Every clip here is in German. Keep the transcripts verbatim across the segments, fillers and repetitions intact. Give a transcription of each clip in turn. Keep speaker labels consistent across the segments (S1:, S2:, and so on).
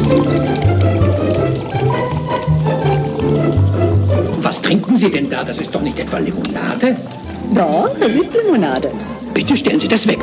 S1: Was trinken Sie denn da? Das ist doch nicht etwa Limonade?
S2: Doch, das ist Limonade.
S1: Bitte stellen Sie das weg.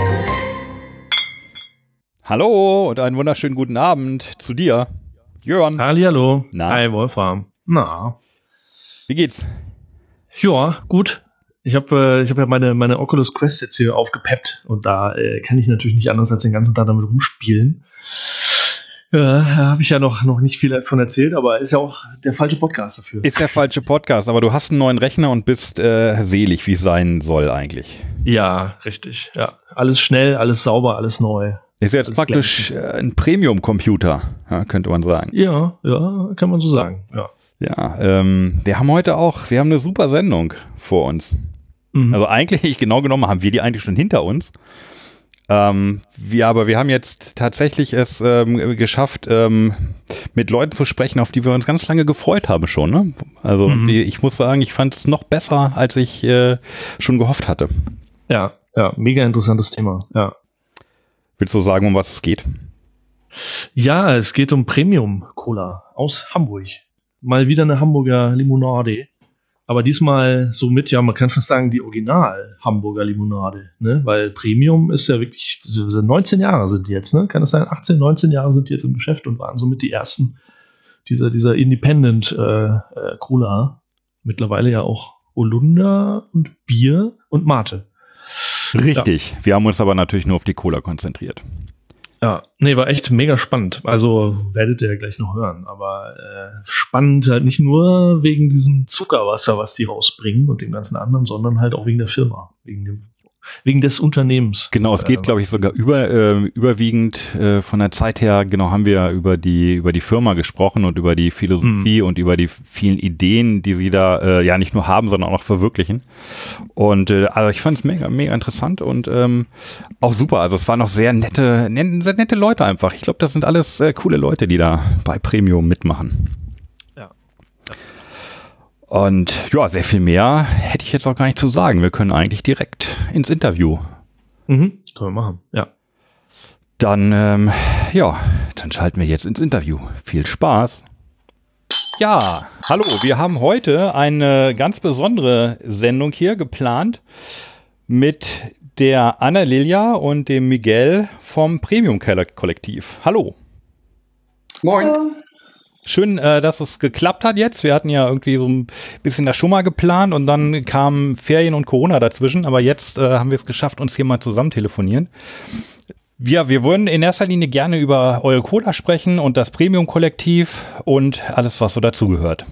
S3: Hallo und einen wunderschönen guten Abend zu dir, Jörn.
S4: Hallihallo.
S3: Na?
S4: Hi, Wolfram. Na.
S3: Wie geht's?
S4: Ja, gut. Ich habe äh, ich hab ja meine, meine Oculus Quest jetzt hier aufgepeppt und da äh, kann ich natürlich nicht anders als den ganzen Tag damit rumspielen. Äh, da habe ich ja noch, noch nicht viel davon erzählt, aber ist ja auch der falsche Podcast dafür.
S3: Ist der falsche Podcast, aber du hast einen neuen Rechner und bist äh, selig, wie es sein soll eigentlich.
S4: Ja, richtig. Ja, alles schnell, alles sauber, alles neu.
S3: Ist jetzt
S4: alles
S3: praktisch äh, ein Premium-Computer, ja, könnte man sagen.
S4: Ja, ja, kann man so sagen, ja.
S3: Ja, ähm, wir haben heute auch, wir haben eine super Sendung vor uns.
S4: Mhm.
S3: Also eigentlich, genau genommen, haben wir die eigentlich schon hinter uns. Ähm, wir, aber wir haben jetzt tatsächlich es ähm, geschafft, ähm, mit Leuten zu sprechen, auf die wir uns ganz lange gefreut haben schon. Ne? Also
S4: Mhm.
S3: die, ich muss sagen, ich fand es noch besser, als ich äh, schon gehofft hatte.
S4: Ja, ja, mega interessantes Thema, ja.
S3: Willst du sagen, um was es geht?
S4: Ja, es geht um Premium Cola aus Hamburg. Mal wieder eine Hamburger Limonade. Aber diesmal so mit, ja, man kann fast sagen, die Original Hamburger Limonade, ne? Weil Premium ist ja wirklich, neunzehn Jahre sind die jetzt, ne? Kann das sein? achtzehn, neunzehn Jahre sind die jetzt im Geschäft und waren somit die ersten dieser, dieser Independent äh, äh, Cola. Mittlerweile ja auch Holunder und Bier und Mate.
S3: Richtig. Ja. Wir haben uns aber natürlich nur auf die Cola konzentriert.
S4: Ja, nee, war echt mega spannend. Also werdet ihr ja gleich noch hören. Aber äh, spannend halt nicht nur wegen diesem Zuckerwasser, was die rausbringen und dem ganzen anderen, sondern halt auch wegen der Firma, wegen dem, wegen des Unternehmens.
S3: Genau, es geht, äh, glaube ich, sogar über, äh, überwiegend äh, von der Zeit her, genau, haben wir über die über die Firma gesprochen und über die Philosophie mhm. und über die vielen Ideen, die sie da äh, ja nicht nur haben, sondern auch noch verwirklichen. Und äh, also ich fand es mega, mega interessant und ähm, auch super. Also es waren noch sehr nette, sehr nette Leute einfach. Ich glaube, das sind alles äh, coole Leute, die da bei Premium mitmachen.
S4: Ja.
S3: Und ja, sehr viel mehr hätte ich jetzt auch gar nicht zu sagen. Wir können eigentlich direkt ins Interview.
S4: Mhm, können wir machen, ja.
S3: Dann, ähm, ja, dann schalten wir jetzt ins Interview. Viel Spaß. Ja, hallo, wir haben heute eine ganz besondere Sendung hier geplant mit der Anna-Lilia und dem Miguel vom Premium-Kollektiv. Hallo.
S5: Moin.
S6: Hallo.
S3: Schön, äh, dass es geklappt hat jetzt. Wir hatten ja irgendwie so ein bisschen das schon mal geplant und dann kamen Ferien und Corona dazwischen, aber jetzt äh, haben wir es geschafft, uns hier mal zusammen telefonieren. Wir, wir würden in erster Linie gerne über eure Cola sprechen und das Premium-Kollektiv und alles, was so dazugehört.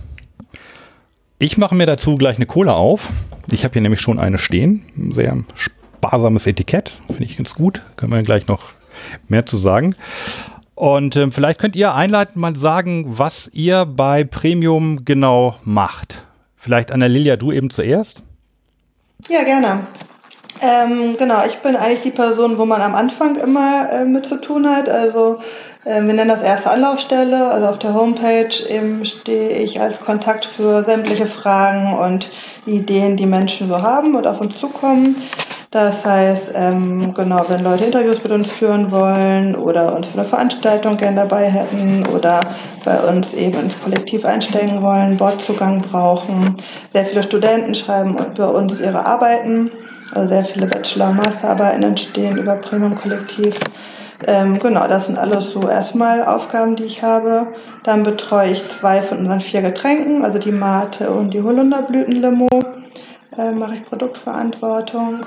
S3: Ich mache mir dazu gleich eine Cola auf. Ich habe hier nämlich schon eine stehen. Ein sehr sparsames Etikett. Finde ich ganz gut. Können wir gleich noch mehr zu sagen. Und ähm, vielleicht könnt ihr einleitend mal sagen, was ihr bei Premium genau macht. Vielleicht Anna-Lilia, du eben zuerst?
S6: Ja, gerne. Ähm, genau, ich bin eigentlich die Person, wo man am Anfang immer äh, mit zu tun hat. Also äh, wir nennen das erste Anlaufstelle. Also auf der Homepage eben stehe ich als Kontakt für sämtliche Fragen und Ideen, die Menschen so haben und auf uns zukommen. Das heißt, ähm, genau, wenn Leute Interviews mit uns führen wollen oder uns für eine Veranstaltung gerne dabei hätten oder bei uns eben ins Kollektiv einsteigen wollen, Bordzugang brauchen. Sehr viele Studenten schreiben über uns ihre Arbeiten. Also sehr viele Bachelor- und Masterarbeiten entstehen über Premium-Kollektiv. Ähm, genau, das sind alles so erstmal Aufgaben, die ich habe. Dann betreue ich zwei von unseren vier Getränken, also die Mate und die Holunderblütenlimo. Äh, mache ich Produktverantwortung.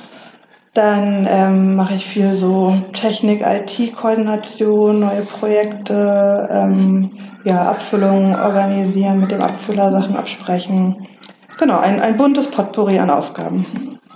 S6: Dann ähm, mache ich viel so Technik-I T-Koordination, neue Projekte, ähm, ja, Abfüllungen organisieren, mit dem Abfüller Sachen absprechen. Genau, ein, ein buntes Potpourri an Aufgaben.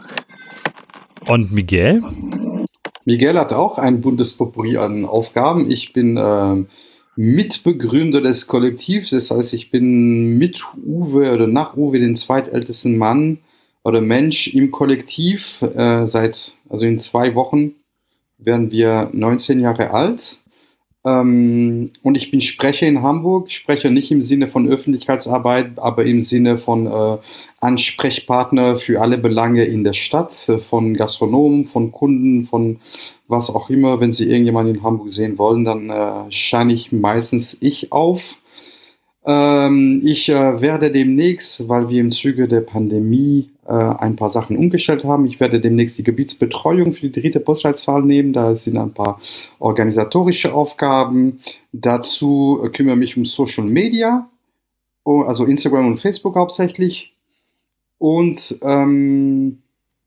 S3: Und Miguel?
S5: Miguel hat auch ein buntes Potpourri an Aufgaben. Ich bin äh, Mitbegründer des Kollektivs, das heißt, ich bin mit Uwe oder nach Uwe den zweitältesten Mann oder Mensch im Kollektiv. Äh, seit, also in zwei Wochen werden wir neunzehn Jahre alt. Äh, Ähm, und ich bin Sprecher in Hamburg, Sprecher nicht im Sinne von Öffentlichkeitsarbeit, aber im Sinne von äh, Ansprechpartner für alle Belange in der Stadt, äh, von Gastronomen, von Kunden, von was auch immer. Wenn Sie irgendjemanden in Hamburg sehen wollen, dann äh, scheine ich meistens ich auf. Ähm, ich äh, werde demnächst, weil wir im Zuge der Pandemie äh, ein paar Sachen umgestellt haben, ich werde demnächst die Gebietsbetreuung für die dritte Postleitzahl nehmen. Da sind ein paar organisatorische Aufgaben. Dazu äh, kümmere ich mich um Social Media, also Instagram und Facebook hauptsächlich. Und, ähm,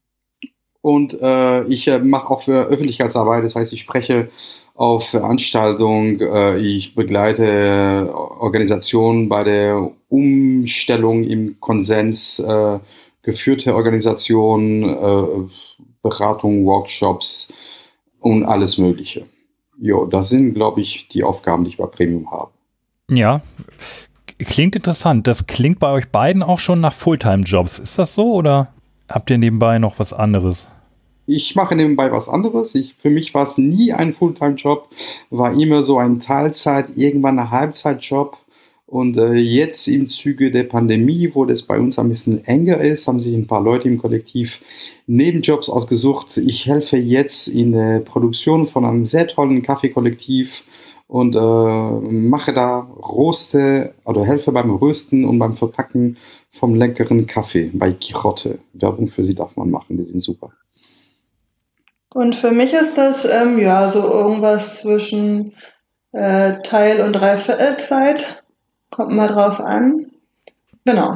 S5: und äh, ich äh, mache auch für Öffentlichkeitsarbeit, das heißt, ich spreche auf Veranstaltungen, äh, ich begleite Organisationen bei der Umstellung im Konsens, äh, geführte Organisationen, äh, Beratung, Workshops und alles Mögliche. Jo, das sind, glaube ich, die Aufgaben, die ich bei Premium habe.
S3: Ja, klingt interessant. Das klingt bei euch beiden auch schon nach Fulltime-Jobs. Ist das so oder habt ihr nebenbei noch was anderes?
S5: Ich mache nebenbei was anderes. Ich, für mich war es nie ein Fulltime-Job, war immer so ein Teilzeit, irgendwann ein Halbzeitjob. Und äh, jetzt im Zuge der Pandemie, wo das bei uns ein bisschen enger ist, haben sich ein paar Leute im Kollektiv Nebenjobs ausgesucht. Ich helfe jetzt in der Produktion von einem sehr tollen Kaffeekollektiv und äh, mache da Roste oder helfe beim Rösten und beim Verpacken vom leckeren Kaffee bei Quixote. Werbung für sie darf man machen, die sind super.
S6: Und für mich ist das ähm, ja so irgendwas zwischen äh, Teil- und Dreiviertelzeit. Kommt mal drauf an. Genau.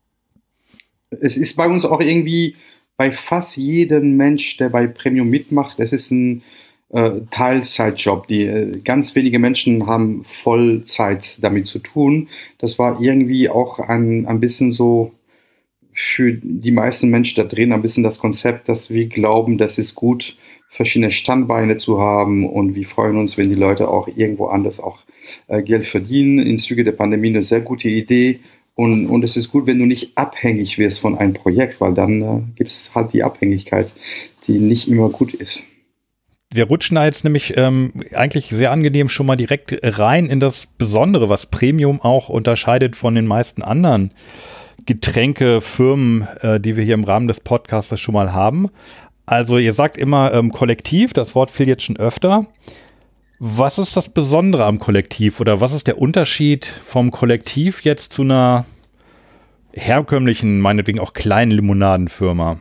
S5: Es ist bei uns auch irgendwie bei fast jedem Mensch, der bei Premium mitmacht, es ist ein äh, Teilzeitjob. Die, äh, ganz wenige Menschen haben Vollzeit damit zu tun. Das war irgendwie auch ein, ein bisschen so für die meisten Menschen da drin ein bisschen das Konzept, dass wir glauben, das ist gut, verschiedene Standbeine zu haben und wir freuen uns, wenn die Leute auch irgendwo anders auch äh, Geld verdienen. In Züge der Pandemie eine sehr gute Idee und, und es ist gut, wenn du nicht abhängig wirst von einem Projekt, weil dann äh, gibt es halt die Abhängigkeit, die nicht immer gut ist.
S3: Wir rutschen da jetzt nämlich ähm, eigentlich sehr angenehm schon mal direkt rein in das Besondere, was Premium auch unterscheidet von den meisten anderen Getränkefirmen, äh, die wir hier im Rahmen des Podcasts schon mal haben. Also ihr sagt immer ähm, Kollektiv, das Wort fiel jetzt schon öfter. Was ist das Besondere am Kollektiv oder was ist der Unterschied vom Kollektiv jetzt zu einer herkömmlichen, meinetwegen auch kleinen Limonadenfirma?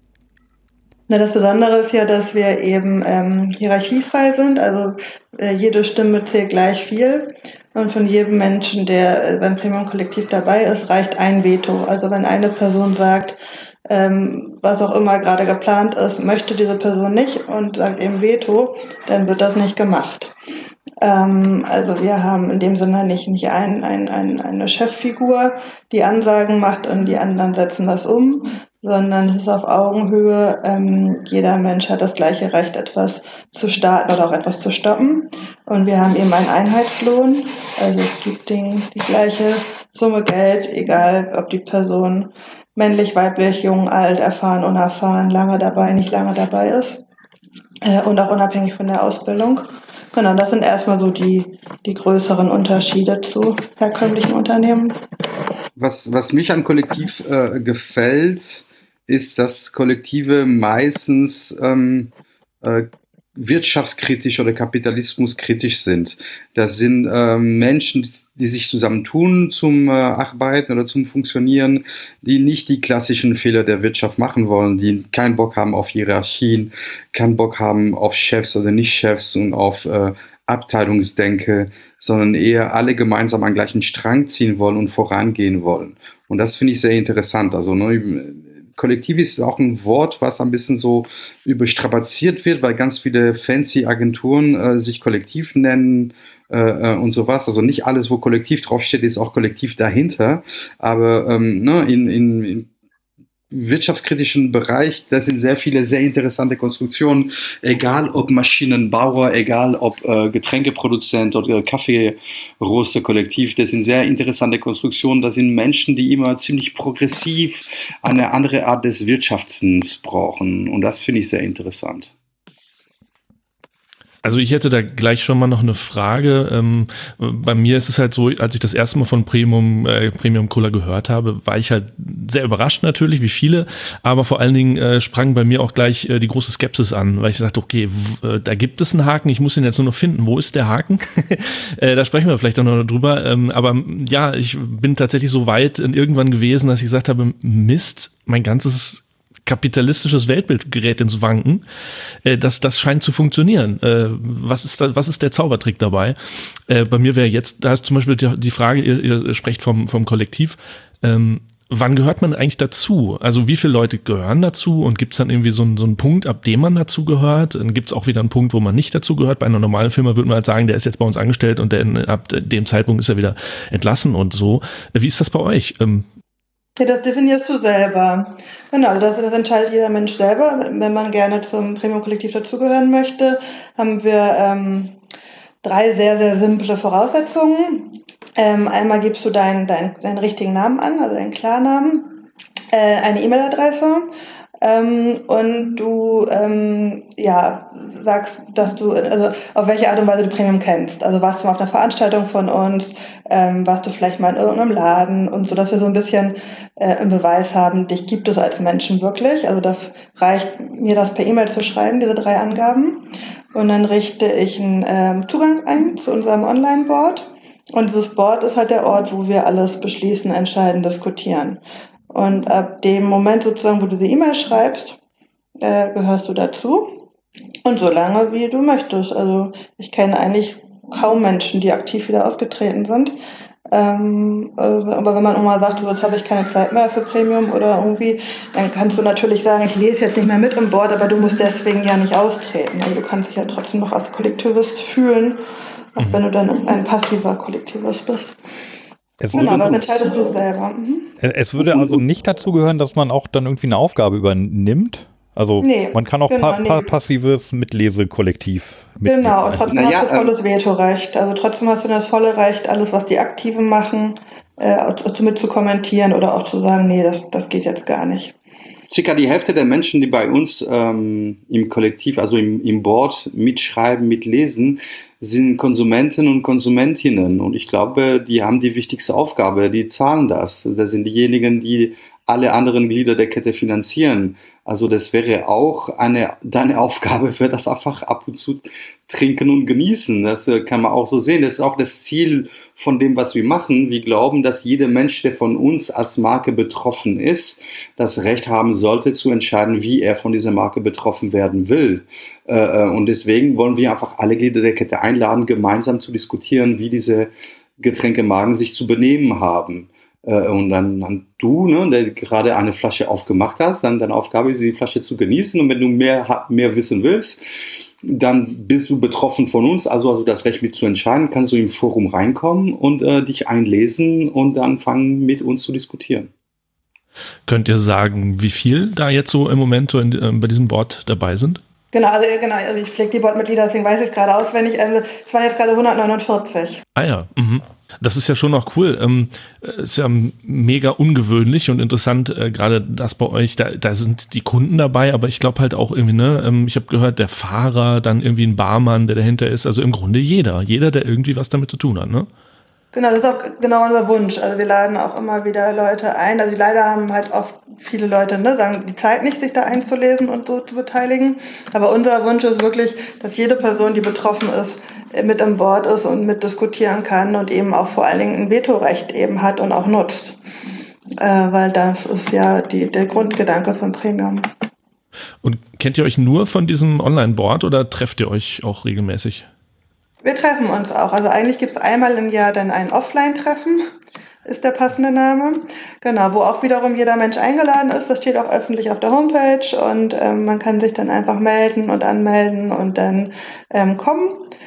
S6: Na, das Besondere ist ja, dass wir eben ähm, hierarchiefrei sind, also äh, jede Stimme zählt gleich viel und von jedem Menschen, der äh, beim Premium-Kollektiv dabei ist, reicht ein Veto. Also wenn eine Person sagt, ähm, was auch immer gerade geplant ist, möchte diese Person nicht und sagt eben Veto, dann wird das nicht gemacht. Ähm, also wir haben in dem Sinne nicht, nicht ein, ein, ein, eine Cheffigur, die Ansagen macht und die anderen setzen das um, sondern es ist auf Augenhöhe. Ähm, jeder Mensch hat das gleiche Recht, etwas zu starten oder auch etwas zu stoppen. Und wir haben eben einen Einheitslohn, also es gibt den, die gleiche Summe Geld, egal ob die Person männlich, weiblich, jung, alt, erfahren, unerfahren, lange dabei, nicht lange dabei ist. Äh, und auch unabhängig von der Ausbildung. Genau, das sind erstmal so die, die größeren Unterschiede zu herkömmlichen Unternehmen.
S5: Was, was mich an Kollektiv äh, gefällt, ist, dass Kollektive meistens ähm, äh, wirtschaftskritisch oder kapitalismuskritisch sind. Das sind äh, Menschen, die sich zusammentun zum äh, Arbeiten oder zum Funktionieren, die nicht die klassischen Fehler der Wirtschaft machen wollen, die keinen Bock haben auf Hierarchien, keinen Bock haben auf Chefs oder Nicht-Chefs und auf äh, Abteilungsdenke, sondern eher alle gemeinsam an gleichen Strang ziehen wollen und vorangehen wollen. Und das finde ich sehr interessant. Also ne, Kollektiv ist auch ein Wort, was ein bisschen so überstrapaziert wird, weil ganz viele fancy Agenturen äh, sich Kollektiv nennen äh, und sowas. Also nicht alles, wo Kollektiv draufsteht, ist auch Kollektiv dahinter. Aber ähm, ne, in, in, in wirtschaftskritischen Bereich, da sind sehr viele sehr interessante Konstruktionen, egal ob Maschinenbauer, egal ob äh, Getränkeproduzent oder Kaffeeröster-Kollektiv, das sind sehr interessante Konstruktionen, da sind Menschen, die immer ziemlich progressiv eine andere Art des Wirtschaftens brauchen und das finde ich sehr interessant.
S4: Also ich hätte da gleich schon mal noch eine Frage. Ähm, bei mir ist es halt so, als ich das erste Mal von Premium, äh, Premium Cola gehört habe, war ich halt sehr überrascht natürlich, wie viele, aber vor allen Dingen äh, sprang bei mir auch gleich äh, die große Skepsis an, weil ich dachte, okay, w- äh, da gibt es einen Haken, ich muss ihn jetzt nur noch finden. Wo ist der Haken? äh, da sprechen wir vielleicht auch noch drüber. Ähm, aber ja, ich bin tatsächlich so weit irgendwann gewesen, dass ich gesagt habe, Mist, mein ganzes kapitalistisches Weltbild gerät ins Wanken. Äh, das, das scheint zu funktionieren. Äh, was ist da, was ist der Zaubertrick dabei? Äh, bei mir wäre jetzt da zum Beispiel die, die Frage, ihr, ihr sprecht vom, vom Kollektiv, ähm, wann gehört man eigentlich dazu? Also wie viele Leute gehören dazu und gibt es dann irgendwie so, einen, so einen Punkt, ab dem man dazu gehört? Dann gibt es auch wieder einen Punkt, wo man nicht dazu gehört. Bei einer normalen Firma würde man halt sagen, der ist jetzt bei uns angestellt und der, ab dem Zeitpunkt ist er wieder entlassen und so. Wie ist das bei euch? Ähm,
S6: Ja, das definierst du selber. Genau, das, das entscheidet jeder Mensch selber. Wenn man gerne zum Premium-Kollektiv dazugehören möchte, haben wir ähm, drei sehr, sehr simple Voraussetzungen. Ähm, einmal gibst du deinen, deinen, deinen richtigen Namen an, also deinen Klarnamen, äh, eine E-Mail-Adresse ähm, und du ähm, ja, sagst, dass du, also auf welche Art und Weise du Premium kennst. Also warst du mal auf einer Veranstaltung von uns, ähm, warst du vielleicht mal in irgendeinem Laden und so, dass wir so ein bisschen äh, im Beweis haben, dich gibt es als Menschen wirklich. Also das reicht, mir das per E-Mail zu schreiben, diese drei Angaben. Und dann richte ich einen ähm, Zugang ein zu unserem Online-Board. Und dieses Board ist halt der Ort, wo wir alles beschließen, entscheiden, diskutieren. Und ab dem Moment sozusagen, wo du die E-Mail schreibst, äh, gehörst du dazu. Und so lange, wie du möchtest. Also ich kenne eigentlich kaum Menschen, die aktiv wieder ausgetreten sind. Ähm, also, aber wenn man auch mal sagt, so, jetzt habe ich keine Zeit mehr für Premium oder irgendwie, dann kannst du natürlich sagen, ich lese jetzt nicht mehr mit im Board, aber du musst deswegen ja nicht austreten. Also du kannst dich ja trotzdem noch als Kollektivist fühlen, auch mhm. wenn du dann ein passiver Kollektivist bist.
S3: Es
S6: genau,
S3: würde,
S6: aber das entscheidest du selber. Mhm.
S3: Es würde also nicht dazu gehören, dass man auch dann irgendwie eine Aufgabe übernimmt. Also nee, man kann auch genau, pa- pa- nee. passives Mitlesekollektiv mitnehmen.
S6: Genau, und trotzdem naja, hast du volles ähm, Vetorecht. Also trotzdem hast du das volle Recht, alles, was die Aktiven machen, äh, mit zu kommentieren oder auch zu sagen, nee, das, das geht jetzt gar nicht.
S5: Circa die Hälfte der Menschen, die bei uns ähm, im Kollektiv, also im, im Board mitschreiben, mitlesen, sind Konsumenten und Konsumentinnen. Und ich glaube, die haben die wichtigste Aufgabe, die zahlen das. Das sind diejenigen, die alle anderen Glieder der Kette finanzieren. Also das wäre auch eine deine Aufgabe, für das einfach ab und zu trinken und genießen. Das äh, kann man auch so sehen. Das ist auch das Ziel von dem, was wir machen. Wir glauben, dass jeder Mensch, der von uns als Marke betroffen ist, das Recht haben sollte, zu entscheiden, wie er von dieser Marke betroffen werden will. Äh, und deswegen wollen wir einfach alle Glieder der Kette einladen, gemeinsam zu diskutieren, wie diese Getränkemarken sich zu benehmen haben. Und dann, dann du, ne, der gerade eine Flasche aufgemacht hast, dann deine Aufgabe ist, die Flasche zu genießen. Und wenn du mehr, mehr wissen willst, dann bist du betroffen von uns, also hast du das Recht mit zu entscheiden, kannst du im Forum reinkommen und äh, dich einlesen und dann anfangen mit uns zu diskutieren.
S4: Könnt ihr sagen, wie viel da jetzt so im Moment so in, äh, bei diesem Board dabei sind?
S6: Genau, also, genau, also ich pflege die Boardmitglieder, deswegen weiß ich es gerade auswendig. Es waren jetzt gerade hundertneunundvierzig.
S4: Ah ja, mhm. Das ist ja schon noch cool. Ähm, ist ja mega ungewöhnlich und interessant, äh, gerade das bei euch, da, da sind die Kunden dabei, aber ich glaube halt auch irgendwie, ne, ähm, ich habe gehört, der Fahrer, dann irgendwie ein Barmann, der dahinter ist, also im Grunde jeder, jeder, der irgendwie was damit zu tun hat, ne?
S6: Genau, das ist auch genau unser Wunsch. Also wir laden auch immer wieder Leute ein. Also leider haben halt oft viele Leute, ne, sagen die Zeit nicht, sich da einzulesen und so zu beteiligen. Aber unser Wunsch ist wirklich, dass jede Person, die betroffen ist, mit an Bord ist und mit diskutieren kann und eben auch vor allen Dingen ein Vetorecht eben hat und auch nutzt. Äh, weil das ist ja die, der Grundgedanke von Premium.
S4: Und kennt ihr euch nur von diesem Online-Board oder trefft ihr euch auch regelmäßig?
S6: Wir treffen uns auch. Also eigentlich gibt es einmal im Jahr dann ein Offline-Treffen, ist der passende Name. Genau, wo auch wiederum jeder Mensch eingeladen ist. Das steht auch öffentlich auf der Homepage und ähm, man kann sich dann einfach melden und anmelden und dann ähm, kommen.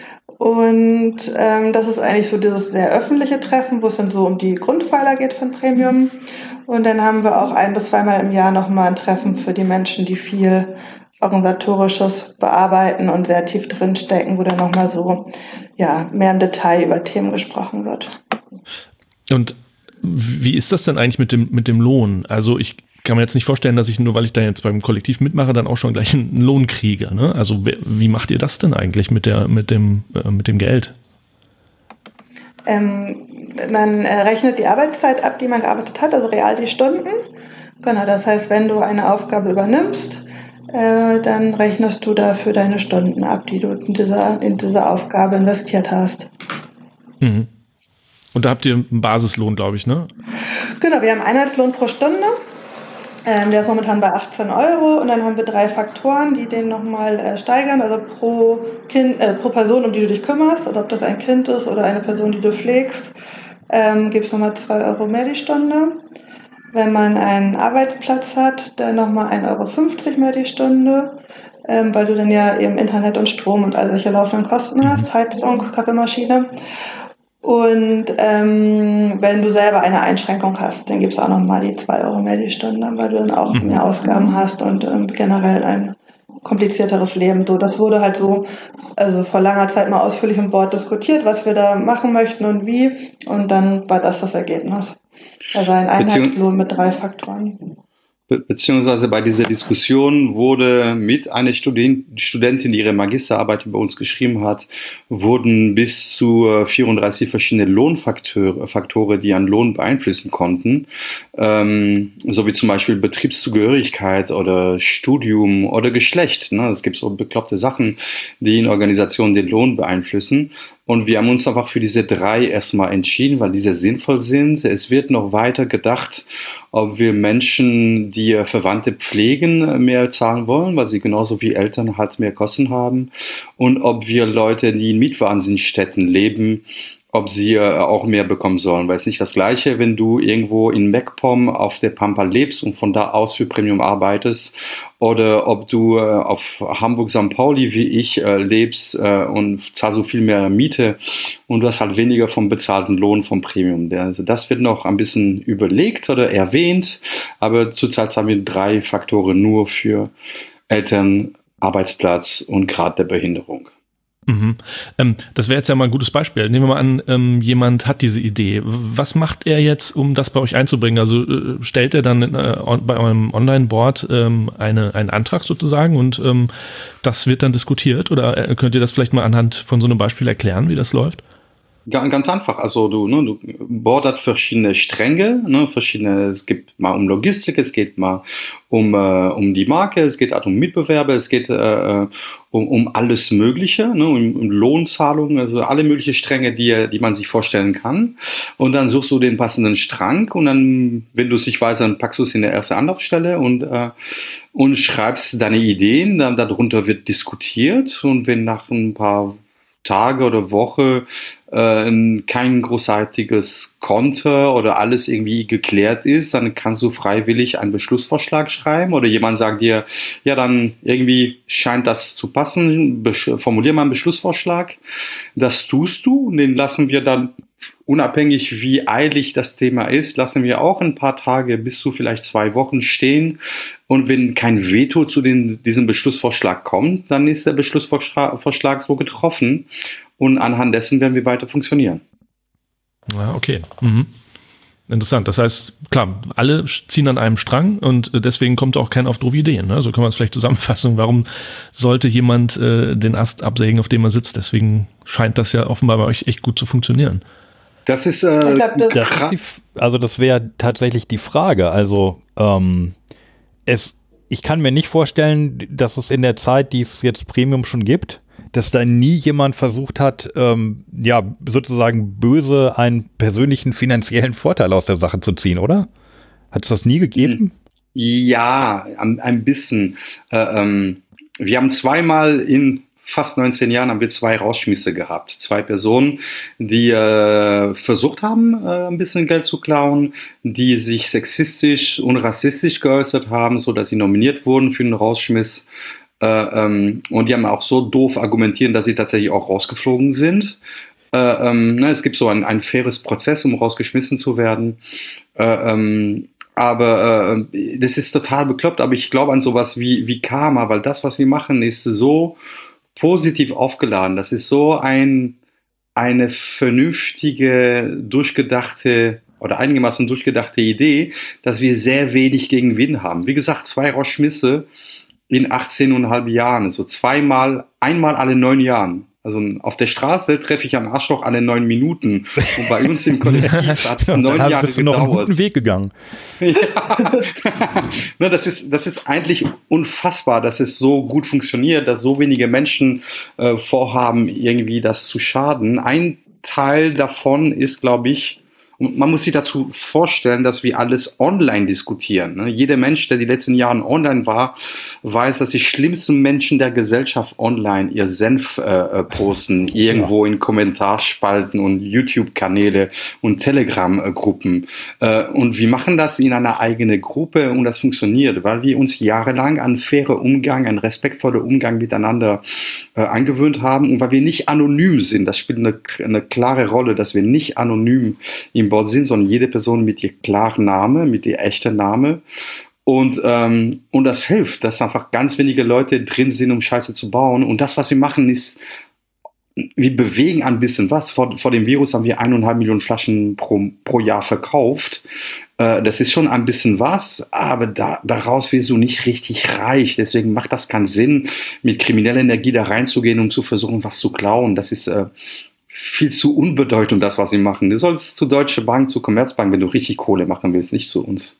S6: Und ähm, das ist eigentlich so dieses sehr öffentliche Treffen, wo es dann so um die Grundpfeiler geht von Premium. Und dann haben wir auch ein- bis zweimal im Jahr nochmal ein Treffen für die Menschen, die viel Organisatorisches bearbeiten und sehr tief drinstecken, wo dann nochmal so ja, mehr im Detail über Themen gesprochen wird.
S4: Und wie ist das denn eigentlich mit dem, mit dem Lohn? Also ich kann mir jetzt nicht vorstellen, dass ich nur, weil ich da jetzt beim Kollektiv mitmache, dann auch schon gleich einen Lohn kriege. Ne? Also wie macht ihr das denn eigentlich mit der, mit dem, äh, mit dem Geld?
S6: Ähm, man äh, rechnet die Arbeitszeit ab, die man gearbeitet hat, also real die Stunden. Genau, das heißt, wenn du eine Aufgabe übernimmst, äh, dann rechnest du dafür deine Stunden ab, die du in dieser, in dieser Aufgabe investiert hast.
S4: Mhm. Und da habt ihr einen Basislohn, glaube ich, ne?
S6: Genau, wir haben Einheitslohn pro Stunde. Ähm, der ist momentan bei achtzehn Euro und dann haben wir drei Faktoren, die den nochmal äh, steigern. Also pro, kind, äh, pro Person, um die du dich kümmerst, also ob das ein Kind ist oder eine Person, die du pflegst, ähm, gibt es nochmal zwei Euro mehr die Stunde. Wenn man einen Arbeitsplatz hat, dann nochmal ein Euro fünfzig mehr die Stunde, ähm, weil du dann ja eben Internet und Strom und all solche laufenden Kosten hast, Heizung, Kaffeemaschine. Und ähm, wenn du selber eine Einschränkung hast, dann gibt es auch nochmal die zwei Euro mehr die Stunde, weil du dann auch
S4: Mhm.
S6: mehr Ausgaben hast und ähm, generell ein komplizierteres Leben. So, das wurde halt so, also vor langer Zeit mal ausführlich im Board diskutiert, was wir da machen möchten und wie. Und dann war das das Ergebnis. Also ein Einheitslohn mit drei Faktoren.
S5: Be beziehungsweise bei dieser Diskussion wurde mit einer Student Studentin, die ihre Magisterarbeit über uns geschrieben hat, wurden bis zu vierunddreißig verschiedene Lohnfaktoren, Faktoren, die einen Lohn beeinflussen konnten, ähm, so wie zum Beispiel Betriebszugehörigkeit oder Studium oder Geschlecht. Ne? Es gibt so bekloppte Sachen, die in Organisationen den Lohn beeinflussen. Und wir haben uns einfach für diese drei erstmal entschieden, weil diese sinnvoll sind. Es wird noch weiter gedacht, ob wir Menschen, die Verwandte pflegen, mehr zahlen wollen, weil sie genauso wie Eltern halt mehr Kosten haben. Und ob wir Leute, die in Mietwahnsinnsstätten leben, ob sie auch mehr bekommen sollen. Weil es nicht das Gleiche, wenn du irgendwo in MacPom auf der Pampa lebst und von da aus für Premium arbeitest, oder ob du auf Hamburg-Sankt Pauli wie ich lebst und zahlst so viel mehr Miete und du hast halt weniger vom bezahlten Lohn vom Premium. Also das wird noch ein bisschen überlegt oder erwähnt, aber zurzeit haben wir drei Faktoren nur für Eltern, Arbeitsplatz und Grad der Behinderung.
S4: Mhm. Ähm, das wäre jetzt ja mal ein gutes Beispiel. Nehmen wir mal an, ähm, jemand hat diese Idee. Was macht er jetzt, um das bei euch einzubringen? Also äh, stellt er dann äh, on, bei eurem Online-Board ähm, eine, einen Antrag sozusagen und ähm, das wird dann diskutiert? Oder äh, könnt ihr das vielleicht mal anhand von so einem Beispiel erklären, wie das läuft?
S5: Ja, ganz einfach. Also du, ne, du Board hat verschiedene Stränge, ne, verschiedene, es gibt mal um Logistik, es geht mal um, äh, um die Marke, es geht auch um Mitbewerber, es geht äh, um, um alles Mögliche, ne, um, um Lohnzahlungen, also alle möglichen Stränge, die, die man sich vorstellen kann. Und dann suchst du den passenden Strang und dann, wenn du es nicht weißt, dann packst du es in der erste Anlaufstelle und, äh, und schreibst deine Ideen, dann darunter wird diskutiert und wenn nach ein paar Tage oder Woche äh, kein großartiges Konter oder alles irgendwie geklärt ist, dann kannst du freiwillig einen Beschlussvorschlag schreiben oder jemand sagt dir, ja, dann irgendwie scheint das zu passen, besch- formulier mal einen Beschlussvorschlag. Das tust du und den lassen wir dann, unabhängig wie eilig das Thema ist, lassen wir auch ein paar Tage bis zu vielleicht zwei Wochen stehen. Und wenn kein Veto zu den, diesem Beschlussvorschlag kommt, dann ist der Beschlussvorschlag so getroffen. Und anhand dessen werden wir weiter funktionieren.
S4: Ja, okay. Mhm. Interessant. Das heißt, klar, alle ziehen an einem Strang und deswegen kommt auch keiner auf doofe Ideen. Ne? So kann man es vielleicht zusammenfassen. Warum sollte jemand äh, den Ast absägen, auf dem er sitzt? Deswegen scheint das ja offenbar bei euch echt gut zu funktionieren.
S5: Das ist, äh,
S6: Ich glaub, das-
S3: Das ist die, also das wäre tatsächlich die Frage. Also ähm, es, ich kann mir nicht vorstellen, dass es in der Zeit, die es jetzt Premium schon gibt, dass da nie jemand versucht hat, ähm, ja, sozusagen böse einen persönlichen finanziellen Vorteil aus der Sache zu ziehen, oder? Hat es das nie gegeben?
S5: ja, ein, ein bisschen. Äh, ähm, wir haben zweimal in fast neunzehn Jahren haben wir zwei Rausschmisse gehabt. Zwei Personen, die äh, versucht haben, äh, ein bisschen Geld zu klauen, die sich sexistisch und rassistisch geäußert haben, so dass sie nominiert wurden für den Rausschmiss. Äh, ähm, und die haben auch so doof argumentieren, dass sie tatsächlich auch rausgeflogen sind. Äh, ähm, ne, es gibt so ein, ein faires Prozess, um rausgeschmissen zu werden. Äh, ähm, aber äh, das ist total bekloppt, aber ich glaube an sowas wie, wie Karma, weil das, was wir machen, ist so positiv aufgeladen. Das ist so ein, eine vernünftige, durchgedachte oder einigermaßen durchgedachte Idee, dass wir sehr wenig Gegenwind haben. Wie gesagt, zwei Rauschmisse in achtzehn und halb Jahren, also zweimal, einmal alle neun Jahren. Also auf der Straße treffe ich einen Arschloch alle neun Minuten. Und bei uns im Kollektiv hat es
S3: Ja,
S5: neun
S3: dann
S5: Jahre
S3: bist du noch
S5: gedauert.
S3: einen guten Weg gegangen.
S5: Ja. Na, das ist, das ist eigentlich unfassbar, dass es so gut funktioniert, dass so wenige Menschen äh, vorhaben, irgendwie das zu schaden. Ein Teil davon ist, glaube ich, und man muss sich dazu vorstellen, dass wir alles online diskutieren. Ne? Jeder Mensch, der die letzten Jahre online war, weiß, dass die schlimmsten Menschen der Gesellschaft online ihr Senf äh, posten, irgendwo ja. in Kommentarspalten und YouTube-Kanäle und Telegram-Gruppen. Äh, und wir machen das in einer eigenen Gruppe und das funktioniert, weil wir uns jahrelang an fairen Umgang, an respektvollen Umgang miteinander äh, angewöhnt haben und weil wir nicht anonym sind. Das spielt eine, eine klare Rolle, dass wir nicht anonym im Board sind, sondern jede Person mit ihr klaren Namen, mit ihr echten Namen. Und, ähm, und das hilft, dass einfach ganz wenige Leute drin sind, um Scheiße zu bauen. Und das, was wir machen, ist, wir bewegen ein bisschen was. Vor, vor dem Virus haben wir eineinhalb Millionen Flaschen pro, pro Jahr verkauft. Äh, das ist schon ein bisschen was, aber da, daraus wirst du nicht richtig reich. Deswegen macht das keinen Sinn, mit krimineller Energie da reinzugehen, um zu versuchen, was zu klauen. Das ist äh, viel zu unbedeutend, das, was sie machen. Du sollst zu Deutsche Bank, zu Commerzbank, wenn du richtig Kohle machen willst, nicht zu uns.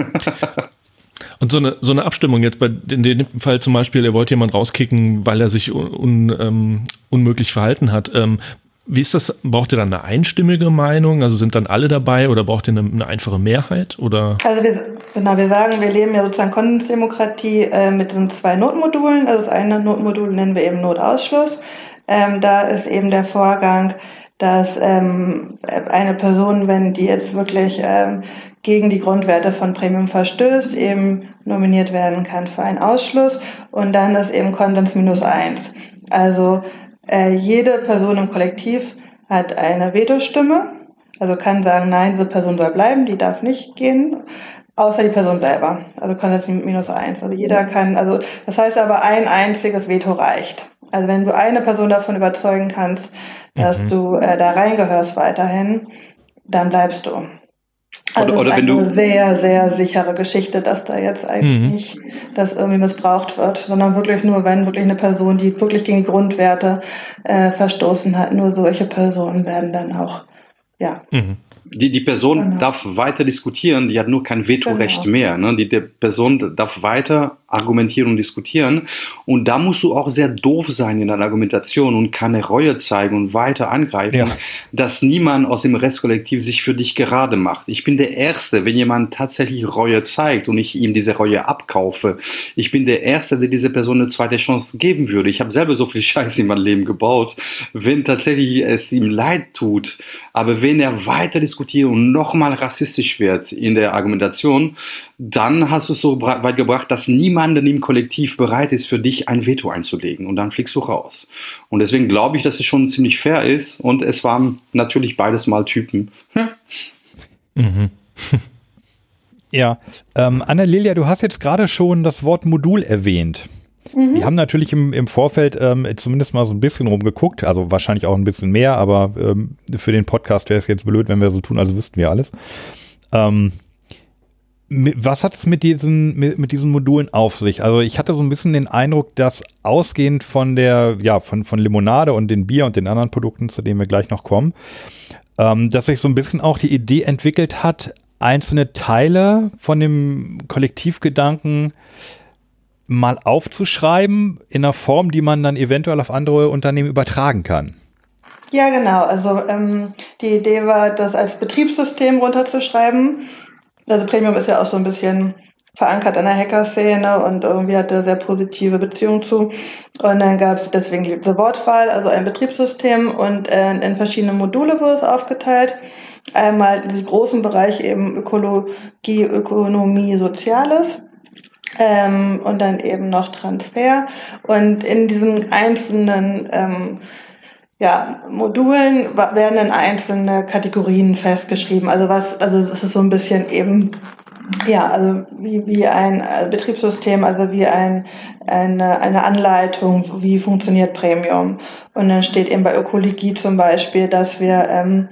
S4: Und so eine, so eine Abstimmung jetzt bei in dem Fall zum Beispiel, er wollte jemand rauskicken, weil er sich un, ähm, unmöglich verhalten hat. Ähm, wie ist das? Braucht ihr dann eine einstimmige Meinung? Also sind dann alle dabei oder braucht ihr eine, eine einfache Mehrheit? Oder?
S6: Also wir, genau, wir sagen, wir leben ja sozusagen Konsensdemokratie äh, mit den zwei Notmodulen. Also das eine Notmodul nennen wir eben Notausschluss. Ähm, da ist eben der Vorgang, dass ähm, eine Person, wenn die jetzt wirklich ähm, gegen die Grundwerte von Premium verstößt, eben nominiert werden kann für einen Ausschluss. Und dann ist eben Konsens minus eins. Also äh, jede Person im Kollektiv hat eine Vetostimme, also kann sagen, nein, diese Person soll bleiben, die darf nicht gehen. Außer die Person selber, also Konsens minus eins. Also jeder kann, also das heißt aber, ein einziges Veto reicht. Also wenn du eine Person davon überzeugen kannst, dass mhm. du äh, da reingehörst weiterhin, dann bleibst du. Also
S5: oder, oder
S6: es ist
S5: wenn
S6: eine
S5: du
S6: sehr, sehr sichere Geschichte, dass da jetzt eigentlich mhm. nicht, dass irgendwie missbraucht wird, sondern wirklich nur, wenn wirklich eine Person, die wirklich gegen Grundwerte äh, verstoßen hat, nur solche Personen werden dann auch, ja.
S5: Mhm. Die, die Person genau. darf weiter diskutieren, die hat nur kein Vetorecht genau. mehr. Ne? Die, die Person darf weiter argumentieren und diskutieren. Und da musst du auch sehr doof sein in der Argumentation und keine Reue zeigen und weiter angreifen, ja. dass niemand aus dem Restkollektiv sich für dich gerade macht. Ich bin der Erste, wenn jemand tatsächlich Reue zeigt und ich ihm diese Reue abkaufe. Ich bin der Erste, der dieser Person eine zweite Chance geben würde. Ich habe selber so viel Scheiße in meinem Leben gebaut. Wenn tatsächlich es ihm leid tut, aber wenn er weiter diskutiert und nochmal rassistisch wird in der Argumentation, dann hast du es so weit gebracht, dass niemand im Kollektiv bereit ist, für dich ein Veto einzulegen. Und dann fliegst du raus. Und deswegen glaube ich, dass es schon ziemlich fair ist. Und es waren natürlich beides mal Typen.
S3: mhm. Ja, ähm, Anna-Lilia, du hast jetzt gerade schon das Wort Modul erwähnt. Mhm. Wir haben natürlich im, im Vorfeld ähm, zumindest mal so ein bisschen rumgeguckt, also wahrscheinlich auch ein bisschen mehr, aber ähm, für den Podcast wäre es jetzt blöd, wenn wir so tun, also wüssten wir alles. Ähm, mit, was hat es mit diesen, mit, mit diesen Modulen auf sich? Also ich hatte so ein bisschen den Eindruck, dass ausgehend von der, ja, von, von Limonade und den Bier und den anderen Produkten, zu denen wir gleich noch kommen, ähm, dass sich so ein bisschen auch die Idee entwickelt hat, einzelne Teile von dem Kollektivgedanken mal aufzuschreiben in einer Form, die man dann eventuell auf andere Unternehmen übertragen kann.
S6: Ja, genau. Also ähm, die Idee war, das als Betriebssystem runterzuschreiben. Also Premium ist ja auch so ein bisschen verankert in der Hacker-Szene und irgendwie hat er sehr positive Beziehungen zu. Und dann gab es deswegen diese Wortwahl, also ein Betriebssystem und äh, in verschiedene Module wurde es aufgeteilt. Einmal die großen Bereiche eben Ökologie, Ökonomie, Soziales. Ähm, und dann eben noch Transfer. Und in diesen einzelnen ähm, ja, Modulen werden dann einzelne Kategorien festgeschrieben. Also was, also es ist so ein bisschen eben, ja, also wie, wie ein Betriebssystem, also wie ein, eine, eine Anleitung, wie funktioniert Premium. Und dann steht eben bei Ökologie zum Beispiel, dass wir ähm,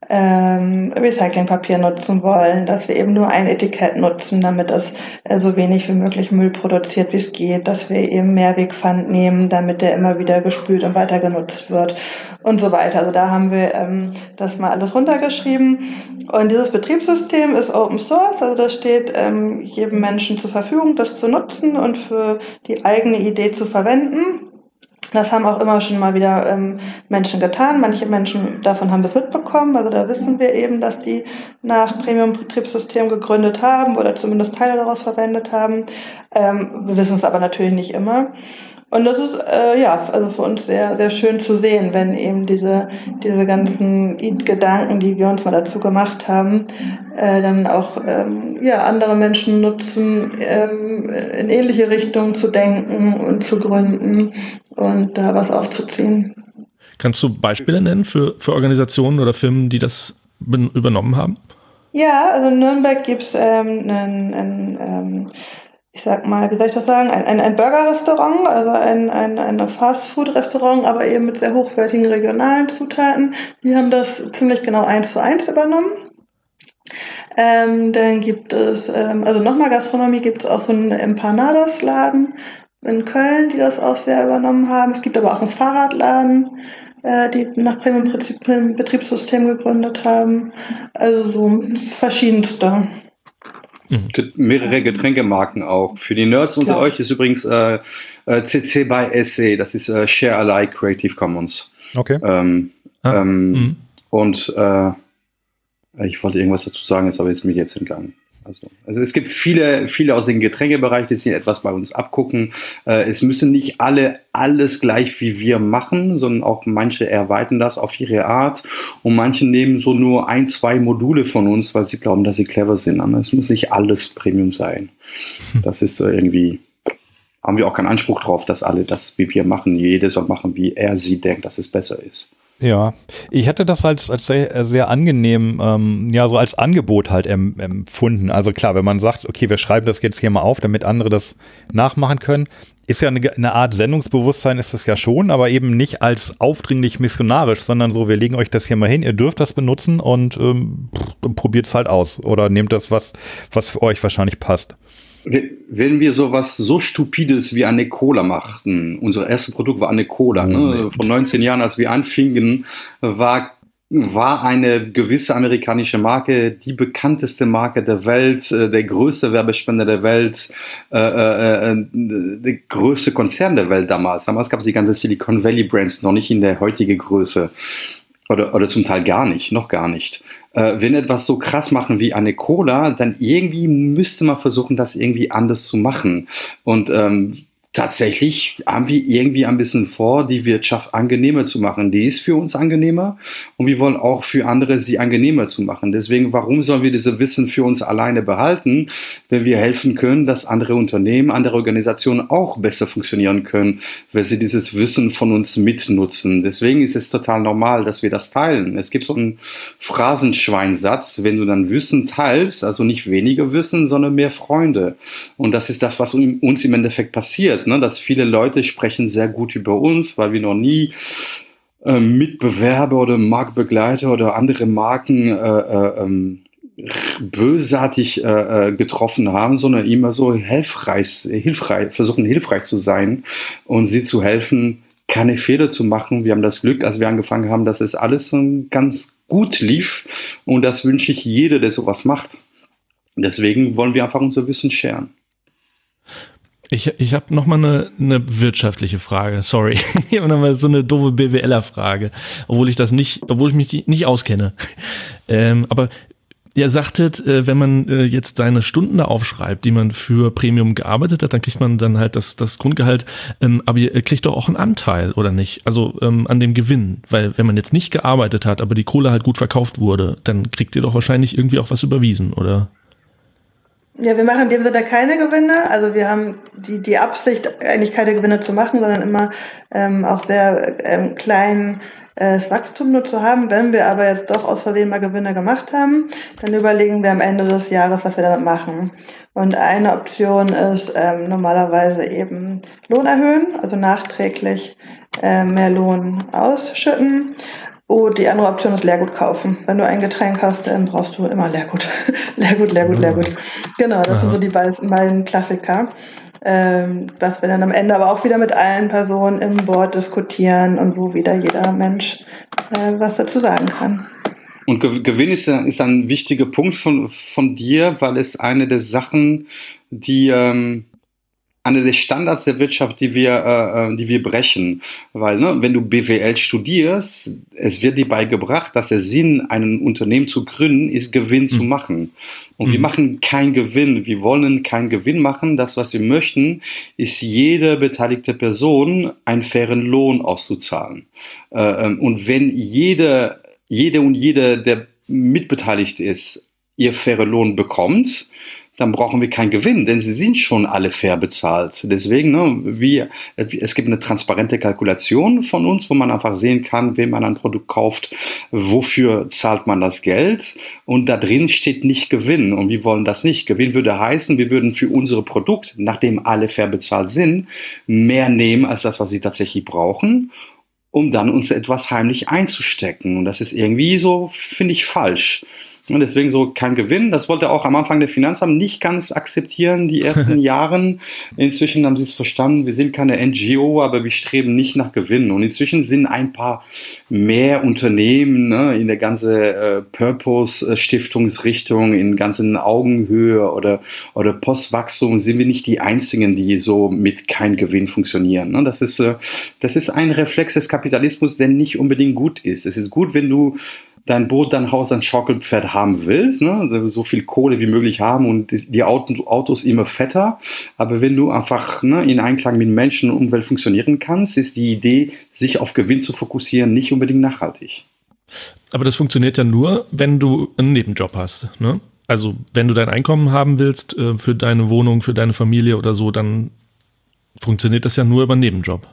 S6: ähm, Recyclingpapier nutzen wollen, dass wir eben nur ein Etikett nutzen, damit es äh, so wenig wie möglich Müll produziert, wie es geht, dass wir eben Mehrwegpfand nehmen, damit der immer wieder gespült und weiter genutzt wird und so weiter. Also da haben wir ähm, das mal alles runtergeschrieben. Und dieses Betriebssystem ist Open Source, also das steht ähm, jedem Menschen zur Verfügung, das zu nutzen und für die eigene Idee zu verwenden. Das haben auch immer schon mal wieder ähm, Menschen getan. Manche Menschen davon haben wir es mitbekommen. Also da wissen wir eben, dass die nach Premium-Betriebssystem gegründet haben oder zumindest Teile daraus verwendet haben. Ähm, wir wissen es aber natürlich nicht immer. Und das ist äh, ja also für uns sehr sehr schön zu sehen, wenn eben diese diese ganzen Gedanken, die wir uns mal dazu gemacht haben, äh, dann auch ähm, ja andere Menschen nutzen, ähm, in ähnliche Richtungen zu denken und zu gründen und da was aufzuziehen.
S4: Kannst du Beispiele nennen für für Organisationen oder Firmen, die das ben- übernommen haben?
S6: Ja, also in Nürnberg gibt's ähm, einen, einen ähm, ich sag mal, wie soll ich das sagen, ein, ein, ein Burger-Restaurant, also ein, ein, ein Fast-Food-Restaurant, aber eben mit sehr hochwertigen regionalen Zutaten. Die haben das ziemlich genau eins zu eins übernommen. Ähm, dann gibt es, ähm, also nochmal Gastronomie, gibt es auch so einen Empanadas-Laden in Köln, die das auch sehr übernommen haben. Es gibt aber auch einen Fahrradladen, äh, die nach Premium-Betriebssystem gegründet haben. Also so verschiedenste.
S5: Get- Mehrere Getränkemarken auch. Für die Nerds unter
S6: Klar.
S5: euch ist übrigens äh, äh, C C by S C, das ist äh, Share Alike Creative Commons.
S3: Okay.
S5: Ähm,
S4: Ah,
S5: ähm,
S4: mhm.
S5: und äh, ich wollte irgendwas dazu sagen, jetzt habe ich es mir jetzt entgangen. Also, also es gibt viele, viele aus dem Getränkebereich, die sich etwas bei uns abgucken. Äh, es müssen nicht alle alles gleich wie wir machen, sondern auch manche erweitern das auf ihre Art und manche nehmen so nur ein, zwei Module von uns, weil sie glauben, dass sie clever sind. Aber es muss nicht alles Premium sein. Das ist äh, irgendwie, haben wir auch keinen Anspruch drauf, dass alle das wie wir machen. Jeder soll machen, wie er sie denkt, dass es besser ist.
S3: Ja, ich hätte das als, als sehr, sehr angenehm, ähm, ja, so als Angebot halt em, empfunden. Also klar, wenn man sagt, okay, wir schreiben das jetzt hier mal auf, damit andere das nachmachen können, ist ja eine, eine Art Sendungsbewusstsein, ist das ja schon, aber eben nicht als aufdringlich missionarisch, sondern so, wir legen euch das hier mal hin, ihr dürft das benutzen und ähm, probiert es halt aus oder nehmt das, was, was für euch wahrscheinlich passt.
S5: Wenn wir sowas so Stupides wie eine Cola machten, unser erstes Produkt war eine Cola, ne? Vor neunzehn Jahren, als wir anfingen, war, war eine gewisse amerikanische Marke die bekannteste Marke der Welt, der größte Werbespender der Welt, äh, äh, der größte Konzern der Welt damals. Damals gab es die ganze Silicon Valley Brands noch nicht in der heutigen Größe. Oder, oder zum Teil gar nicht, noch gar nicht. Äh, wenn etwas so krass machen wie eine Cola, dann irgendwie müsste man versuchen, das irgendwie anders zu machen. Und ähm, tatsächlich haben wir irgendwie ein bisschen vor, die Wirtschaft angenehmer zu machen. Die ist für uns angenehmer und wir wollen auch für andere sie angenehmer zu machen. Deswegen, warum sollen wir dieses Wissen für uns alleine behalten, wenn wir helfen können, dass andere Unternehmen, andere Organisationen auch besser funktionieren können, wenn sie dieses Wissen von uns mitnutzen. Deswegen ist es total normal, dass wir das teilen. Es gibt so einen Phrasenschweinsatz, wenn du dann Wissen teilst, also nicht weniger Wissen, sondern mehr Freunde. Und das ist das, was uns im Endeffekt passiert. Ne, dass viele Leute sprechen sehr gut über uns, weil wir noch nie äh, Mitbewerber oder Marktbegleiter oder andere Marken äh, äh, ähm, bösartig äh, getroffen haben, sondern immer so hilfreich, hilfreich, versuchen hilfreich zu sein und sie zu helfen, keine Fehler zu machen. Wir haben das Glück, als wir angefangen haben, dass es alles ähm, ganz gut lief und das wünsche ich jeder, der sowas macht. Deswegen wollen wir einfach unser Wissen sharen.
S4: Ich, ich habe nochmal eine, eine wirtschaftliche Frage, sorry. Ich habe nochmal so eine doofe B W L-er-Frage, obwohl ich das nicht, obwohl ich mich die nicht auskenne. Ähm, aber ihr sagtet, äh, wenn man äh, jetzt seine Stunden da aufschreibt, die man für Premium gearbeitet hat, dann kriegt man dann halt das, das Grundgehalt, ähm, aber ihr kriegt doch auch einen Anteil, oder nicht? Also ähm, an dem Gewinn, weil wenn man jetzt nicht gearbeitet hat, aber die Kohle halt gut verkauft wurde, dann kriegt ihr doch wahrscheinlich irgendwie auch was überwiesen, oder?
S6: Ja, wir machen in dem Sinne keine Gewinne. Also wir haben die, die Absicht, eigentlich keine Gewinne zu machen, sondern immer ähm, auch sehr ähm, klein äh, das Wachstum nur zu haben. Wenn wir aber jetzt doch aus Versehen mal Gewinne gemacht haben, dann überlegen wir am Ende des Jahres, was wir damit machen. Und eine Option ist ähm, normalerweise eben Lohn erhöhen, also nachträglich äh, mehr Lohn ausschütten. Oh, die andere Option ist Leergut kaufen. Wenn du ein Getränk hast, dann brauchst du immer Leergut. Leergut, Leergut, Leergut. Genau, das
S4: Aha.
S6: sind so die beiden Klassiker. Ähm, was wir dann am Ende aber auch wieder mit allen Personen im Board diskutieren und wo wieder jeder Mensch äh, was dazu sagen kann.
S5: Und Gewinn ist, ist ein wichtiger Punkt von, von dir, weil es eine der Sachen, die ähm, eine der Standards der Wirtschaft, die wir, äh, die wir brechen. Weil, ne, wenn du B W L studierst, es wird dir beigebracht, dass der Sinn, ein Unternehmen zu gründen, ist, Gewinn mhm. zu machen. Und mhm. wir machen keinen Gewinn. Wir wollen keinen Gewinn machen. Das, was wir möchten, ist jede beteiligte Person einen fairen Lohn auszuzahlen. Äh, und wenn jede, jede und jeder, der mitbeteiligt ist, ihr fairen Lohn bekommt, dann brauchen wir keinen Gewinn, denn sie sind schon alle fair bezahlt. Deswegen, ne, wir, es gibt eine transparente Kalkulation von uns, wo man einfach sehen kann, wenn man ein Produkt kauft, wofür zahlt man das Geld. Und da drin steht nicht Gewinn. Und wir wollen das nicht. Gewinn würde heißen, wir würden für unsere Produkte, nachdem alle fair bezahlt sind, mehr nehmen als das, was sie tatsächlich brauchen, um dann uns etwas heimlich einzustecken. Und das ist irgendwie so, finde ich, falsch. Und deswegen so kein Gewinn. Das wollte auch am Anfang der Finanzamt nicht ganz akzeptieren, die ersten Jahren. Inzwischen haben sie es verstanden, wir sind keine N G O, aber wir streben nicht nach Gewinn. Und inzwischen sind ein paar mehr Unternehmen, ne, in der ganzen äh, Purpose-Stiftungsrichtung, in ganzen Augenhöhe oder, oder Postwachstum, sind wir nicht die Einzigen, die so mit kein Gewinn funktionieren. Ne? Das ist, äh, das ist ein Reflex des Kapitalismus, der nicht unbedingt gut ist. Es ist gut, wenn du dein Boot, dein Haus, dein Schaukelpferd haben willst, ne? So viel Kohle wie möglich haben und die Autos immer fetter. Aber wenn du einfach, ne, in Einklang mit Menschen und Umwelt funktionieren kannst, ist die Idee, sich auf Gewinn zu fokussieren, nicht unbedingt nachhaltig.
S4: Aber das funktioniert ja nur, wenn du einen Nebenjob hast, ne? Also wenn du dein Einkommen haben willst äh, für deine Wohnung, für deine Familie oder so, dann funktioniert das ja nur über einen Nebenjob.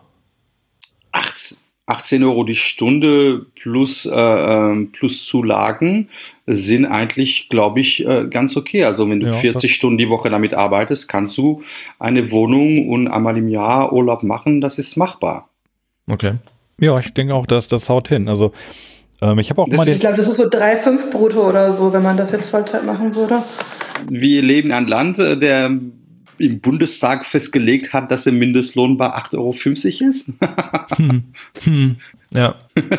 S5: achtzehn Euro die Stunde plus, äh, plus Zulagen sind eigentlich, glaube ich, äh, ganz okay. Also wenn du ja, vierzig Stunden die Woche damit arbeitest, kannst du eine Wohnung und einmal im Jahr Urlaub machen. Das ist machbar.
S4: Okay.
S3: Ja, ich denke auch, dass das haut hin. Also ähm, ich habe auch
S5: das
S3: mal den...
S6: Ich glaube, das ist so drei Komma fünf brutto oder so, wenn man das jetzt Vollzeit machen würde.
S5: Wir leben in einem Land, der im Bundestag festgelegt hat, dass der Mindestlohn bei acht Euro fünfzig ist.
S4: hm. Hm. Ja.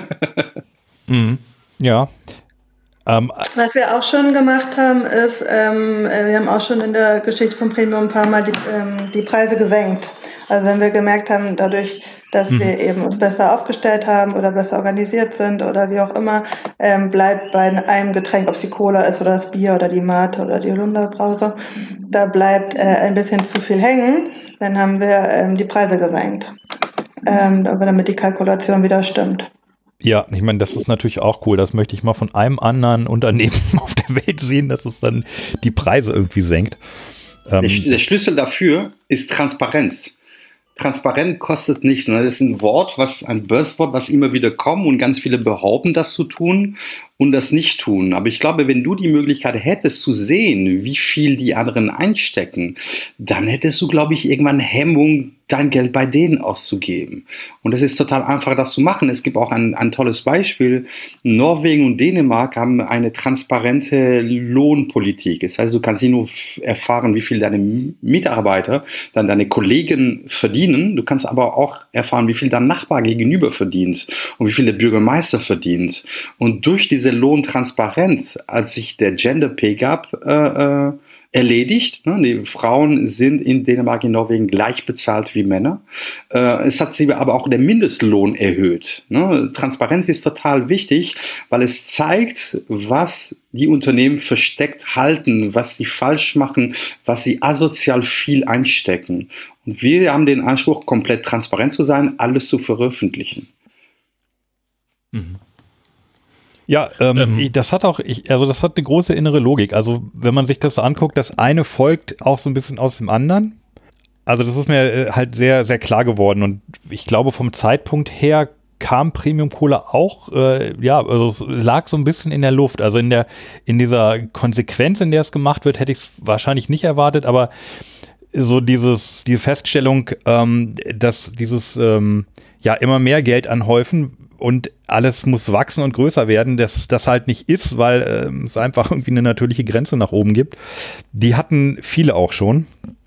S4: hm.
S3: Ja. Ähm,
S6: Was wir auch schon gemacht haben, ist, ähm, wir haben auch schon in der Geschichte von Premium ein paar Mal die, ähm, die Preise gesenkt. Also wenn wir gemerkt haben, dadurch, dass mhm. wir eben uns besser aufgestellt haben oder besser organisiert sind oder wie auch immer, ähm, bleibt bei einem Getränk, ob es die Cola ist oder das Bier oder die Mate oder die Holunderbrause, da bleibt äh, ein bisschen zu viel hängen, dann haben wir ähm, die Preise gesenkt, ähm, damit die Kalkulation wieder stimmt.
S3: Ja, ich meine, das ist natürlich auch cool. Das möchte ich mal von einem anderen Unternehmen auf der Welt sehen, dass es dann die Preise irgendwie senkt.
S5: Ähm, der, der Schlüssel dafür ist Transparenz. Transparent kostet nicht. Das ist ein Wort, was ein Buzzword, was immer wieder kommt und ganz viele behaupten, das zu tun und das nicht tun. Aber ich glaube, wenn du die Möglichkeit hättest zu sehen, wie viel die anderen einstecken, dann hättest du, glaube ich, irgendwann Hemmung, dein Geld bei denen auszugeben. Und es ist total einfach, das zu machen. Es gibt auch ein, ein tolles Beispiel. Norwegen und Dänemark haben eine transparente Lohnpolitik. Das heißt, du kannst nicht nur erfahren, wie viel deine Mitarbeiter, dann deine Kollegen verdienen. Du kannst aber auch erfahren, wie viel dein Nachbar gegenüber verdient und wie viel der Bürgermeister verdient. Und durch diese Lohntransparenz, als sich der Gender Pay Gap äh, erledigt. Die Frauen sind in Dänemark, in Norwegen gleich bezahlt wie Männer. Es hat sich aber auch der Mindestlohn erhöht. Transparenz ist total wichtig, weil es zeigt, was die Unternehmen versteckt halten, was sie falsch machen, was sie asozial viel einstecken. Und wir haben den Anspruch, komplett transparent zu sein, alles zu veröffentlichen.
S3: Mhm. Ja, ähm, ähm. das hat auch, ich, also das hat eine große innere Logik. Also wenn man sich das so anguckt, das eine folgt auch so ein bisschen aus dem anderen. Also das ist mir halt sehr, sehr klar geworden. Und ich glaube, vom Zeitpunkt her kam Premium Cola auch, äh, ja, also es lag so ein bisschen in der Luft. Also in der, in dieser Konsequenz, in der es gemacht wird, hätte ich es wahrscheinlich nicht erwartet. Aber so dieses, die Feststellung, ähm, dass dieses, ähm, ja, immer mehr Geld anhäufen, und alles muss wachsen und größer werden, dass das halt nicht ist, weil äh, es einfach irgendwie eine natürliche Grenze nach oben gibt. Die hatten viele auch schon.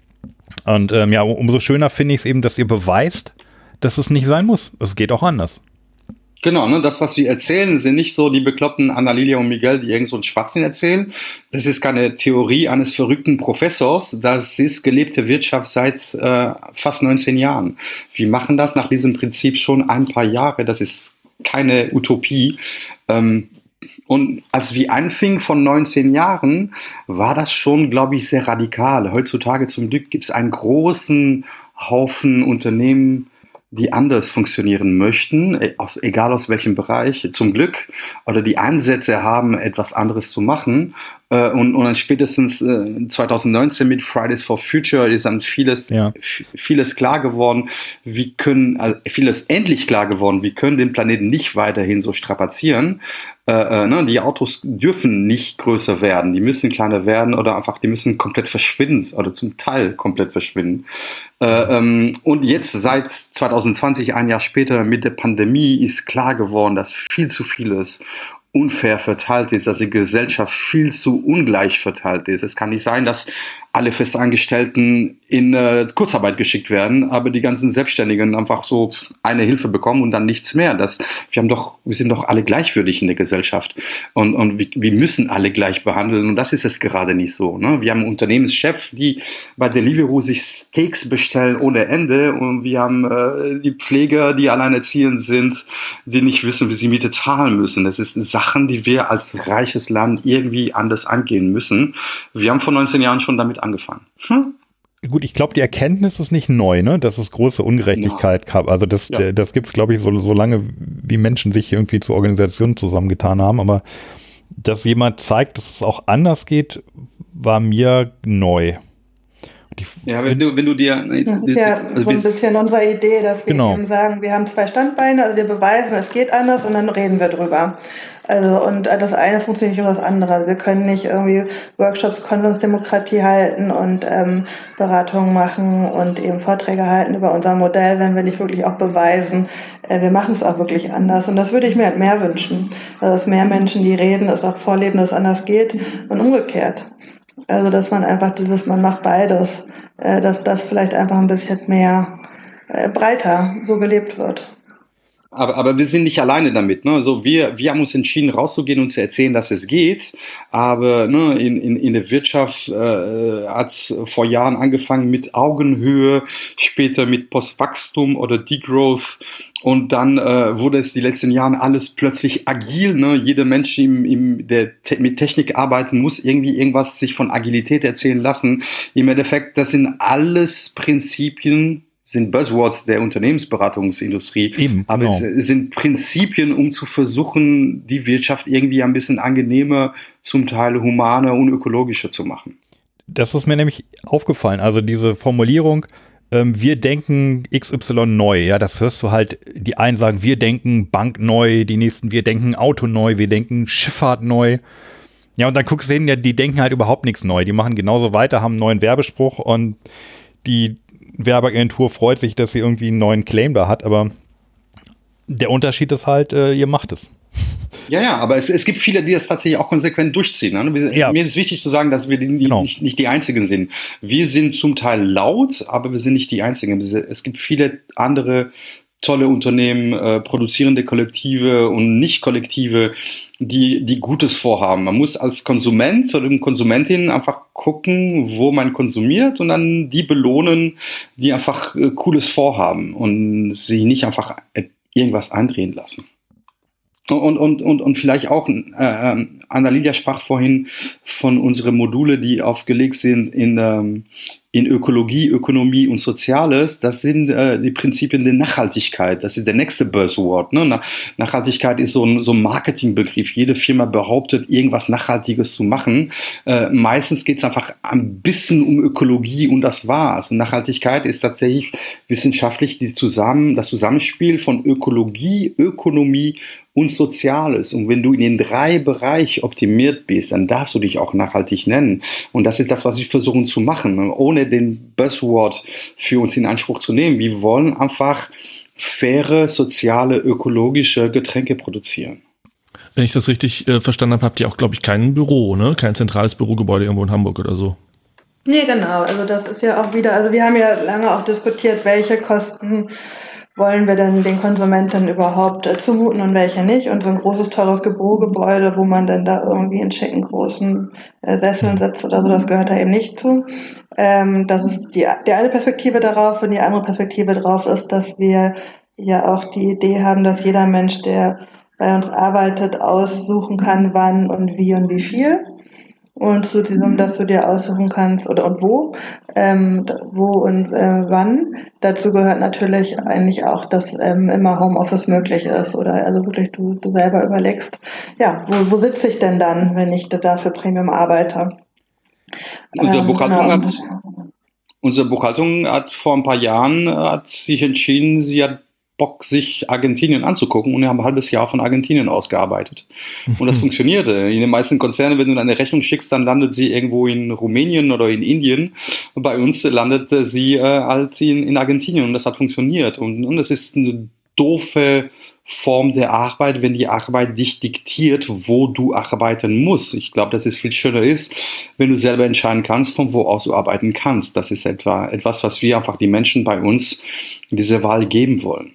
S3: Und ähm, ja, umso schöner finde ich es eben, dass ihr beweist, dass es nicht sein muss. Es geht auch anders.
S5: Genau, ne, das, was wir erzählen, sind nicht so die bekloppten Annalilia und Miguel, die irgend so einen Schwachsinn erzählen. Das ist keine Theorie eines verrückten Professors. Das ist gelebte Wirtschaft seit äh, fast neunzehn Jahren. Wir machen das nach diesem Prinzip schon ein paar Jahre. Das ist keine Utopie. Ähm, und als wir anfingen von neunzehn Jahren, war das schon, glaube ich, sehr radikal. Heutzutage zum Glück gibt es einen großen Haufen Unternehmen, die anders funktionieren möchten, aus, egal aus welchem Bereich, zum Glück, oder die Ansätze haben, etwas anderes zu machen. Äh, und, und dann spätestens äh, zwanzig neunzehn mit Fridays for Future ist dann vieles, ja. vieles klar geworden. Wir können, also vieles endlich klar geworden, wir können den Planeten nicht weiterhin so strapazieren. Äh, äh, ne? Die Autos dürfen nicht größer werden, die müssen kleiner werden oder einfach, die müssen komplett verschwinden oder zum Teil komplett verschwinden. Äh, ähm, und jetzt seit zwanzig zwanzig, ein Jahr später mit der Pandemie, ist klar geworden, dass viel zu vieles unfair verteilt ist, dass die Gesellschaft viel zu ungleich verteilt ist. Es kann nicht sein, dass alle Festangestellten in äh, Kurzarbeit geschickt werden, aber die ganzen Selbstständigen einfach so eine Hilfe bekommen und dann nichts mehr. Das, wir haben doch, wir sind doch alle gleichwürdig in der Gesellschaft und, und wir, wir müssen alle gleich behandeln und das ist es gerade nicht so. Ne? Wir haben einen Unternehmenschef, die bei Deliveroo sich Steaks bestellen ohne Ende und wir haben äh, die Pfleger, die alleinerziehend sind, die nicht wissen, wie sie Miete zahlen müssen. Das ist Sachen, die wir als reiches Land irgendwie anders angehen müssen. Wir haben vor neunzehn Jahren schon damit angefangen. Hm?
S3: Gut, ich glaube, die Erkenntnis ist nicht neu, ne? Dass es große Ungerechtigkeit ja. gab. Also das, ja. das gibt es, glaube ich, so, so lange, wie Menschen sich irgendwie zu Organisationen zusammengetan haben. Aber dass jemand zeigt, dass es auch anders geht, war mir neu.
S5: Die, ja, wenn du, wenn du dir...
S6: Das ist ja also so ein bisschen unsere Idee, dass wir genau. eben sagen, wir haben zwei Standbeine, also wir beweisen, es geht anders und dann reden wir drüber. Also und das eine funktioniert nicht ohne das andere. Also wir können nicht irgendwie Workshops Konsensdemokratie halten und ähm, Beratungen machen und eben Vorträge halten über unser Modell, wenn wir nicht wirklich auch beweisen, äh, wir machen es auch wirklich anders. Und das würde ich mir halt mehr wünschen. Also dass mehr Menschen, die reden, es auch vorleben, dass es anders geht und umgekehrt. Also, dass man einfach dieses, man macht beides, äh, dass das vielleicht einfach ein bisschen mehr äh, breiter so gelebt wird.
S5: Aber, aber wir sind nicht alleine damit. Ne? Also wir, wir haben uns entschieden, rauszugehen und zu erzählen, dass es geht. Aber ne, in, in, in der Wirtschaft äh, hat es vor Jahren angefangen mit Augenhöhe, später mit Postwachstum oder Degrowth. Und dann äh, wurde es die letzten Jahre alles plötzlich agil. Ne? Jeder Mensch, im, im, der te- mit Technik arbeiten muss, irgendwie irgendwas sich von Agilität erzählen lassen. Im Endeffekt, das sind alles Prinzipien, sind Buzzwords der Unternehmensberatungsindustrie. Eben, aber genau. Es sind Prinzipien, um zu versuchen, die Wirtschaft irgendwie ein bisschen angenehmer, zum Teil humaner und ökologischer zu machen.
S3: Das ist mir nämlich aufgefallen. Also diese Formulierung, ähm, wir denken X Y neu. Ja, das hörst du halt, die einen sagen, wir denken Bank neu, die nächsten, wir denken Auto neu, wir denken Schifffahrt neu. Ja, und dann guckst du hin, ja, die denken halt überhaupt nichts neu. Die machen genauso weiter, haben einen neuen Werbespruch und die Werbeagentur freut sich, dass sie irgendwie einen neuen Claim da hat, aber der Unterschied ist halt, äh, ihr macht es.
S5: Ja, ja, aber es, es gibt viele, die das tatsächlich auch konsequent durchziehen. Ne? Wir, ja. Mir ist wichtig zu sagen, dass wir die, genau. nicht, nicht die Einzigen sind. Wir sind zum Teil laut, aber wir sind nicht die Einzigen. Es gibt viele andere tolle Unternehmen, äh, produzierende Kollektive und Nicht-Kollektive, die, die Gutes vorhaben. Man muss als Konsument oder Konsumentin einfach gucken, wo man konsumiert und dann die belohnen, die einfach äh, Cooles vorhaben und sie nicht einfach irgendwas eindrehen lassen. Und, und, und, und vielleicht auch, äh, Annalilia sprach vorhin von unseren Module, die aufgelegt sind in, ähm, in Ökologie, Ökonomie und Soziales. Das sind äh, die Prinzipien der Nachhaltigkeit. Das ist der nächste Buzzword. Ne? Nachhaltigkeit ist so ein, so ein Marketingbegriff. Jede Firma behauptet, irgendwas Nachhaltiges zu machen. Äh, meistens geht es einfach ein bisschen um Ökologie und das war's. Und Nachhaltigkeit ist tatsächlich wissenschaftlich die zusammen, das Zusammenspiel von Ökologie, Ökonomie und Soziales. Und wenn du in den drei Bereichen optimiert bist, dann darfst du dich auch nachhaltig nennen. Und das ist das, was wir versuchen zu machen, ohne den Buzzword für uns in Anspruch zu nehmen. Wir wollen einfach faire, soziale, ökologische Getränke produzieren.
S4: Wenn ich das richtig äh, verstanden habe, habt ihr auch, glaube ich, kein Büro, ne? Kein zentrales Bürogebäude irgendwo in Hamburg oder so.
S6: Nee, genau. Also das ist ja auch wieder, also wir haben ja lange auch diskutiert, welche Kosten wollen wir denn den Konsumenten überhaupt äh, zumuten und welche nicht. Und so ein großes, teures Bürogebäude, wo man dann da irgendwie in schicken großen äh, Sesseln sitzt oder so, das gehört da eben nicht zu. Ähm, das ist die, die eine Perspektive darauf, und die andere Perspektive darauf ist, dass wir ja auch die Idee haben, dass jeder Mensch, der bei uns arbeitet, aussuchen kann, wann und wie und wie viel. Und zu diesem, dass du dir aussuchen kannst oder und wo, ähm, wo und äh, wann. Dazu gehört natürlich eigentlich auch, dass ähm, immer Homeoffice möglich ist oder also wirklich du, du selber überlegst, ja, wo, wo sitze ich denn dann, wenn ich da für Premium arbeite?
S5: Unsere
S6: Ähm,
S5: Buchhaltung
S6: genau.
S5: hat Unsere Buchhaltung hat vor ein paar Jahren hat sich entschieden, sie hat Bock, sich Argentinien anzugucken, und wir haben ein halbes Jahr von Argentinien ausgearbeitet. Und das funktionierte. In den meisten Konzernen, wenn du eine Rechnung schickst, dann landet sie irgendwo in Rumänien oder in Indien. Und bei uns landete sie äh, halt in, in Argentinien, und das hat funktioniert. Und, und das ist eine doofe Form der Arbeit, wenn die Arbeit dich diktiert, wo du arbeiten musst. Ich glaube, dass es viel schöner ist, wenn du selber entscheiden kannst, von wo aus du arbeiten kannst. Das ist etwa etwas, was wir einfach die Menschen bei uns diese Wahl geben wollen.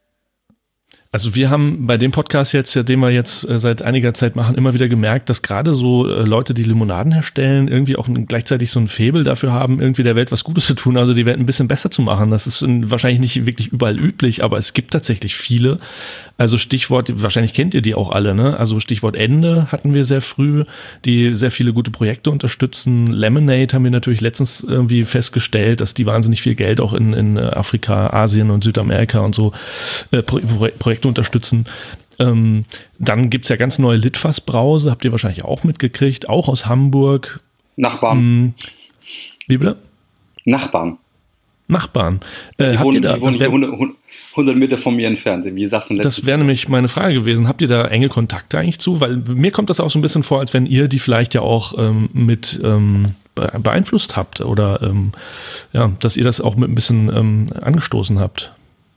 S4: Also wir haben bei dem Podcast jetzt, den wir jetzt seit einiger Zeit machen, immer wieder gemerkt, dass gerade so Leute, die Limonaden herstellen, irgendwie auch gleichzeitig so ein Faible dafür haben, irgendwie der Welt was Gutes zu tun, also die Welt ein bisschen besser zu machen. Das ist wahrscheinlich nicht wirklich überall üblich, aber es gibt tatsächlich viele. Also Stichwort, wahrscheinlich kennt ihr die auch alle, ne? Also Stichwort Ende hatten wir sehr früh, die sehr viele gute Projekte unterstützen. Lemonade haben wir natürlich letztens irgendwie festgestellt, dass die wahnsinnig viel Geld auch in, in Afrika, Asien und Südamerika und so äh, Pro- Projekte unterstützen. Ähm, dann gibt es ja ganz neue Litfaß-Brause, habt ihr wahrscheinlich auch mitgekriegt, auch aus Hamburg.
S5: Nachbarn.
S4: Hm, wie bitte?
S5: Nachbarn.
S4: Nachbarn. Äh,
S5: Die
S4: habt
S5: wohnen,
S4: ihr da,
S5: die wohnen
S4: das wär,
S5: hundert, hundert Meter von mir entfernt, wie sagst du
S4: Das wäre nämlich meine Frage gewesen. Habt ihr da enge Kontakte eigentlich zu? Weil mir kommt das auch so ein bisschen vor, als wenn ihr die vielleicht ja auch ähm, mit ähm, beeinflusst habt oder ähm, ja, dass ihr das auch mit ein bisschen ähm, angestoßen habt.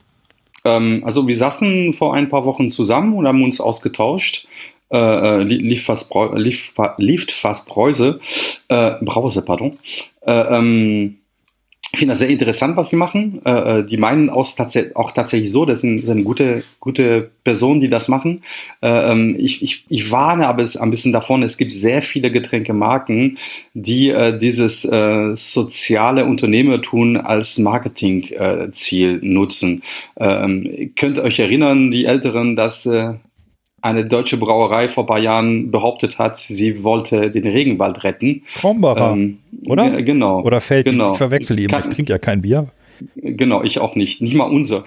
S5: Also wir saßen vor ein paar Wochen zusammen und haben uns ausgetauscht. Äh, Litfaß-Brause, äh, Brause, pardon. Äh, ähm, ich finde das sehr interessant, was sie machen. Äh, die meinen auch, tats- auch tatsächlich so, das sind, sind gute, gute Personen, die das machen. Äh, ich, ich, ich warne aber es ein bisschen davon, es gibt sehr viele Getränkemarken, die äh, dieses äh, soziale Unternehmertum als Marketingziel äh, nutzen. Ähm, ihr könnt euch erinnern, die Älteren, dass äh, eine deutsche Brauerei vor ein paar Jahren behauptet hat, sie wollte den Regenwald retten.
S3: Krombacher,
S5: ähm,
S3: oder?
S5: G- genau.
S3: Oder Feld,
S5: genau.
S3: ich verwechsel ihn, ich trinke ja kein Bier.
S5: Genau, ich auch nicht. Nicht mal unser.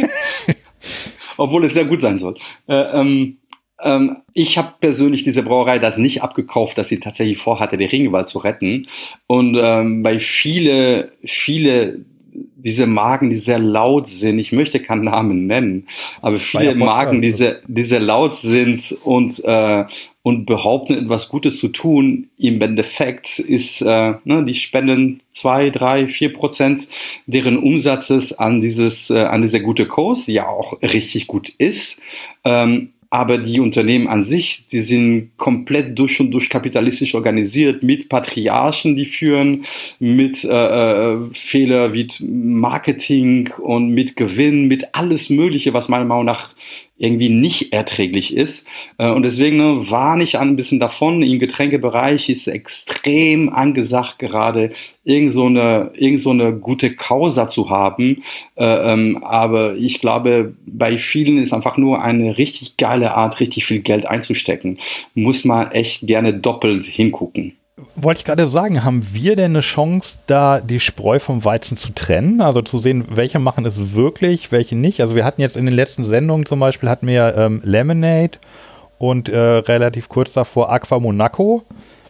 S5: Obwohl es sehr gut sein soll. Äh, ähm, ähm, ich habe persönlich diese Brauerei das nicht abgekauft, dass sie tatsächlich vorhatte, den Regenwald zu retten. Und ähm, bei viele, viele diese Marken, die sehr laut sind, ich möchte keinen Namen nennen, aber viele Marken, die sehr, die sehr laut sind und, äh, und behaupten, etwas Gutes zu tun, im Endeffekt ist, äh, ne, die spenden zwei, drei, vier Prozent deren Umsatzes an dieses, äh, an dieser gute Kurs, die ja auch richtig gut ist. Ähm, Aber die Unternehmen an sich, die sind komplett durch und durch kapitalistisch organisiert, mit Patriarchen, die führen, mit äh, Fehler wie Marketing und mit Gewinn, mit alles Mögliche, was meiner Meinung nach irgendwie nicht erträglich ist. Und deswegen ne, warne ich ein bisschen davon. Im Getränkebereich ist extrem angesagt, gerade irgend so eine, irgend so eine gute Causa zu haben. Äh, ähm, aber ich glaube, bei vielen ist einfach nur eine richtig geile Art, richtig viel Geld einzustecken. Muss man echt gerne doppelt hingucken.
S3: Wollte ich gerade sagen, haben wir denn eine Chance, da die Spreu vom Weizen zu trennen? Also zu sehen, welche machen es wirklich, welche nicht? Also wir hatten jetzt in den letzten Sendungen zum Beispiel, hatten wir ähm, Lemonade und äh, relativ kurz davor Aqua Monaco,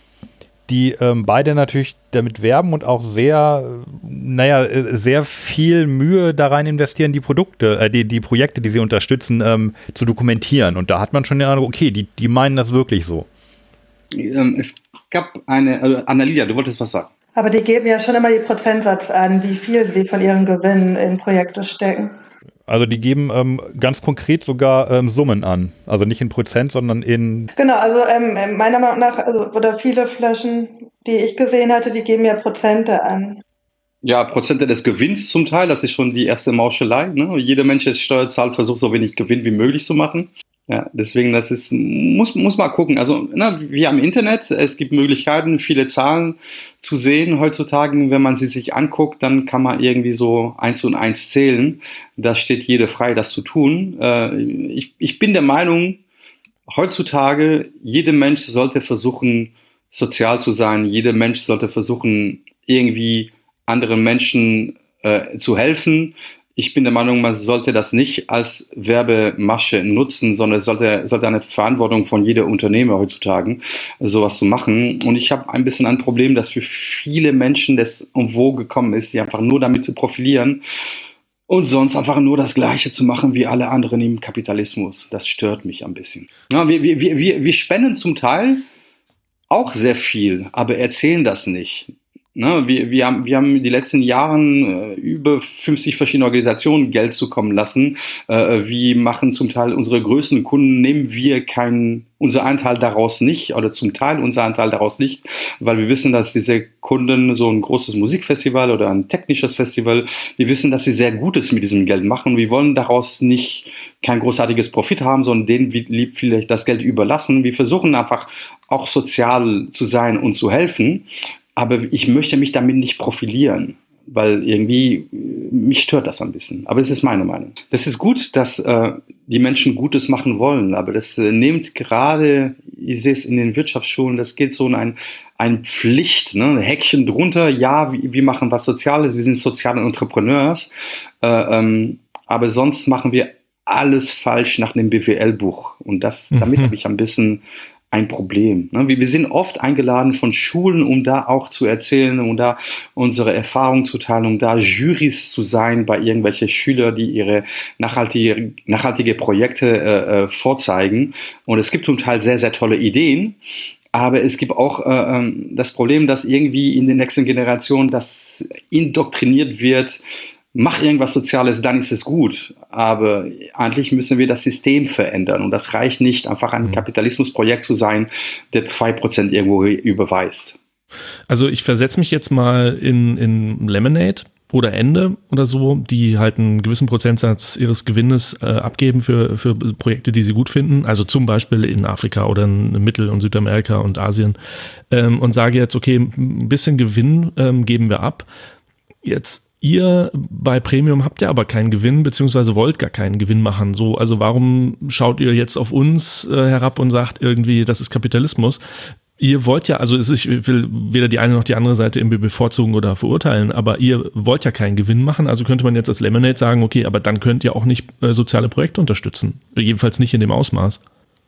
S3: die ähm, beide natürlich damit werben und auch sehr, naja, sehr viel Mühe da rein investieren, die Produkte, äh, die, die Projekte, die sie unterstützen, ähm, zu dokumentieren. Und da hat man schon den Eindruck, okay, die, die meinen das wirklich so.
S5: Ähm, es gab eine, also Annalena, du wolltest was sagen.
S6: Aber die geben ja schon immer die Prozentsatz an, wie viel sie von ihren Gewinnen in Projekte stecken.
S3: Also die geben ähm, ganz konkret sogar ähm, Summen an. Also nicht in Prozent, sondern in...
S6: Genau, also ähm, meiner Meinung nach, also, oder viele Flaschen, die ich gesehen hatte, die geben ja Prozente an.
S5: Ja, Prozente des Gewinns zum Teil, das ist schon die erste Mauschelei. Ne? Jeder Mensch, der Steuer zahlt, versucht so wenig Gewinn wie möglich zu machen. Ja, deswegen, das ist, muss, muss mal gucken. Also, na, wie am Internet, es gibt Möglichkeiten, viele Zahlen zu sehen heutzutage. Wenn man sie sich anguckt, dann kann man irgendwie so eins und eins zählen. Da steht jeder frei, das zu tun. Äh, ich, ich bin der Meinung, heutzutage, jeder Mensch sollte versuchen, sozial zu sein. Jeder Mensch sollte versuchen, irgendwie anderen Menschen äh, zu helfen. Ich bin der Meinung, man sollte das nicht als Werbemasche nutzen, sondern es sollte, sollte eine Verantwortung von jeder Unternehmer heutzutage, sowas zu machen. Und ich habe ein bisschen ein Problem, dass für viele Menschen das en vogue gekommen ist, die einfach nur damit zu profilieren und sonst einfach nur das Gleiche zu machen wie alle anderen im Kapitalismus. Das stört mich ein bisschen. Ja, wir, wir, wir, wir spenden zum Teil auch sehr viel, aber erzählen das nicht. Ne, wir, wir, haben, wir haben die letzten Jahre äh, über fünfzig verschiedene Organisationen Geld zukommen lassen. Äh, wir machen zum Teil unsere größten Kunden, nehmen wir keinen, unser Anteil daraus nicht oder zum Teil unser Anteil daraus nicht, weil wir wissen, dass diese Kunden so ein großes Musikfestival oder ein technisches Festival, wir wissen, dass sie sehr Gutes mit diesem Geld machen. Wir wollen daraus nicht kein großartiges Profit haben, sondern denen lieb vielleicht das Geld überlassen. Wir versuchen einfach auch sozial zu sein und zu helfen. Aber ich möchte mich damit nicht profilieren, weil irgendwie mich stört das ein bisschen. Aber das ist meine Meinung. Das ist gut, dass äh, die Menschen Gutes machen wollen, aber das äh, nimmt gerade, ich sehe es in den Wirtschaftsschulen, das geht so in ein, ein Pflicht, ne? Ein Häkchen drunter, ja, wir, wir machen was Soziales, wir sind soziale Entrepreneurs, äh, ähm, aber sonst machen wir alles falsch nach dem B W L-Buch. Und das, damit mhm. habe ich ein bisschen ein Problem. Wir sind oft eingeladen von Schulen, um da auch zu erzählen, um da unsere Erfahrungen zu teilen, um da Jurys zu sein bei irgendwelchen Schülern, die ihre nachhaltige, nachhaltige Projekte äh, vorzeigen. Und es gibt zum Teil sehr, sehr tolle Ideen. Aber es gibt auch äh, das Problem, dass irgendwie in den nächsten Generationen das indoktriniert wird, mach irgendwas Soziales, dann ist es gut. Aber eigentlich müssen wir das System verändern. Und das reicht nicht, einfach ein Kapitalismusprojekt zu sein, der zwei Prozent irgendwo überweist.
S4: Also ich versetze mich jetzt mal in, in Lemonade oder Ende oder so, die halt einen gewissen Prozentsatz ihres Gewinnes äh, abgeben für, für Projekte, die sie gut finden. Also zum Beispiel in Afrika oder in Mittel- und Südamerika und Asien. Ähm, und sage jetzt, okay, ein bisschen Gewinn ähm, geben wir ab. Jetzt Ihr bei Premium habt ja aber keinen Gewinn, beziehungsweise wollt gar keinen Gewinn machen. So, also warum schaut ihr jetzt auf uns äh, herab und sagt irgendwie, das ist Kapitalismus? Ihr wollt ja, also es ist, ich will weder die eine noch die andere Seite irgendwie bevorzugen oder verurteilen, aber ihr wollt ja keinen Gewinn machen. Also könnte man jetzt als Lemonade sagen, okay, aber dann könnt ihr auch nicht äh, soziale Projekte unterstützen. Jedenfalls nicht in dem Ausmaß.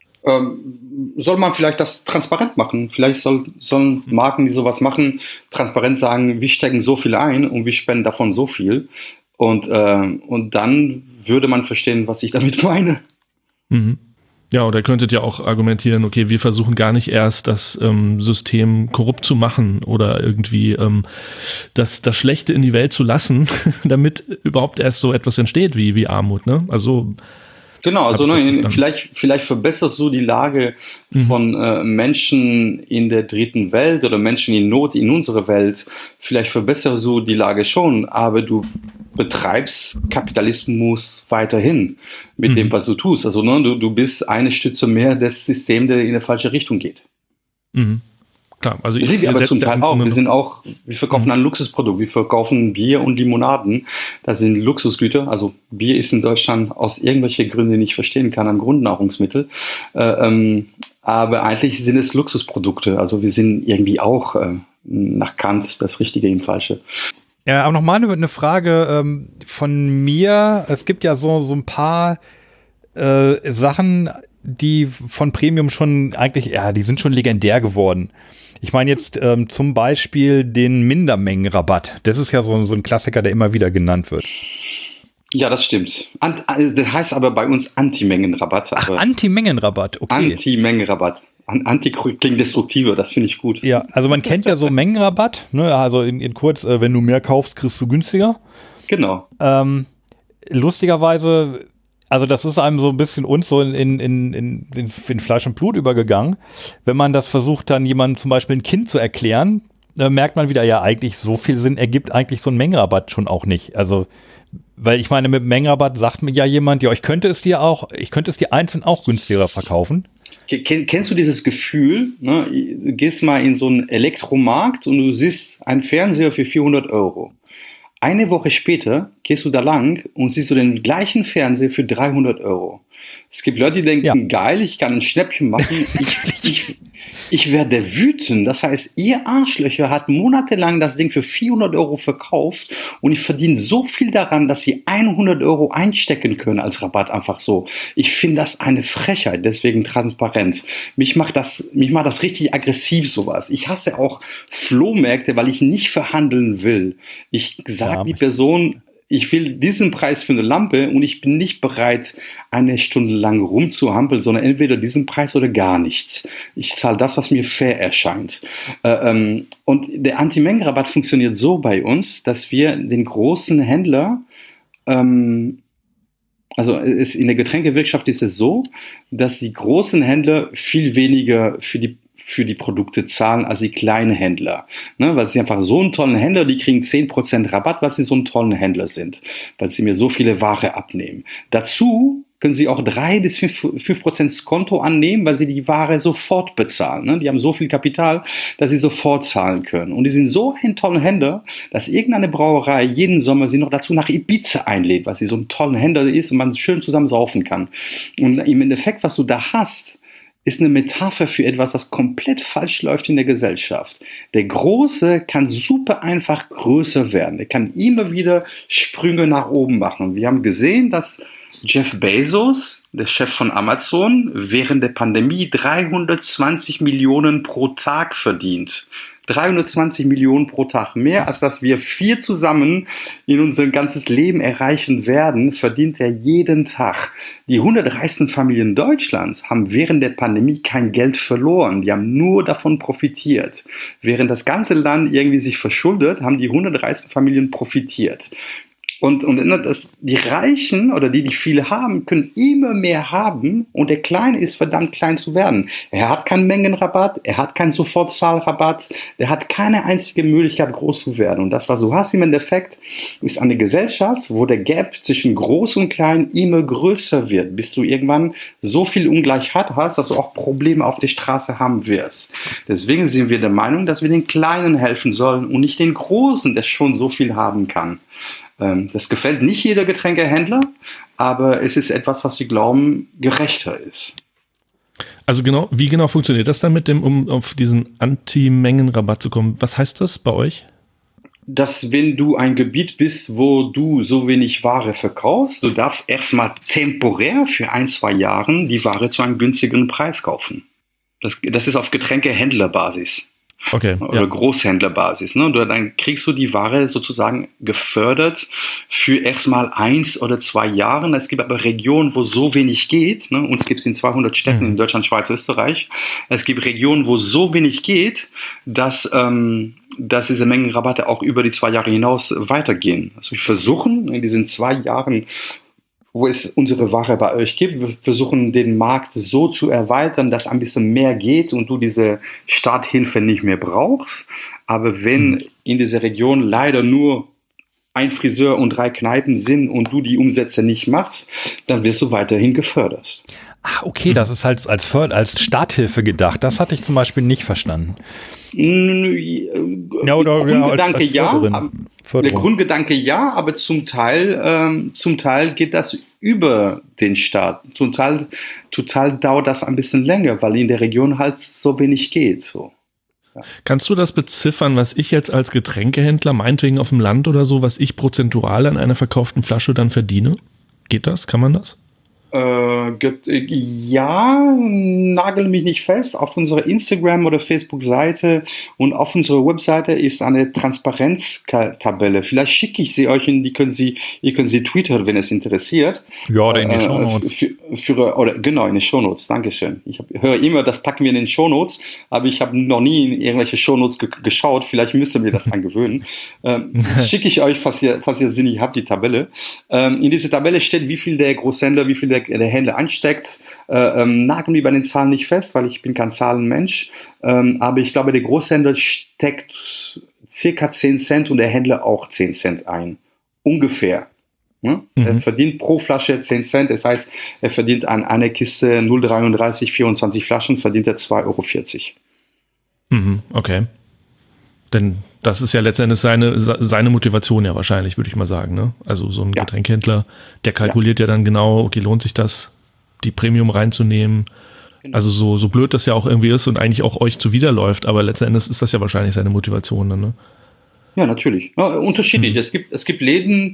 S5: Ähm, soll man vielleicht das transparent machen? Vielleicht soll, sollen Marken, die sowas machen, transparent sagen, wir stecken so viel ein und wir spenden davon so viel. Und, äh, und dann würde man verstehen, was ich damit meine.
S4: Mhm. Ja, oder ihr könntet ja auch argumentieren, okay, wir versuchen gar nicht erst das ähm, System korrupt zu machen oder irgendwie ähm, das, das Schlechte in die Welt zu lassen, damit überhaupt erst so etwas entsteht wie, wie Armut, ne? Also
S5: Genau, also ne, vielleicht, vielleicht verbesserst du die Lage mhm. von äh, Menschen in der dritten Welt oder Menschen in Not in unserer Welt. Vielleicht verbesserst du die Lage schon, aber du betreibst Kapitalismus weiterhin mit mhm. dem, was du tust. Also ne, du, du bist eine Stütze mehr des Systems, der in eine falsche Richtung geht.
S4: Mhm. Klar, also ich
S5: sind wir aber zum Teil auch. Wir sind auch, wir verkaufen mhm. ein Luxusprodukt. Wir verkaufen Bier und Limonaden. Das sind Luxusgüter. Also Bier ist in Deutschland aus irgendwelchen Gründen, die ich verstehen kann, ein Grundnahrungsmittel. Äh, ähm, aber eigentlich sind es Luxusprodukte. Also wir sind irgendwie auch äh, nach Kant das Richtige im Falsche.
S3: Ja, aber nochmal eine, eine Frage ähm, von mir. Es gibt ja so, so ein paar äh, Sachen, die von Premium schon eigentlich, ja, die sind schon legendär geworden. Ich meine jetzt ähm, zum Beispiel den Mindermengenrabatt. Das ist ja so, so ein Klassiker, der immer wieder genannt wird.
S5: Ja, das stimmt. Ant, das heißt aber bei uns Anti-Mengenrabatt.
S3: Ach, Anti-Mengenrabatt, okay.
S5: Anti-Mengenrabatt. Anti klingt destruktiver, das finde ich gut.
S3: Ja, also man kennt ja so Mengenrabatt, ne? Also in, in kurz, äh, wenn du mehr kaufst, kriegst du günstiger.
S5: Genau.
S3: Ähm, lustigerweise, also das ist einem so ein bisschen uns so in, in, in, in, in Fleisch und Blut übergegangen. Wenn man das versucht, dann jemandem zum Beispiel ein Kind zu erklären, da merkt man wieder, ja, eigentlich so viel Sinn ergibt eigentlich so ein Mengenrabatt schon auch nicht. Also, weil ich meine, mit Mengenrabatt sagt mir ja jemand, ja, ich könnte es dir auch, ich könnte es dir einzeln auch günstiger verkaufen.
S5: Kennst du dieses Gefühl, ne? Du gehst mal in so einen Elektromarkt und du siehst einen Fernseher für vierhundert Euro. Eine Woche später gehst du da lang und siehst du den gleichen Fernseher für dreihundert Euro. Es gibt Leute, die denken, ja, geil, ich kann ein Schnäppchen machen. Ich, ich, ich werde wütend. Das heißt, ihr Arschlöcher hat monatelang das Ding für vierhundert Euro verkauft und ich verdiene so viel daran, dass sie hundert Euro einstecken können als Rabatt einfach so. Ich finde das eine Frechheit, deswegen transparent. Mich macht das, mich macht das richtig aggressiv, sowas. Ich hasse auch Flohmärkte, weil ich nicht verhandeln will. Ich sage ja, die Person, ich will diesen Preis für eine Lampe und ich bin nicht bereit, eine Stunde lang rumzuhampeln, sondern entweder diesen Preis oder gar nichts. Ich zahle das, was mir fair erscheint. Äh, ähm, und der Anti-Mengen-Rabatt funktioniert so bei uns, dass wir den großen Händler, ähm, also ist, in der Getränkewirtschaft ist es so, dass die großen Händler viel weniger für die für die Produkte zahlen als die kleinen Händler. Ne, weil sie einfach so einen tollen Händler, die kriegen zehn Prozent Rabatt, weil sie so einen tollen Händler sind, weil sie mir so viele Ware abnehmen. Dazu können sie auch drei bis fünf Prozent Skonto annehmen, weil sie die Ware sofort bezahlen. Ne? Die haben so viel Kapital, dass sie sofort zahlen können. Und die sind so ein toller Händler, dass irgendeine Brauerei jeden Sommer sie noch dazu nach Ibiza einlädt, weil sie so ein toller Händler ist und man schön zusammen saufen kann. Und im Endeffekt, was du da hast, ist eine Metapher für etwas, was komplett falsch läuft in der Gesellschaft. Der Große kann super einfach größer werden. Er kann immer wieder Sprünge nach oben machen. Wir haben gesehen, dass Jeff Bezos, der Chef von Amazon, während der Pandemie dreihundertzwanzig Millionen pro Tag verdient. dreihundertzwanzig Millionen pro Tag. Mehr als dass wir vier zusammen in unser ganzes Leben erreichen werden, verdient er jeden Tag. Die hundert reichsten Familien Deutschlands haben während der Pandemie kein Geld verloren. Die haben nur davon profitiert. Während das ganze Land irgendwie sich verschuldet, haben die hundert reichsten Familien profitiert. Und, und das, die Reichen oder die, die viel haben, können immer mehr haben und der Kleine ist verdammt klein zu werden. Er hat keinen Mengenrabatt, er hat keinen Sofortzahlrabatt, er hat keine einzige Möglichkeit, groß zu werden. Und das, was du hast im Endeffekt, ist eine Gesellschaft, wo der Gap zwischen groß und klein immer größer wird, bis du irgendwann so viel Ungleichheit hast, dass du auch Probleme auf der Straße haben wirst. Deswegen sind wir der Meinung, dass wir den Kleinen helfen sollen und nicht den Großen, der schon so viel haben kann. Das gefällt nicht jeder Getränkehändler, aber es ist etwas, was wir glauben, gerechter ist.
S4: Also genau, wie genau funktioniert das dann mit dem, um auf diesen Anti-Mengen-Rabatt zu kommen? Was heißt das bei euch?
S5: Dass wenn du ein Gebiet bist, wo du so wenig Ware verkaufst, du darfst erstmal temporär für ein, zwei Jahre die Ware zu einem günstigeren Preis kaufen. Das, das ist auf Getränkehändlerbasis. Okay, oder ja. Großhändlerbasis. Ne? Dann kriegst du die Ware sozusagen gefördert für erstmal eins oder zwei Jahre. Es gibt aber Regionen, wo so wenig geht. Ne? Uns gibt es in zweihundert Städten mhm. in Deutschland, Schweiz, Österreich. Es gibt Regionen, wo so wenig geht, dass, ähm, dass diese Mengenrabatte auch über die zwei Jahre hinaus weitergehen. Also wir versuchen in diesen zwei Jahren, wo es unsere Ware bei euch gibt. Wir versuchen, den Markt so zu erweitern, dass ein bisschen mehr geht und du diese Starthilfe nicht mehr brauchst. Aber wenn in dieser Region leider nur ein Friseur und drei Kneipen sind und du die Umsätze nicht machst, dann wirst du weiterhin gefördert.
S3: Ach, okay, das ist halt als, als Starthilfe gedacht. Das hatte ich zum Beispiel nicht verstanden.
S5: Ja, oder, Grundgedanke ja, als, als ja der Grundgedanke ja, aber zum Teil, ähm, zum Teil geht das über den Staat. Total, total dauert das ein bisschen länger, weil in der Region halt so wenig geht. So. Ja.
S4: Kannst du das beziffern, was ich jetzt als Getränkehändler, meinetwegen auf dem Land oder so, was ich prozentual an einer verkauften Flasche dann verdiene? Geht das? Kann man das?
S5: Äh, get, äh, ja, nagel mich nicht fest. Auf unserer Instagram- oder Facebook-Seite und auf unserer Webseite ist eine Transparenztabelle. Vielleicht schicke ich sie euch und die können Sie, ihr könnt sie twittern, wenn es interessiert.
S3: Ja, oder in die
S5: äh,
S3: Shownotes.
S5: Für, für, oder, genau, in den Shownotes. Dankeschön. Ich höre immer, das packen wir in den Shownotes, aber ich habe noch nie in irgendwelche Shownotes ge- geschaut. Vielleicht müsst ihr mir das angewöhnen. Ähm, schicke ich euch, falls ihr, falls ihr sinnig habt, die Tabelle. Ähm, in dieser Tabelle steht, wie viel der Großhändler, wie viel der, der Händler ansteckt. Äh, ähm, nageln wir bei den Zahlen nicht fest, weil ich bin kein Zahlenmensch. Ähm, aber ich glaube, der Großhändler steckt circa zehn Cent und der Händler auch zehn Cent ein. Ungefähr. Ne? Mhm. Er verdient pro Flasche zehn Cent. Das heißt, er verdient an einer Kiste null Komma dreiunddreißig, vierundzwanzig Flaschen, verdient er zwei Euro vierzig.
S4: Mhm, okay. Denn das ist ja letztendlich seine, seine Motivation ja wahrscheinlich, würde ich mal sagen. Ne? Also so ein ja. Getränkhändler, der kalkuliert ja. ja dann genau, okay, lohnt sich das, die Premium reinzunehmen. Genau. Also so, so blöd das ja auch irgendwie ist und eigentlich auch euch zuwiderläuft, aber letzten Endes ist das ja wahrscheinlich seine Motivation dann, ne?
S5: Ja, natürlich. Ja, unterschiedlich. Hm. Es gibt, es gibt Läden,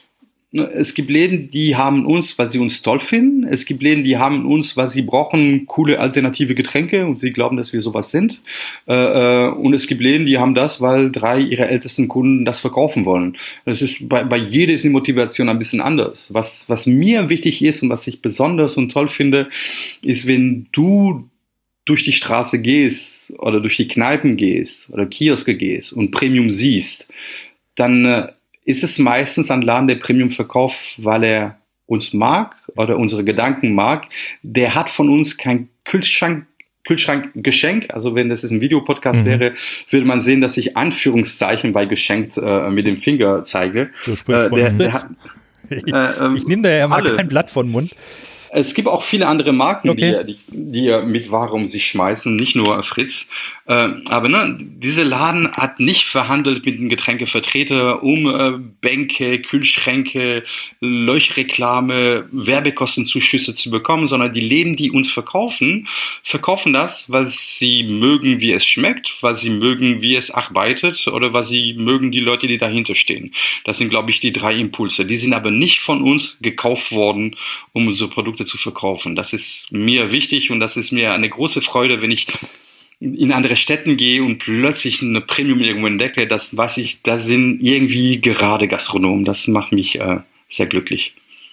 S5: Es gibt Läden, die haben uns, weil sie uns toll finden. Es gibt Läden, die haben uns, weil sie brauchen coole alternative Getränke und sie glauben, dass wir sowas sind. Äh, und es gibt Läden, die haben das, weil drei ihrer ältesten Kunden das verkaufen wollen. Das ist bei, bei jeder ist die Motivation ein bisschen anders. Was, was mir wichtig ist und was ich besonders und toll finde, ist, wenn du durch die Straße gehst oder durch die Kneipen gehst oder Kioske gehst und Premium siehst, dann äh, ist es meistens ein Laden, der Premium verkauft, weil er uns mag oder unsere Gedanken mag. Der hat von uns kein Kühlschrank, Kühlschrankgeschenk. Also wenn das ein Videopodcast mhm. wäre, würde man sehen, dass ich Anführungszeichen bei geschenkt äh, mit dem Finger zeige.
S3: So äh, der, der hat, ich äh, ich nehme da ja mal kein Blatt von den Mund.
S5: Es gibt auch viele andere Marken,
S3: okay.
S5: die, die, die mit Ware um sich schmeißen, nicht nur Fritz. Äh, aber ne, dieser Laden hat nicht verhandelt mit dem Getränkevertreter um äh, Bänke, Kühlschränke, Leuchtreklame, Werbekostenzuschüsse zu bekommen, sondern die Läden, die uns verkaufen, verkaufen das, weil sie mögen, wie es schmeckt, weil sie mögen, wie es arbeitet oder weil sie mögen die Leute, die dahinter stehen. Das sind, glaube ich, die drei Impulse. Die sind aber nicht von uns gekauft worden, um unsere Produkte zu verkaufen. Das ist mir wichtig und das ist mir eine große Freude, wenn ich in andere Städten gehe und plötzlich eine Premium irgendwo entdecke. Das weiß ich, da sind irgendwie gerade Gastronomen. Das macht mich äh, sehr glücklich.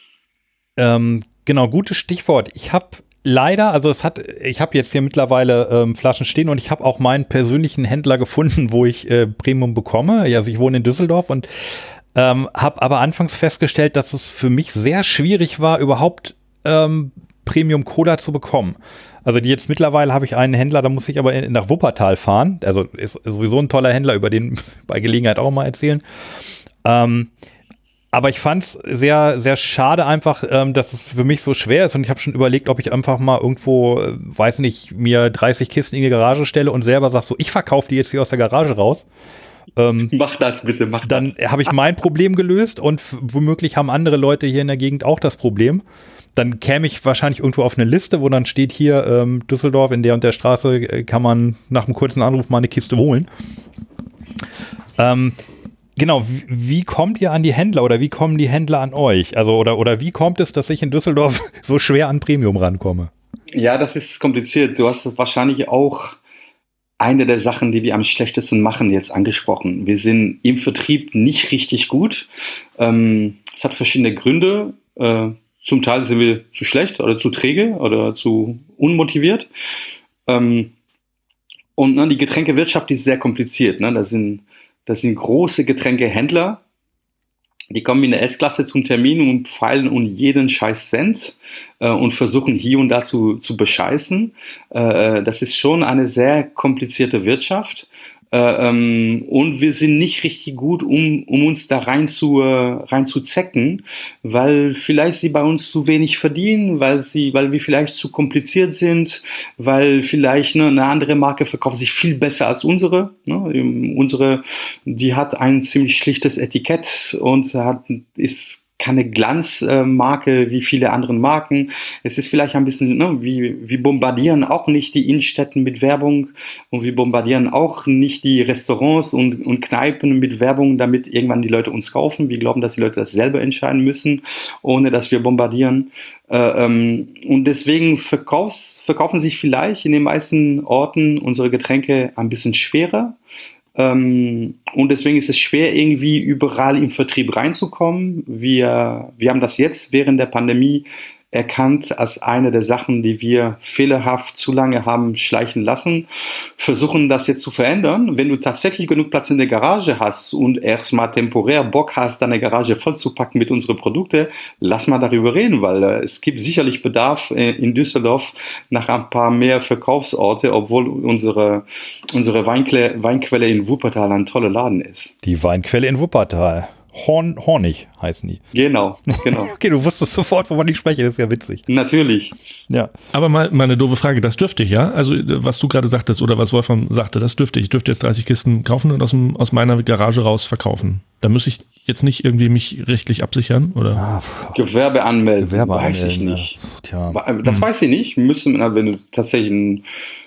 S3: Ähm, genau, gutes Stichwort. Ich habe leider, also es hat, ich habe jetzt hier mittlerweile ähm, Flaschen stehen und ich habe auch meinen persönlichen Händler gefunden, wo ich äh, Premium bekomme. Also ich wohne in Düsseldorf und ähm, habe aber anfangs festgestellt, dass es für mich sehr schwierig war, überhaupt Ähm, Premium Cola zu bekommen. Also die jetzt mittlerweile habe ich einen Händler, da muss ich aber in, nach Wuppertal fahren. Also ist sowieso ein toller Händler, über den bei Gelegenheit auch mal erzählen. Ähm, aber ich fand es sehr, sehr schade einfach, ähm, dass es für mich so schwer ist und ich habe schon überlegt, ob ich einfach mal irgendwo, äh, weiß nicht, mir dreißig Kisten in die Garage stelle und selber sage so, ich verkaufe die jetzt hier aus der Garage raus. Ähm,
S5: mach das bitte, mach
S3: dann
S5: das.
S3: Dann habe ich mein Problem gelöst und f- womöglich haben andere Leute hier in der Gegend auch das Problem. Dann käme ich wahrscheinlich irgendwo auf eine Liste, wo dann steht hier ähm, Düsseldorf, in der und der Straße äh, kann man nach einem kurzen Anruf mal eine Kiste holen. Ähm, genau, wie, wie kommt ihr an die Händler oder wie kommen die Händler an euch? Also oder, oder wie kommt es, dass ich in Düsseldorf so schwer an Premium rankomme?
S5: Ja, das ist kompliziert. Du hast wahrscheinlich auch eine der Sachen, die wir am schlechtesten machen, jetzt angesprochen. Wir sind im Vertrieb nicht richtig gut. Ähm, es hat verschiedene Gründe. Äh, Zum Teil sind wir zu schlecht oder zu träge oder zu unmotiviert. Ähm, und ne, die Getränkewirtschaft ist sehr kompliziert. Ne? Das sind, das sind große Getränkehändler, die kommen in der S-Klasse zum Termin und pfeilen um jeden scheiß Cent äh, und versuchen hier und da zu, zu bescheißen. Äh, das ist schon eine sehr komplizierte Wirtschaft. Äh, ähm, und wir sind nicht richtig gut, um, um uns da rein zu, äh, rein zu zecken, weil vielleicht sie bei uns zu wenig verdienen, weil sie, weil wir vielleicht zu kompliziert sind, weil vielleicht ne, eine andere Marke verkauft sich viel besser als unsere. Ne? Unsere, die hat ein ziemlich schlichtes Etikett und hat, ist keine Glanzmarke wie viele andere Marken. Es ist vielleicht ein bisschen, ne, wie, wir bombardieren auch nicht die Innenstädten mit Werbung und wir bombardieren auch nicht die Restaurants und, und Kneipen mit Werbung, damit irgendwann die Leute uns kaufen. Wir glauben, dass die Leute das selber entscheiden müssen, ohne dass wir bombardieren. Äh, ähm, und deswegen verkaufs, verkaufen sich vielleicht in den meisten Orten unsere Getränke ein bisschen schwerer. Ähm, und deswegen ist es schwer, irgendwie überall im Vertrieb reinzukommen. Wir, wir haben das jetzt während der Pandemie erkannt als eine der Sachen, die wir fehlerhaft zu lange haben schleichen lassen, versuchen das jetzt zu verändern. Wenn du tatsächlich genug Platz in der Garage hast und erstmal temporär Bock hast, deine Garage vollzupacken mit unseren Produkten, lass mal darüber reden, weil äh, es gibt sicherlich Bedarf äh, in Düsseldorf nach ein paar mehr Verkaufsorte, obwohl unsere, unsere Weinquelle, Weinquelle in Wuppertal ein toller Laden ist.
S3: Die Weinquelle in Wuppertal. Horn, Hornig heißen die.
S5: Genau, genau.
S3: Okay, du wusstest sofort, wovon ich spreche, das ist ja witzig.
S5: Natürlich.
S3: Ja.
S4: Aber mal, mal eine doofe Frage, das dürfte ich, ja? Also was du gerade sagtest oder was Wolfram sagte, das dürfte ich. Ich dürfte jetzt dreißig Kisten kaufen und aus, dem, aus meiner Garage raus verkaufen. Da muss ich jetzt nicht irgendwie mich rechtlich absichern, oder?
S3: Ah,
S5: Gewerbe anmelden,
S3: Gewerbe
S5: weiß
S3: anmelden,
S5: ich nicht.
S3: Ja. Tja.
S5: Das hm. weiß ich nicht. Müssen, wenn du tatsächlich ein...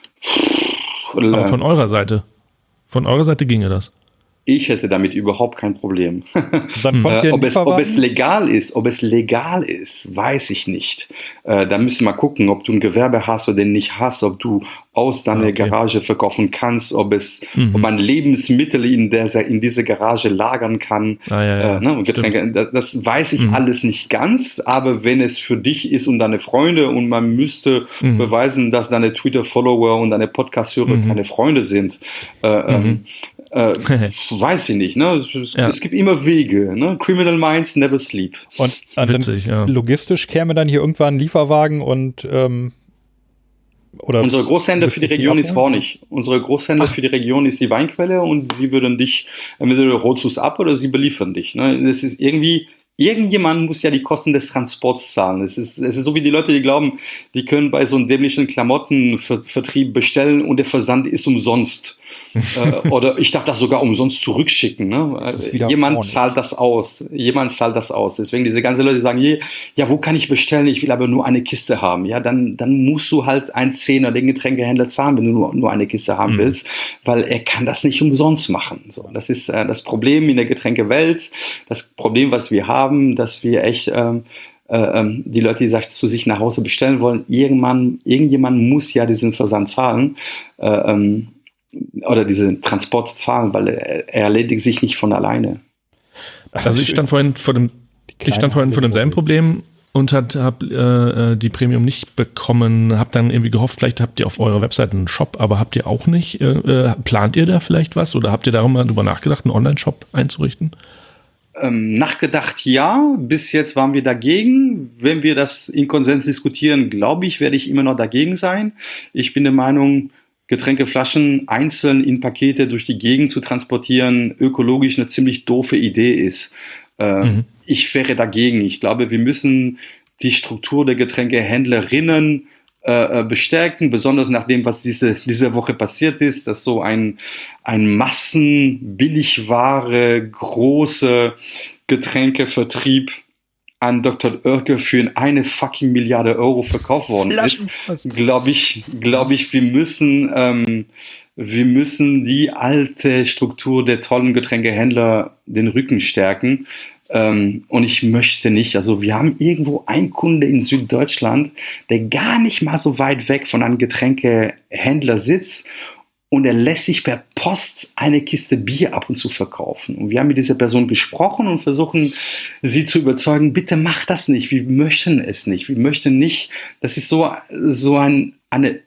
S4: Aber von eurer Seite, von eurer Seite ginge das.
S5: Ich hätte damit überhaupt kein Problem.
S3: Dann kommt
S5: äh, ob, es, ob es legal ist, ob es legal ist, weiß ich nicht. Äh, da müssen wir mal gucken, ob du ein Gewerbe hast oder nicht hast, ob du aus deiner okay. Garage verkaufen kannst, ob es, mhm. ob man Lebensmittel in der in diese Garage lagern kann. Ah, ja, ja. Äh, ne, und Getränke. Das, das weiß ich mhm. alles nicht ganz, aber wenn es für dich ist und deine Freunde und man müsste mhm. beweisen, dass deine Twitter-Follower und deine Podcast-Hörer mhm. keine Freunde sind, äh, mhm. äh, weiß ich nicht. Ne? Es, ja. es gibt immer Wege. Ne? Criminal minds never sleep.
S3: Und, und Witzig, ja. logistisch käme dann hier irgendwann ein Lieferwagen und ähm Oder
S5: Unsere Großhändler für die Region ist Hornig. Unsere Großhändler Ach. für die Region ist die Weinquelle und sie würden dich, entweder du holst es ab oder sie beliefern dich. Ne? Das ist irgendwie, irgendjemand muss ja die Kosten des Transports zahlen. Es ist, es ist so wie die Leute, die glauben, die können bei so einem dämlichen Klamottenvertrieb bestellen und der Versand ist umsonst. äh, oder ich darf das sogar umsonst zurückschicken. Ne? Jemand ordentlich. zahlt das aus. Jemand zahlt das aus. Deswegen diese ganzen Leute, die sagen, ja, wo kann ich bestellen? Ich will aber nur eine Kiste haben. Ja, dann, dann musst du halt ein Zehner den Getränkehändler zahlen, wenn du nur, nur eine Kiste haben mhm. willst, weil er kann das nicht umsonst machen. So, das ist äh, das Problem in der Getränkewelt. Das Problem, was wir haben, dass wir echt ähm, äh, die Leute, die sich zu sich nach Hause bestellen wollen, irgendwann, irgendjemand muss ja diesen Versand zahlen. Äh, ähm, oder diese Transport zahlen, weil er, er erledigt sich nicht von alleine.
S4: Also ich stand vorhin vor dem, ich stand vorhin vor demselben Problem und habe äh, die Premium nicht bekommen, habe dann irgendwie gehofft, vielleicht habt ihr auf eurer Webseite einen Shop, aber habt ihr auch nicht. Äh, plant ihr da vielleicht was oder habt ihr darum mal drüber nachgedacht, einen Online-Shop einzurichten?
S5: Ähm, nachgedacht ja, bis jetzt waren wir dagegen. Wenn wir das in Konsens diskutieren, glaube ich, werde ich immer noch dagegen sein. Ich bin der Meinung, Getränkeflaschen einzeln in Pakete durch die Gegend zu transportieren, ökologisch eine ziemlich doofe Idee ist. Äh, mhm. Ich wäre dagegen. Ich glaube, wir müssen die Struktur der Getränkehändlerinnen äh, bestärken, besonders nach dem, was diese, diese Woche passiert ist, dass so ein, ein Massenbilligware, große Getränkevertrieb an Doktor Oetker für eine fucking Milliarde Euro verkauft worden ist, glaube ich, glaube ich, wir müssen, ähm, wir müssen die alte Struktur der tollen Getränkehändler den Rücken stärken. Ähm, und ich möchte nicht, also wir haben irgendwo einen Kunde in Süddeutschland, der gar nicht mal so weit weg von einem Getränkehändler sitzt. Und er lässt sich per Post eine Kiste Bier ab und zu verkaufen. Und wir haben mit dieser Person gesprochen und versuchen, sie zu überzeugen, bitte mach das nicht, wir möchten es nicht. Wir möchten nicht, das ist so, so ein, eine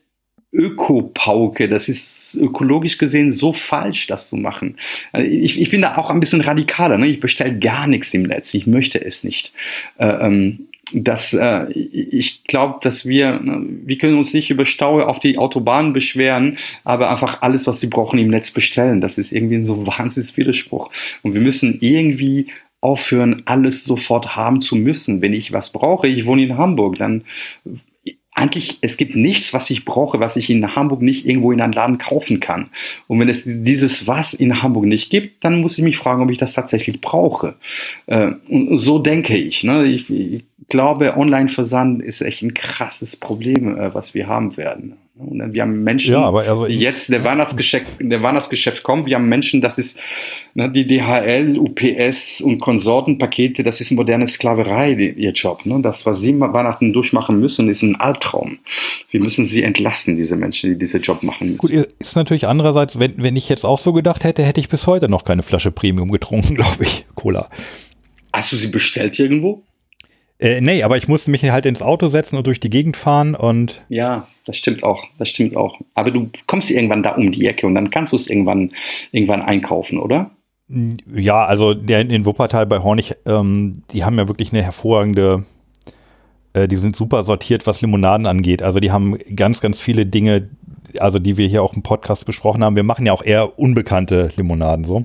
S5: Ökopauke, das ist ökologisch gesehen so falsch, das zu machen. Ich, ich bin da auch ein bisschen radikaler, ne? Ich bestelle gar nichts im Netz, ich möchte es nicht. Äh, ähm, Das, äh, ich glaube, dass wir, wir können uns nicht über Stau auf die Autobahnen beschweren, aber einfach alles, was wir brauchen, im Netz bestellen. Das ist irgendwie ein so wahnsinniges Widerspruch. Und wir müssen irgendwie aufhören, alles sofort haben zu müssen. Wenn ich was brauche, ich wohne in Hamburg, dann eigentlich, es gibt nichts, was ich brauche, was ich in Hamburg nicht irgendwo in einem Laden kaufen kann. Und wenn es dieses Was in Hamburg nicht gibt, dann muss ich mich fragen, ob ich das tatsächlich brauche. Äh, und so denke ich. Ne? Ich, ich glaube, Online-Versand ist echt ein krasses Problem, äh, was wir haben werden. Und wir haben Menschen,
S3: ja, aber also
S5: die jetzt der Weihnachtsgeschäft, der Weihnachtsgeschäft kommt. Wir haben Menschen, das ist ne, die D H L, U P S und Konsortenpakete, das ist moderne Sklaverei, die, ihr Job. Ne? Das, was sie Weihnachten durchmachen müssen, ist ein Albtraum. Wir müssen sie entlasten, diese Menschen, die diesen Job machen müssen.
S3: Gut, ist natürlich andererseits, wenn, wenn ich jetzt auch so gedacht hätte, hätte ich bis heute noch keine Flasche Premium getrunken, glaube ich, Cola.
S5: Hast du sie bestellt irgendwo?
S3: Äh, nee, aber ich musste mich halt ins Auto setzen und durch die Gegend fahren und...
S5: Ja, das stimmt auch, das stimmt auch. Aber du kommst irgendwann da um die Ecke und dann kannst du es irgendwann, irgendwann einkaufen, oder?
S3: Ja, also der in Wuppertal bei Hornig, ähm, die haben ja wirklich eine hervorragende, äh, die sind super sortiert, was Limonaden angeht. Also die haben ganz, ganz viele Dinge, also die wir hier auch im Podcast besprochen haben. Wir machen ja auch eher unbekannte Limonaden so.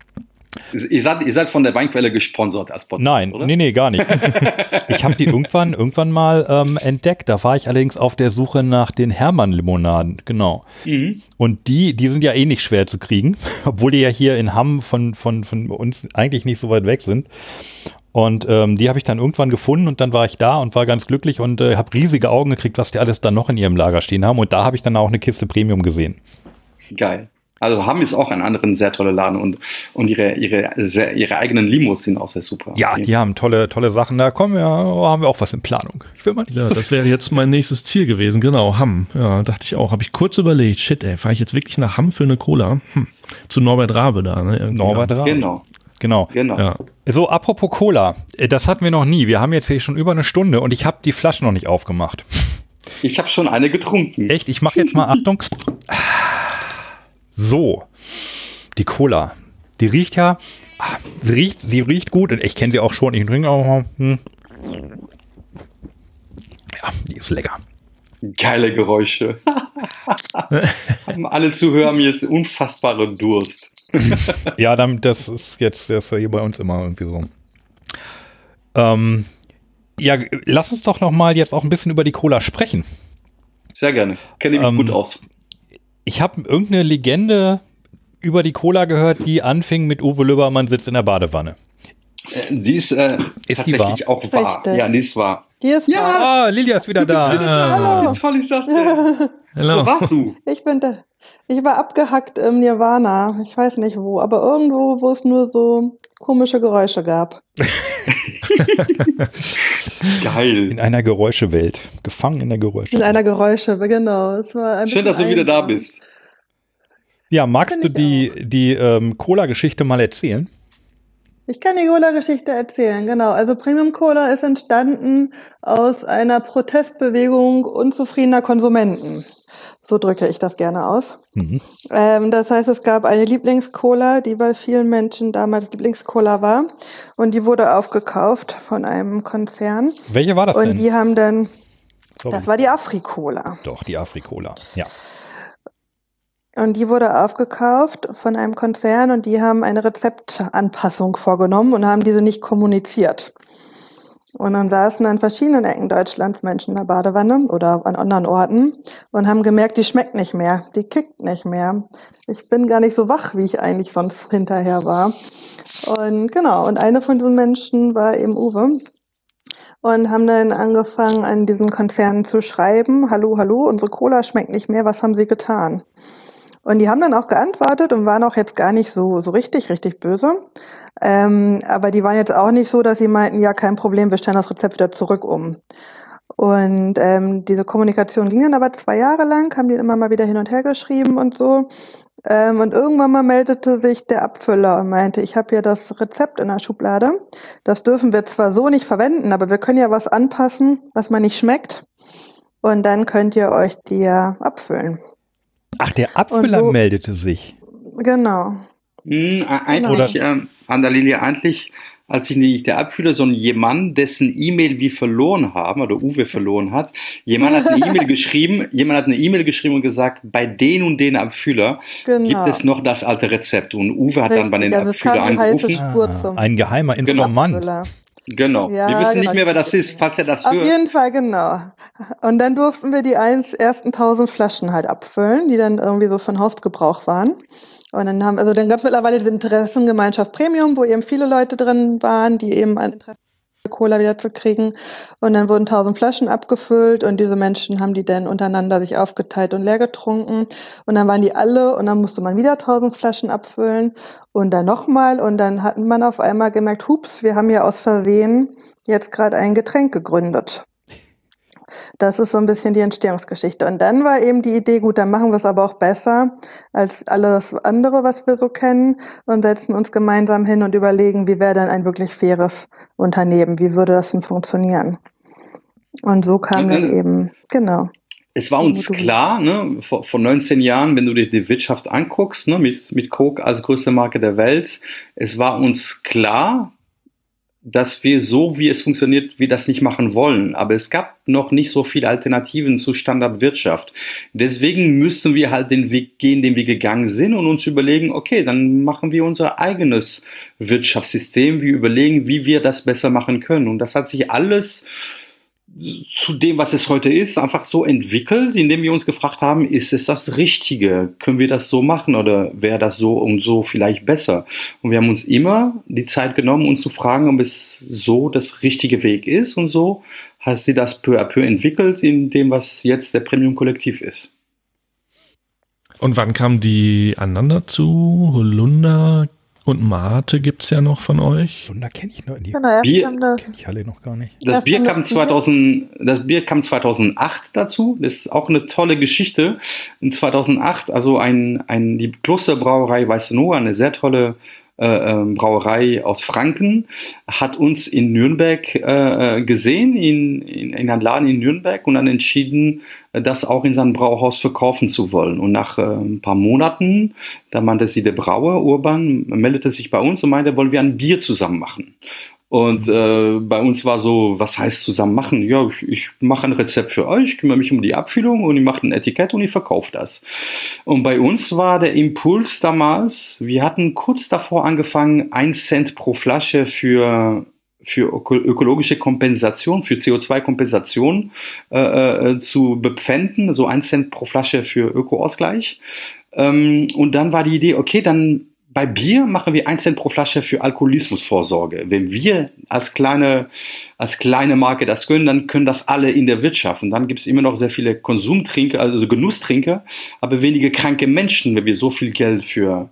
S5: Ihr seid, ihr seid von der Weinquelle gesponsert als Podcast,
S3: Nein,
S5: oder?
S3: nee, nee, gar nicht. Ich habe die irgendwann, irgendwann mal ähm, entdeckt. Da war ich allerdings auf der Suche nach den Hermann-Limonaden, genau.
S5: Mhm.
S3: Und die, die sind ja eh nicht schwer zu kriegen, obwohl die ja hier in Hamm von, von, von uns eigentlich nicht so weit weg sind. Und ähm, die habe ich dann irgendwann gefunden und dann war ich da und war ganz glücklich und äh, habe riesige Augen gekriegt, was die alles dann noch in ihrem Lager stehen haben. Und da habe ich dann auch eine Kiste Premium gesehen.
S5: Geil. Also Hamm ist auch ein anderen sehr toller Laden und, und ihre, ihre, sehr, ihre eigenen Limos sind auch sehr super.
S3: Ja, die haben tolle, tolle Sachen. Da kommen wir, haben wir auch was in Planung. Ich will mal nicht
S4: Ja,
S3: so
S4: das wäre jetzt mein nächstes Ziel gewesen. Genau, Hamm. Ja, dachte ich auch. Habe ich kurz überlegt. Shit, ey, fahre ich jetzt wirklich nach Hamm für eine Cola? Hm. Zu Norbert Rabe da, ne? Irgendwie
S3: Norbert Rabe.
S5: Genau.
S3: Genau.
S5: Genau.
S4: Ja.
S3: So, apropos Cola. Das hatten wir noch nie. Wir haben jetzt hier schon über eine Stunde und ich habe die Flasche noch nicht aufgemacht.
S5: Ich habe schon eine getrunken.
S3: Echt? Ich mache jetzt mal Achtung. So. Die Cola. Die riecht ja, ah, sie riecht, sie riecht gut und ich kenne sie auch schon. Ich trinke auch mal. Hm. Ja, die ist lecker.
S5: Geile Geräusche. Haben alle Zuhörer haben jetzt unfassbaren Durst.
S3: Ja, dann, das ist jetzt das ist ja hier bei uns immer irgendwie so. Ähm, ja, lass uns doch noch mal jetzt auch ein bisschen über die Cola sprechen.
S5: Sehr gerne. Kenne ich mich
S3: Ähm,
S5: gut aus.
S3: Ich habe irgendeine Legende über die Cola gehört, die anfing mit Uwe Lübbermann sitzt in der Badewanne.
S5: Äh, Die ist, äh,
S3: Ist die
S5: tatsächlich auch wahr.
S6: Richtig.
S5: Ja, die ist wahr.
S6: Die ist
S5: Ja.
S6: wahr.
S3: Ah, Lilia ist wieder da.
S6: Hallo.
S5: Wie toll ist das denn?
S4: Hello.
S5: Wo warst du?
S6: Ich bin da. Ich war abgehackt im Nirvana. Ich weiß nicht wo, aber irgendwo, wo es nur so komische Geräusche gab.
S5: Geil.
S3: In einer Geräuschewelt. Gefangen in der Geräuschewelt.
S6: In einer Geräusche, genau. Es war ein
S5: Schön, dass du
S6: bisschen
S5: wieder da
S6: einsam.
S5: bist.
S3: Ja, magst
S6: Finde
S3: du die, die ähm, Cola-Geschichte mal erzählen?
S6: Ich kann die Cola-Geschichte erzählen, genau. Also Premium Cola ist entstanden aus einer Protestbewegung unzufriedener Konsumenten. So drücke ich das gerne aus.
S3: Mhm.
S6: Ähm, das heißt, es gab eine Lieblingscola, die bei vielen Menschen damals Lieblingscola war. Und die wurde aufgekauft von einem Konzern.
S3: Welche war das
S6: Und
S3: denn?
S6: die haben dann,
S3: Sorry.
S6: das war die Afri-Cola.
S3: Doch, die Afri-Cola. Ja.
S6: Und die wurde aufgekauft von einem Konzern und die haben eine Rezeptanpassung vorgenommen und haben diese nicht kommuniziert. Und dann saßen an verschiedenen Ecken Deutschlands Menschen in der Badewanne oder an anderen Orten und haben gemerkt, die schmeckt nicht mehr, die kickt nicht mehr. Ich bin gar nicht so wach, wie ich eigentlich sonst hinterher war. Und genau, und eine von diesen Menschen war eben Uwe. Und haben dann angefangen, an diesen Konzernen zu schreiben, hallo, hallo, unsere Cola schmeckt nicht mehr, was haben sie getan? Und die haben dann auch geantwortet und waren auch jetzt gar nicht so so richtig, richtig böse. Ähm, aber die waren jetzt auch nicht so, dass sie meinten, ja, kein Problem, wir stellen das Rezept wieder zurück um. Und ähm, diese Kommunikation ging dann aber zwei Jahre lang, haben die immer mal wieder hin und her geschrieben und so. Ähm, und irgendwann mal meldete sich der Abfüller und meinte, ich habe hier das Rezept in der Schublade. Das dürfen wir zwar so nicht verwenden, aber wir können ja was anpassen, was man nicht schmeckt. Und dann könnt ihr euch die ja abfüllen.
S3: Ach, der Abfüller
S6: Und wo-
S3: meldete sich.
S6: Genau.
S5: Hm, eigentlich, ähm, an der Linie, eigentlich, als ich nicht der Abfüller, sondern jemand, dessen E-Mail wir verloren haben, oder Uwe verloren hat, jemand hat eine E-Mail geschrieben, jemand hat eine E-Mail geschrieben und gesagt, bei den und den Abfüller
S6: Genau.
S5: gibt es noch das alte Rezept. Und Uwe hat dann bei den
S6: Richtig, also es kam
S5: Abfüller
S6: die heiße
S5: angerufen.
S6: Spur zum
S3: Ein geheimer
S5: Genau.
S3: Informant.
S6: Abfüller.
S5: Genau.
S6: Ja,
S5: wir wissen
S6: genau.
S5: nicht mehr, wer das ist, falls er das
S6: Auf
S5: hört.
S6: jeden Fall, genau. Und dann durften wir die eins, ersten tausend Flaschen halt abfüllen, die dann irgendwie so für den Hausgebrauch waren. Und dann haben, also dann gab es mittlerweile diese Interessengemeinschaft Premium, wo eben viele Leute drin waren, die eben ein Interesse Cola wieder zu kriegen. Und dann wurden tausend Flaschen abgefüllt und diese Menschen haben die dann untereinander sich aufgeteilt und leer getrunken. Und dann waren die alle und dann musste man wieder tausend Flaschen abfüllen und dann nochmal. Und dann hat man auf einmal gemerkt, hups, wir haben ja aus Versehen jetzt gerade ein Getränk gegründet. Das ist so ein bisschen die Entstehungsgeschichte. Und dann war eben die Idee, gut, dann machen wir es aber auch besser als alles andere, was wir so kennen und setzen uns gemeinsam hin und überlegen, wie wäre denn ein wirklich faires Unternehmen? Wie würde das denn funktionieren? Und so kam
S5: Ja,
S6: dann eben, genau.
S5: Es war uns klar, ne, vor, vor neunzehn Jahren, wenn du dir die Wirtschaft anguckst, ne, mit, mit Coke als größte Marke der Welt, es war uns klar, dass wir so, wie es funktioniert, wir das nicht machen wollen. Aber es gab noch nicht so viele Alternativen zur Standardwirtschaft. Deswegen müssen wir halt den Weg gehen, den wir gegangen sind und uns überlegen, okay, dann machen wir unser eigenes Wirtschaftssystem. Wir überlegen, wie wir das besser machen können. Und das hat sich alles zu dem, was es heute ist, einfach so entwickelt, indem wir uns gefragt haben, ist es das Richtige? Können wir das so machen oder wäre das so und so vielleicht besser? Und wir haben uns immer die Zeit genommen, uns zu fragen, ob es so das richtige Weg ist, und so hat sie das peu à peu entwickelt in dem, was jetzt der Premium-Kollektiv ist.
S4: Und wann kamen die anderen dazu? Holunder und Mate gibt es ja noch von euch.
S3: Holunder kenne ich noch. Die
S6: Genau,
S5: Bier
S3: kenne ich alle noch gar nicht.
S5: Das
S6: Ja,
S5: Bier,
S6: von
S5: kam
S6: der-
S5: zweitausend, das Bier kam zweitausendacht dazu. Das ist auch eine tolle Geschichte. In zweitausendacht, also ein, ein, die Klosterbrauerei Weißenoa, eine sehr tolle äh, ähm, Brauerei aus Franken, hat uns in Nürnberg äh, gesehen, in, in, in einem Laden in Nürnberg, und dann entschieden, das auch in seinem Brauhaus verkaufen zu wollen. Und nach äh, ein paar Monaten, da meinte sie, der Brauer Urban meldete sich bei uns und meinte, wollen wir ein Bier zusammen machen? Und äh, bei uns war so, was heißt zusammen machen? Ja, ich, ich mache ein Rezept für euch, kümmere mich um die Abfüllung und ich mache ein Etikett und ich verkaufe das. Und bei uns war der Impuls damals, wir hatten kurz davor angefangen, ein Cent pro Flasche für für öko- ökologische Kompensation, für C O zwei Kompensation äh, äh, zu bepfänden, so ein Cent pro Flasche für Ökoausgleich. Ähm, und dann war die Idee, okay, dann bei Bier machen wir ein Cent pro Flasche für Alkoholismusvorsorge. Wenn wir als kleine, als kleine Marke das können, dann können das alle in der Wirtschaft. Und dann gibt es immer noch sehr viele Konsumtrinker, also Genusstrinker, aber wenige kranke Menschen, wenn wir so viel Geld für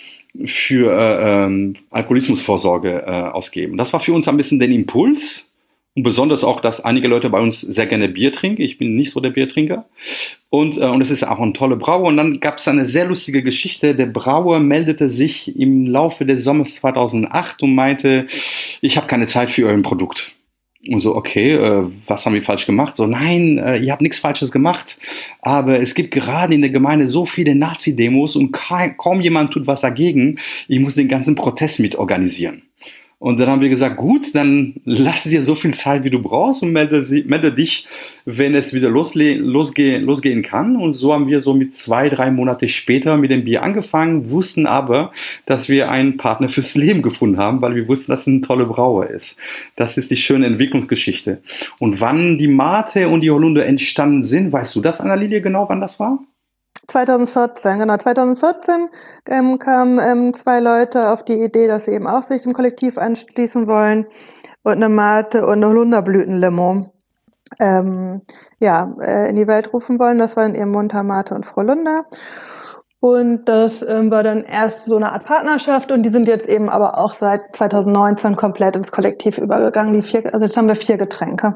S5: für äh, ähm, Alkoholismusvorsorge äh, ausgeben. Das war für uns ein bisschen der Impuls, und besonders auch, dass einige Leute bei uns sehr gerne Bier trinken. Ich bin nicht so der Biertrinker. Und, äh, und es ist auch ein toller Brauer. Und dann gab es eine sehr lustige Geschichte. Der Brauer meldete sich im Laufe des Sommers zweitausendacht und meinte, ich habe keine Zeit für euer Produkt. Und so, okay, äh, was haben wir falsch gemacht? So, nein, äh, ihr habt nichts Falsches gemacht, aber es gibt gerade in der Gemeinde so viele Nazi-Demos und ka- kaum jemand tut was dagegen. Ich muss den ganzen Protest mit organisieren. Und dann haben wir gesagt, gut, dann lass dir so viel Zeit, wie du brauchst, und melde, sie- melde dich, wenn es wieder losle- losge- losgehen kann. Und so haben wir so mit zwei, drei Monate später mit dem Bier angefangen, wussten aber, dass wir einen Partner fürs Leben gefunden haben, weil wir wussten, dass es ein toller Brauer ist. Das ist die schöne Entwicklungsgeschichte. Und wann die Mate und die Holunder entstanden sind, weißt du das, Annalilie, genau wann das war?
S6: zweitausendvierzehn, genau. zweitausendvierzehn ähm, kamen ähm, zwei Leute auf die Idee, dass sie eben auch sich dem Kollektiv anschließen wollen und eine Mate und eine Holunderblütenlimo ähm, ja, äh, in die Welt rufen wollen. Das waren eben Munter, Mate und Frohlunder. Und das ähm, war dann erst so eine Art Partnerschaft, und die sind jetzt eben aber auch seit zweitausendneunzehn komplett ins Kollektiv übergegangen. Die vier, also jetzt haben wir vier Getränke.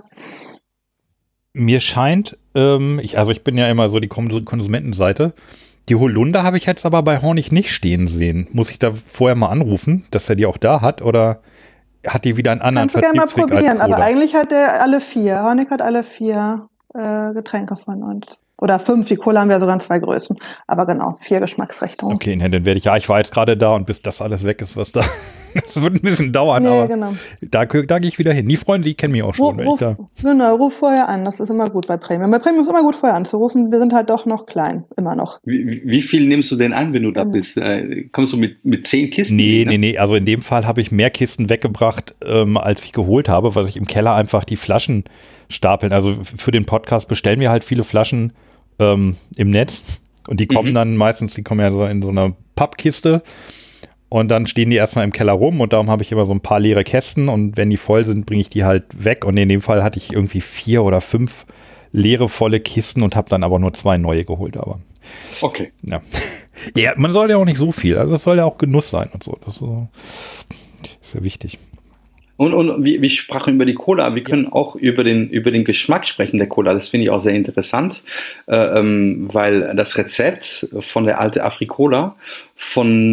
S3: Mir scheint, ähm, ich, also ich bin ja immer so die Konsum- Konsumentenseite. Die Holunder habe ich jetzt aber bei Hornig nicht stehen sehen. Muss ich da vorher mal anrufen, dass er die auch da hat, oder hat die wieder einen anderen
S6: Kannst du gerne mal
S3: Vertriebsweg
S6: probieren,
S3: als
S6: aber
S3: Cola?
S6: eigentlich hat er alle vier. Hornig hat alle vier äh, Getränke von uns. Oder fünf, die Cola haben wir sogar in zwei Größen. Aber genau, vier Geschmacksrichtungen.
S3: Okay, ne, dann werde ich, ja, ich war jetzt gerade da, und bis das alles weg ist, was da Das wird ein bisschen dauern,
S7: Nee,
S3: aber
S7: genau.
S3: da, da gehe ich wieder hin. Die Freunde, die kennen mich auch schon.
S7: Ruf,
S3: wenn ich
S7: ruf,
S3: da
S7: genau, ruf vorher an. Das ist immer gut bei Premium. Bei Premium ist immer gut vorher anzurufen. Wir sind halt doch noch klein, immer noch.
S5: Wie, wie viel nimmst du denn an, wenn du da
S7: Genau.
S5: bist? Äh, kommst du mit, mit zehn Kisten?
S3: Nee,
S5: ne?
S3: nee, nee. Also in dem Fall habe ich mehr Kisten weggebracht, ähm, als ich geholt habe, weil ich im Keller einfach die Flaschen stapeln. Also für den Podcast bestellen wir halt viele Flaschen ähm, im Netz und die kommen
S5: Mhm.
S3: dann meistens, die kommen ja so in so einer Pappkiste und dann stehen die erstmal im Keller rum und darum habe ich immer so ein paar leere Kästen und wenn die voll sind, bringe ich die halt weg und in dem Fall hatte ich irgendwie vier oder fünf leere volle Kisten und habe dann aber nur zwei neue geholt, aber
S5: Okay.
S3: ja. Ja, man soll ja auch nicht so viel, also es soll ja auch Genuss sein und so, das ist, so, ist ja wichtig.
S5: Und, und wir, wir sprachen über die Cola, wir können auch über den, über den Geschmack sprechen der Cola. Das finde ich auch sehr interessant, äh, ähm, weil das Rezept von der alte Afri-Cola von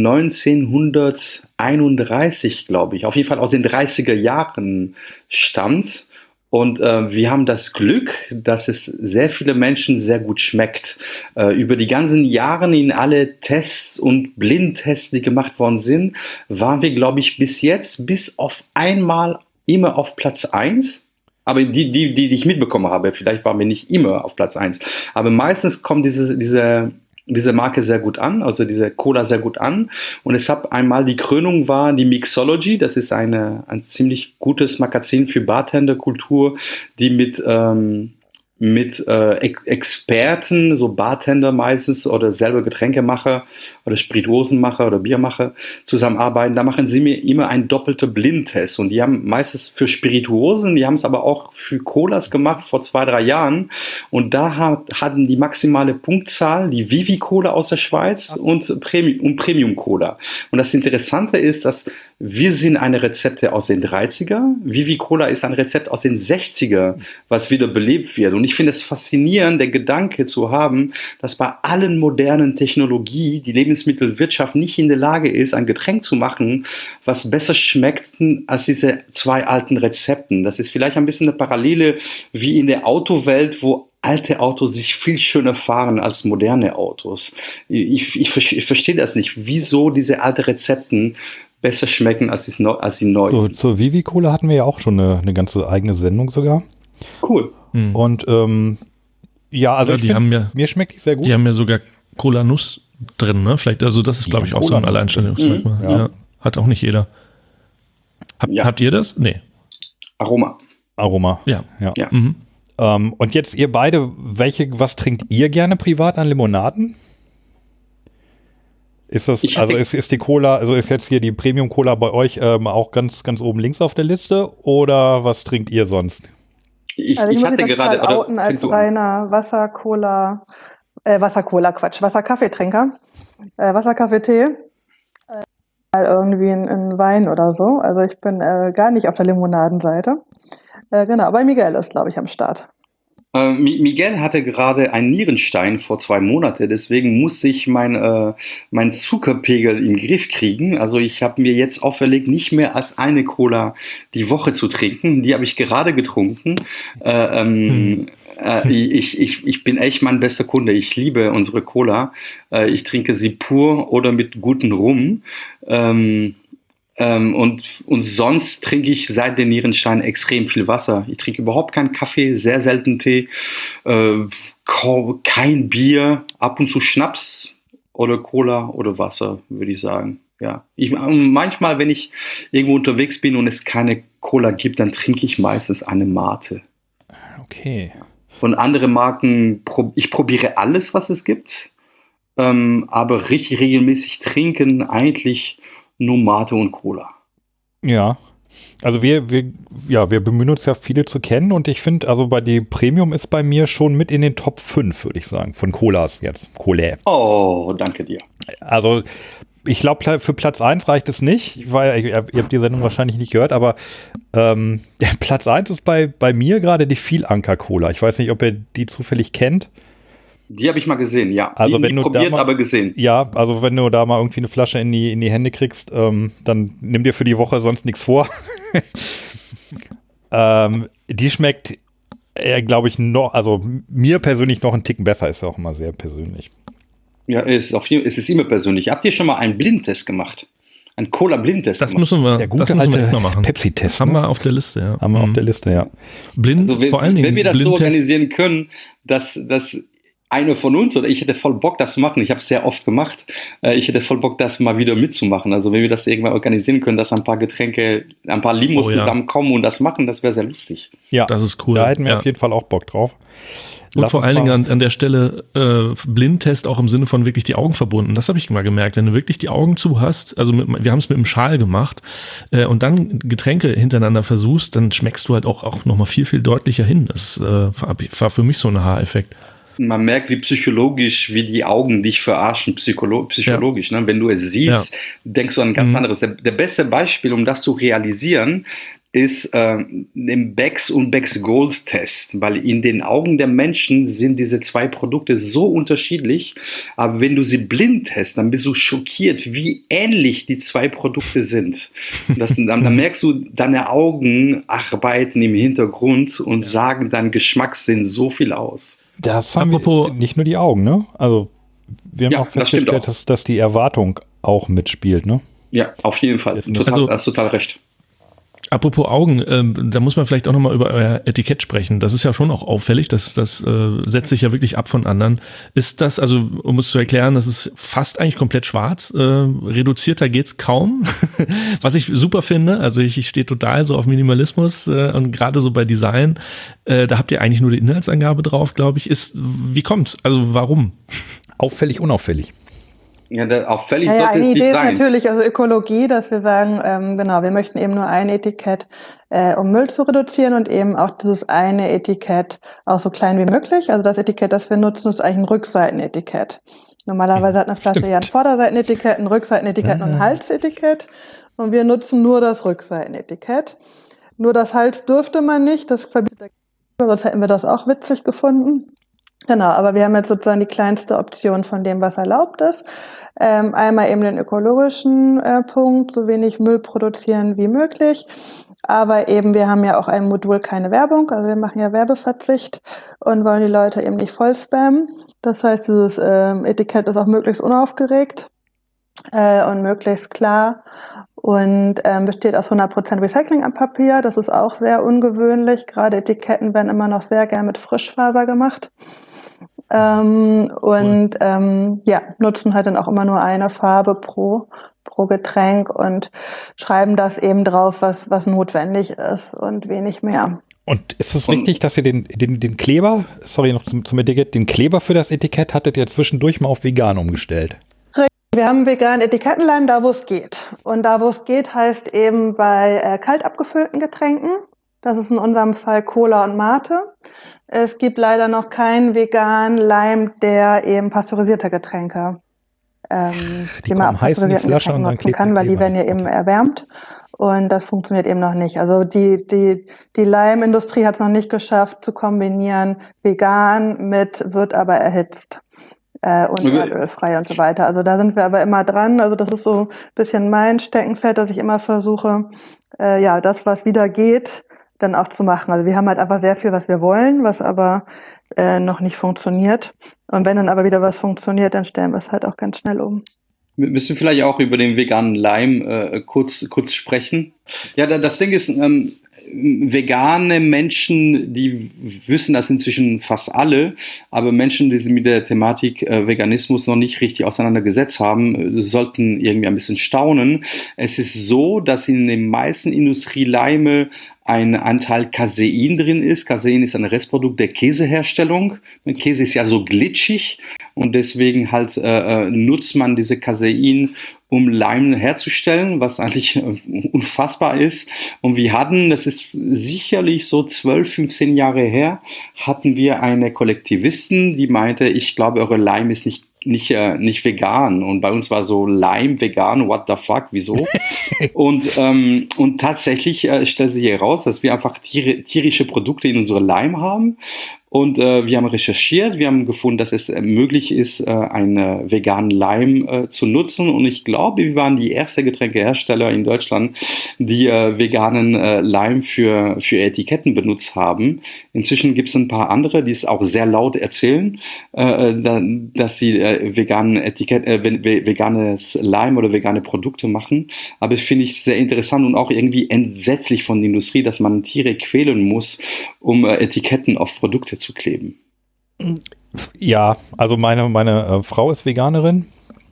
S5: neunzehnhunderteinunddreißig, glaube ich, auf jeden Fall aus den dreißiger Jahren stammt. Und äh, wir haben das Glück, dass es sehr viele Menschen sehr gut schmeckt. Äh, über die ganzen Jahre in alle Tests und Blindtests, die gemacht worden sind, waren wir, glaube ich, bis jetzt, bis auf einmal immer auf Platz eins. Aber die, die, die, die ich mitbekommen habe, vielleicht waren wir nicht immer auf Platz eins. Aber meistens kommt diese, diese, diese Marke sehr gut an, also diese Cola sehr gut an. Und es hat einmal die Krönung war die Mixology, das ist eine, ein ziemlich gutes Magazin für Bartenderkultur, die mit, ähm, mit äh, Ex- Experten, so Bartender meistens oder selber Getränkemacher oder Spirituosenmacher oder Biermacher zusammenarbeiten. Da machen sie mir immer einen doppelten Blindtest und die haben meistens für Spirituosen, die haben es aber auch für Colas gemacht vor zwei, drei Jahren und da hat, hatten die maximale Punktzahl die Vivi Cola aus der Schweiz und Premium, und Premium Cola. Und das Interessante ist, dass wir sind eine Rezepte aus den dreißiger, Vivi Cola ist ein Rezept aus den sechziger, was wieder belebt wird. Und ich finde es faszinierend, der Gedanke zu haben, dass bei allen modernen Technologie die Lebensmittelwirtschaft nicht in der Lage ist, ein Getränk zu machen, was besser schmeckt als diese zwei alten Rezepten. Das ist vielleicht ein bisschen eine Parallele wie in der Autowelt, wo alte Autos sich viel schöner fahren als moderne Autos. Ich, ich, ich verstehe das nicht, wieso diese alten Rezepten besser schmecken als die, als die neuen.
S3: So, zur Vivi Cola hatten wir ja auch schon eine, eine ganze eigene Sendung sogar.
S5: Cool.
S4: Hm.
S3: Und ähm, ja, also
S4: Ja,
S3: ich
S4: die
S3: find,
S4: haben ja-
S3: mir schmeckt die sehr gut.
S4: Die haben ja sogar Cola-Nuss drin, ne? Vielleicht, also das ist, glaube ich, auch so ein
S3: Cola-Nuss.
S4: Alleinstellungsmerkmal.
S3: Mhm.
S4: Ja.
S3: Ja.
S4: Hat auch nicht jeder. Hab,
S5: Ja.
S4: Habt ihr das? Nee.
S5: Aroma.
S3: Aroma.
S4: Ja.
S3: Ja.
S5: Ja.
S4: Mhm.
S3: Ähm, und jetzt ihr beide, welche, was trinkt ihr gerne privat an Limonaden? Ist das,
S5: Ich hatte-
S3: also ist, ist die Cola, also ist jetzt hier die Premium Cola bei euch ähm, auch ganz, ganz oben links auf der Liste oder was trinkt ihr sonst?
S5: Ich,
S6: Also ich,
S5: ich
S6: muss mich
S5: hatte
S6: dann
S5: gerade.
S6: total outen als
S5: fängst du an?
S6: reiner Wasser-Cola, äh, Wasser-Cola, Quatsch, Wasser-Kaffeetrinker. Äh, Wasser-Kaffee-Tee. Äh, mal irgendwie ein, ein Wein oder so. Also ich bin äh, gar nicht auf der Limonadenseite. Äh, genau, aber Miguel ist, glaube ich, am Start.
S5: Äh, Mi- Miguel hatte gerade einen Nierenstein vor zwei Monaten, deswegen muss ich mein, äh, mein Zuckerpegel im Griff kriegen. Also ich habe mir jetzt auferlegt, nicht mehr als eine Cola die Woche zu trinken. Die habe ich gerade getrunken. Äh, ähm, äh, ich, ich, ich bin echt mein bester Kunde. Ich liebe unsere Cola. Äh, ich trinke sie pur oder mit gutem Rum. Ähm, Ähm, und, und sonst trinke ich seit dem Nierenstein extrem viel Wasser. Ich trinke überhaupt keinen Kaffee, sehr selten Tee, äh, kau- kein Bier, ab und zu Schnaps oder Cola oder Wasser, würde ich sagen. Ja. Ich, manchmal, wenn ich irgendwo unterwegs bin und es keine Cola gibt, dann trinke ich meistens eine Mate.
S3: Okay.
S5: Und andere Marken, prob- ich probiere alles, was es gibt, ähm, aber richtig regelmäßig trinken eigentlich nur Mate und Cola.
S3: Ja. Also wir, wir, ja, wir bemühen uns ja viele zu kennen und ich finde, also bei die Premium ist bei mir schon mit in den Top fünf, würde ich sagen, von Colas jetzt. Cola.
S5: Oh, danke dir.
S3: Also ich glaube, für Platz eins reicht es nicht, weil ihr, ihr habt die Sendung wahrscheinlich nicht gehört, aber ähm, ja, Platz eins ist bei, bei mir gerade die Vielanker Cola. Ich weiß nicht, ob ihr die zufällig kennt.
S5: Die habe ich mal gesehen, ja.
S3: Also
S5: die,
S3: wenn
S5: die
S3: du
S5: probiert,
S3: da mal-
S5: aber gesehen.
S3: Ja, also wenn du da mal irgendwie eine Flasche in die, in die Hände kriegst, ähm, dann nimm dir für die Woche sonst nichts vor. ähm, die schmeckt, äh, glaube ich, noch, also mir persönlich noch einen Ticken besser, ist ja auch immer sehr persönlich.
S5: Ja, es ist, auf, jeden- es ist immer persönlich. Habt ihr schon mal einen Blindtest gemacht? Ein Cola-Blindtest.
S4: Das müssen wir,
S3: Der gute
S4: das müssen wir
S3: alte
S4: echt mal machen.
S3: Pepsi-Test.
S4: Haben
S3: ne?
S4: wir auf der Liste, ja.
S3: Haben wir
S4: Mhm.
S3: auf der Liste, ja.
S4: Blind,
S5: Also wenn,
S4: vor allen Dingen
S5: wenn wir das so
S4: Blindtest.
S5: organisieren können, dass, dass einer von uns, oder ich hätte voll Bock, das zu machen, ich habe es sehr oft gemacht, äh, ich hätte voll Bock, das mal wieder mitzumachen. Also wenn wir das irgendwann organisieren können, dass ein paar Getränke, ein paar Limos
S4: Oh ja.
S5: zusammenkommen und das machen, das wäre sehr lustig.
S3: Ja,
S4: Das ist cool.
S3: da hätten wir
S4: ja.
S3: auf jeden Fall auch Bock drauf.
S4: Und
S3: Lass
S4: vor
S3: uns
S4: allen Dingen
S3: mal-
S4: an, an der Stelle äh, Blindtest auch im Sinne von wirklich die Augen verbunden. Das habe ich mal gemerkt. Wenn du wirklich die Augen zu hast, also mit, wir haben es mit dem Schal gemacht äh, und dann Getränke hintereinander versuchst, dann schmeckst du halt auch, auch nochmal viel, viel deutlicher hin. Das äh, war, war für mich so ein Haareffekt.
S5: Man merkt, wie psychologisch, wie die Augen dich verarschen, psycholo- psychologisch. Ne? Wenn du es siehst,
S4: Ja.
S5: denkst du an ein ganz
S4: Mhm.
S5: anderes. Der, der beste Beispiel, um das zu realisieren, ist äh, im Becks und Becks Gold Test, weil in den Augen der Menschen sind diese zwei Produkte so unterschiedlich, aber wenn du sie blind testest, dann bist du schockiert, wie ähnlich die zwei Produkte sind. Und das, dann, dann merkst du, deine Augen arbeiten im Hintergrund und sagen, dein Geschmackssinn so viel aus.
S3: Das haben
S4: Apropos-
S3: wir nicht nur die Augen, ne? Also wir haben
S5: Ja,
S3: auch
S5: das stimmt
S3: festgestellt,
S5: auch.
S3: dass, dass die Erwartung auch mitspielt, ne?
S5: Ja, auf jeden Fall. Total,
S4: Also-
S5: hast total recht.
S4: Apropos Augen, ähm, da muss man vielleicht auch nochmal über euer Etikett sprechen. Das ist ja schon auch auffällig, das, das äh, setzt sich ja wirklich ab von anderen. Ist das, also um es zu erklären, das ist fast eigentlich komplett schwarz, äh, reduzierter geht's kaum, was ich super finde. Also ich, ich stehe total so auf Minimalismus äh, und gerade so bei Design, äh, da habt ihr eigentlich nur die Inhaltsangabe drauf, glaube ich. Ist, wie kommt? Also warum?
S3: Auffällig, unauffällig.
S5: Ja, da, auffällig
S7: Ja, ja,
S5: sollte
S7: eine
S5: es
S7: Idee
S5: nicht
S7: ist
S5: sein.
S7: natürlich, also Ökologie, dass wir sagen, ähm, genau, wir möchten eben nur ein Etikett, äh, um Müll zu reduzieren und eben auch dieses eine Etikett auch so klein wie möglich. Also das Etikett, das wir nutzen, ist eigentlich ein Rückseitenetikett. Normalerweise hat eine Flasche
S3: Stimmt.
S7: ja ein Vorderseitenetikett, ein Rückseitenetikett und ein Halsetikett. Und wir nutzen nur das Rückseitenetikett. Nur das Hals dürfte man nicht, das verbietet der Gesetzgeber, sonst hätten wir das auch witzig gefunden. Genau, aber wir haben jetzt sozusagen die kleinste Option von dem, was erlaubt ist. Ähm, einmal eben den ökologischen äh, Punkt, so wenig Müll produzieren wie möglich. Aber eben, wir haben ja auch ein Modul keine Werbung, also wir machen ja Werbeverzicht und wollen die Leute eben nicht voll spammen. Das heißt, dieses ähm, Etikett ist auch möglichst unaufgeregt äh, und möglichst klar und ähm, besteht aus hundert Prozent Recycling am Papier. Das ist auch sehr ungewöhnlich. Gerade Etiketten werden immer noch sehr gern mit Frischfaser gemacht. Ähm, und ähm, ja, nutzen halt dann auch immer nur eine Farbe pro pro Getränk und schreiben das eben drauf, was was notwendig ist und wenig mehr.
S3: Und ist es
S5: Und-
S3: richtig, dass ihr den, den, den Kleber, sorry, noch zum, zum Etikett, den Kleber für das Etikett hattet ihr zwischendurch mal auf vegan umgestellt?
S7: Wir haben veganen Etikettenleim da, wo es geht. Und da, wo es geht, heißt eben bei äh, kalt abgefüllten Getränken. Das ist in unserem Fall Cola und Mate. Es gibt leider noch keinen veganen Leim, der eben pasteurisierte Getränke, ähm,
S3: Die
S7: die man
S3: kommen
S7: auf
S3: heiß in die
S7: pasteurisierten
S3: Flasche
S7: Getränken
S3: und dann
S7: nutzen
S3: klebt
S7: kann,
S3: der
S7: weil die
S3: Kleber
S7: werden ja
S3: nicht.
S7: eben
S3: Okay.
S7: erwärmt. Und das funktioniert eben noch nicht. Also die, die, die Leimindustrie hat es noch nicht geschafft, zu kombinieren, vegan mit, wird aber erhitzt. Äh, und
S5: Okay.
S7: erdölfrei und so weiter. Also da sind wir aber immer dran. Also das ist so ein bisschen mein Steckenpferd, dass ich immer versuche, äh, ja, das, was wieder geht, dann auch zu machen. Also wir haben halt einfach sehr viel, was wir wollen, was aber äh, noch nicht funktioniert. Und wenn dann aber wieder was funktioniert, dann stellen wir es halt auch ganz schnell um.
S5: Wir müssen vielleicht auch über den veganen Leim äh, kurz, kurz sprechen. Ja, da- das Ding ist, ähm, vegane Menschen, die wissen das inzwischen fast alle, aber Menschen, die sich mit der Thematik äh, Veganismus noch nicht richtig auseinandergesetzt haben, äh, sollten irgendwie ein bisschen staunen. Es ist so, dass in den meisten Industrieleime ein Anteil Casein drin ist. Casein ist ein Restprodukt der Käseherstellung. Käse ist ja so glitschig und deswegen halt äh, nutzt man diese Casein, um Leim herzustellen, was eigentlich äh, unfassbar ist. Und wir hatten, das ist sicherlich so zwölf, fünfzehn Jahre her, hatten wir eine Kollektivistin, die meinte, ich glaube, eure Leim ist nicht nicht, äh, nicht vegan. Und bei uns war so Leim vegan, what the fuck, wieso? und, ähm, und tatsächlich äh, stellt sich heraus, dass wir einfach tier, tierische Produkte in unserem Leim haben. Und äh, wir haben recherchiert, wir haben gefunden, dass es äh, möglich ist, äh, einen veganen Leim äh, zu nutzen. Und ich glaube, wir waren die erste Getränkehersteller in Deutschland, die äh, veganen äh, Leim für, für Etiketten benutzt haben. Inzwischen gibt es ein paar andere, die es auch sehr laut erzählen, äh, da, dass sie äh, veganen Etikett, äh, veganes Leim oder vegane Produkte machen. Aber ich finde ich sehr interessant und auch irgendwie entsetzlich von der Industrie, dass man Tiere quälen muss, um äh, Etiketten auf Produkte zu kleben.
S3: Ja, also meine, meine äh, Frau ist Veganerin.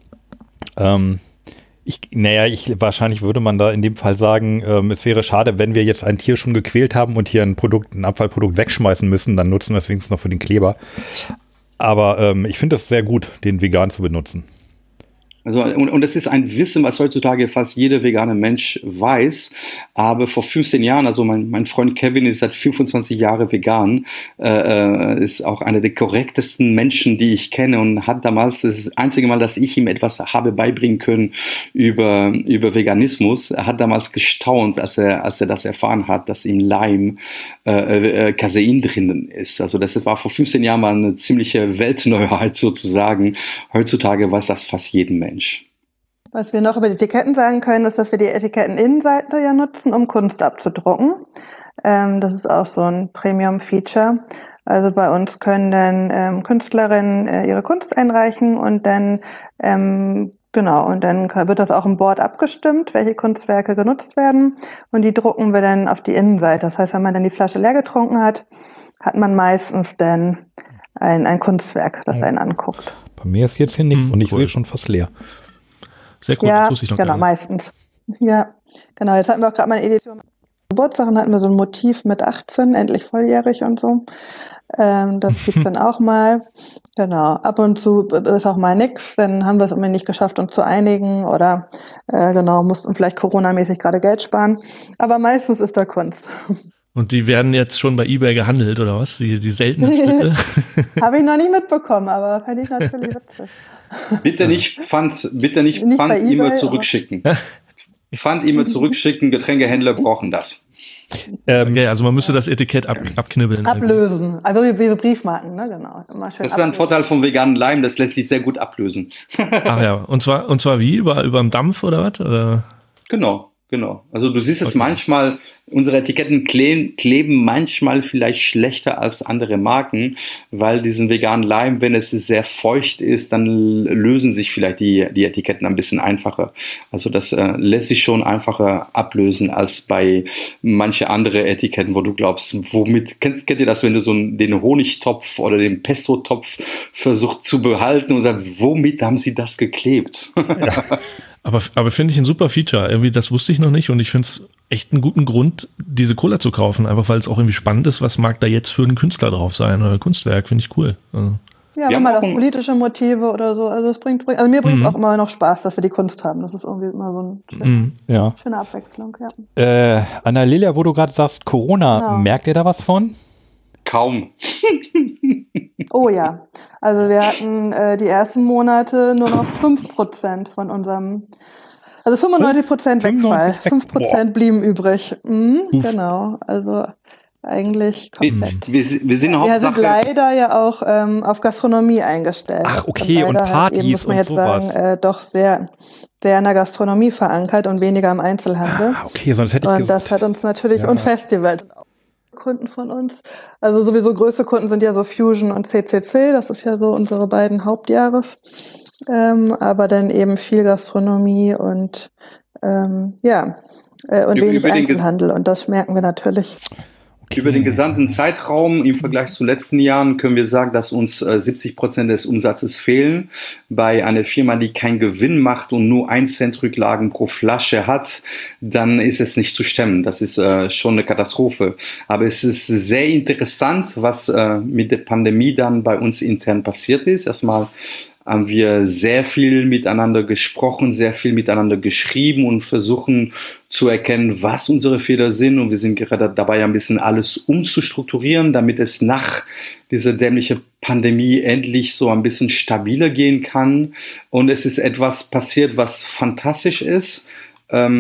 S3: Ähm, ich, naja, ich, wahrscheinlich würde man da in dem Fall sagen, ähm, es wäre schade, wenn wir jetzt ein Tier schon gequält haben und hier ein Produkt, ein Abfallprodukt wegschmeißen müssen, dann nutzen wir es wenigstens noch für den Kleber. Aber ähm, ich finde es sehr gut, den vegan zu benutzen.
S5: Also, und, und das ist ein Wissen, was heutzutage fast jeder vegane Mensch weiß. Aber vor fünfzehn Jahren, also mein, mein Freund Kevin ist seit fünfundzwanzig Jahren vegan, äh, ist auch einer der korrektesten Menschen, die ich kenne und hat damals, das, das einzige Mal, dass ich ihm etwas habe beibringen können über, über Veganismus, er hat damals gestaunt, als er, als er das erfahren hat, dass im Leim äh, äh, Casein drinnen ist. Also das war vor fünfzehn Jahren mal eine ziemliche Weltneuheit sozusagen. Heutzutage weiß das fast jeden Mensch.
S7: Was wir noch über die Etiketten sagen können, ist, dass wir die Etiketteninnenseite ja nutzen, um Kunst abzudrucken. Ähm, das ist auch so ein Premium-Feature. Also bei uns können dann ähm, Künstlerinnen äh, ihre Kunst einreichen und dann ähm, genau und dann wird das auch im Board abgestimmt, welche Kunstwerke genutzt werden und die drucken wir dann auf die Innenseite. Das heißt, wenn man dann die Flasche leer getrunken hat, hat man meistens dann ein, ein Kunstwerk, das einen anguckt.
S3: Bei mir ist jetzt hier nichts
S4: Hm,
S3: und ich
S4: cool.
S3: sehe schon fast leer.
S4: Sehr cool,
S7: Ja,
S4: das wusste ich noch
S7: genau,
S4: gar nicht.
S7: meistens. Ja, genau. Jetzt hatten wir auch gerade mal eine Edition mit Geburtstag und hatten wir so ein Motiv mit achtzehn, endlich volljährig und so. Ähm, das gibt dann auch mal. Genau. Ab und zu ist auch mal nix, dann haben wir es irgendwie nicht geschafft, uns zu einigen oder äh, genau, mussten vielleicht Corona-mäßig gerade Geld sparen. Aber meistens ist da Kunst.
S4: Und die werden jetzt schon bei eBay gehandelt, oder was? Die, die seltenen Stücke?
S7: Habe ich noch nicht mitbekommen, aber fände ich natürlich witzig.
S5: Bitte nicht Pfand, bitte nicht
S7: Nicht bei
S5: Pfand
S7: eBay,
S5: E-Mail
S7: aber-
S5: zurückschicken. Pfand E-Mail zurückschicken, Getränkehändler brauchen das.
S3: Ähm,
S4: Okay, also man müsste das Etikett ab, abknibbeln.
S7: Ablösen. Also wie, wie Briefmarken, ne? Genau. Immer schön
S5: Das ist ein
S7: ablösen.
S5: Vorteil vom veganen Leim, das lässt sich sehr gut ablösen.
S4: Ach ja, und zwar, und zwar wie? Über, über dem Dampf oder was? Oder?
S5: Genau, genau. Also du siehst es
S4: Okay.
S5: manchmal, unsere Etiketten kleben, kleben manchmal vielleicht schlechter als andere Marken, weil diesen veganen Leim, wenn es sehr feucht ist, dann lösen sich vielleicht die, die Etiketten ein bisschen einfacher. Also das äh, lässt sich schon einfacher ablösen als bei manche andere Etiketten, wo du glaubst, womit, kennt, kennt ihr das, wenn du so einen, den Honigtopf oder den Pesto-Topf versucht zu behalten und sagst, womit haben sie das geklebt?
S4: Aber, aber finde ich ein super Feature. Irgendwie, das wusste ich noch nicht und ich finde es echt einen guten Grund, diese Cola zu kaufen. Einfach weil es auch irgendwie spannend ist, was mag da jetzt für ein Künstler drauf sein oder Kunstwerk, finde ich cool. Also,
S7: Ja,
S5: Wir
S7: wenn man
S5: haben
S7: das
S5: auch ein-
S7: politische Motive oder so, also es bringt, bringt also mir bringt
S4: Mhm.
S7: auch immer noch Spaß, dass wir die Kunst haben. Das ist irgendwie immer so eine schöne,
S4: mm.
S3: ja.
S7: schöne Abwechslung, ja.
S3: Äh, Anna-Lilia, wo du gerade sagst, Corona,
S7: Genau.
S3: merkt ihr da was von?
S5: Kaum.
S7: Oh ja, also wir hatten äh, die ersten Monate nur noch fünf Prozent von unserem, also fünfundneunzig Prozent Wegfall,
S3: fünfundneunzig weg-
S7: fünf Prozent blieben übrig. Mhm, genau, also eigentlich
S5: Wir,
S7: komplett.
S5: wir, wir sind
S7: Wir sind
S5: Hauptsache...
S7: leider ja auch ähm, auf Gastronomie eingestellt.
S3: Ach, okay, und
S7: leider halt
S3: Partys
S7: eben, muss man
S3: und
S7: jetzt
S3: sowas.
S7: sagen, äh, doch sehr, sehr in der Gastronomie verankert und weniger im Einzelhandel.
S3: Ah, okay, sonst hätte ich
S7: Und
S3: gesagt.
S7: das hat uns natürlich,
S3: Ja.
S7: und Festivals sind auch Kunden von uns. Also sowieso größte Kunden sind ja so Fusion und C C C, das ist ja so unsere beiden Hauptjahres. Ähm, aber dann eben viel Gastronomie und ähm, ja, äh, und
S5: Über-
S7: wenig
S5: über den Ges-
S7: Einzelhandel. Und das merken wir natürlich.
S5: Über den gesamten Zeitraum im Vergleich zu letzten Jahren können wir sagen, dass uns äh, siebzig Prozent des Umsatzes fehlen. Bei einer Firma, die keinen Gewinn macht und nur ein Cent Rücklagen pro Flasche hat, dann ist es nicht zu stemmen. Das ist äh, schon eine Katastrophe. Aber es ist sehr interessant, was äh, mit der Pandemie dann bei uns intern passiert ist. Erstmal haben wir sehr viel miteinander gesprochen, sehr viel miteinander geschrieben und versuchen zu erkennen, was unsere Fehler sind. Und wir sind gerade dabei, ein bisschen alles umzustrukturieren, damit es nach dieser dämlichen Pandemie endlich so ein bisschen stabiler gehen kann. Und es ist etwas passiert, was fantastisch ist. Ähm,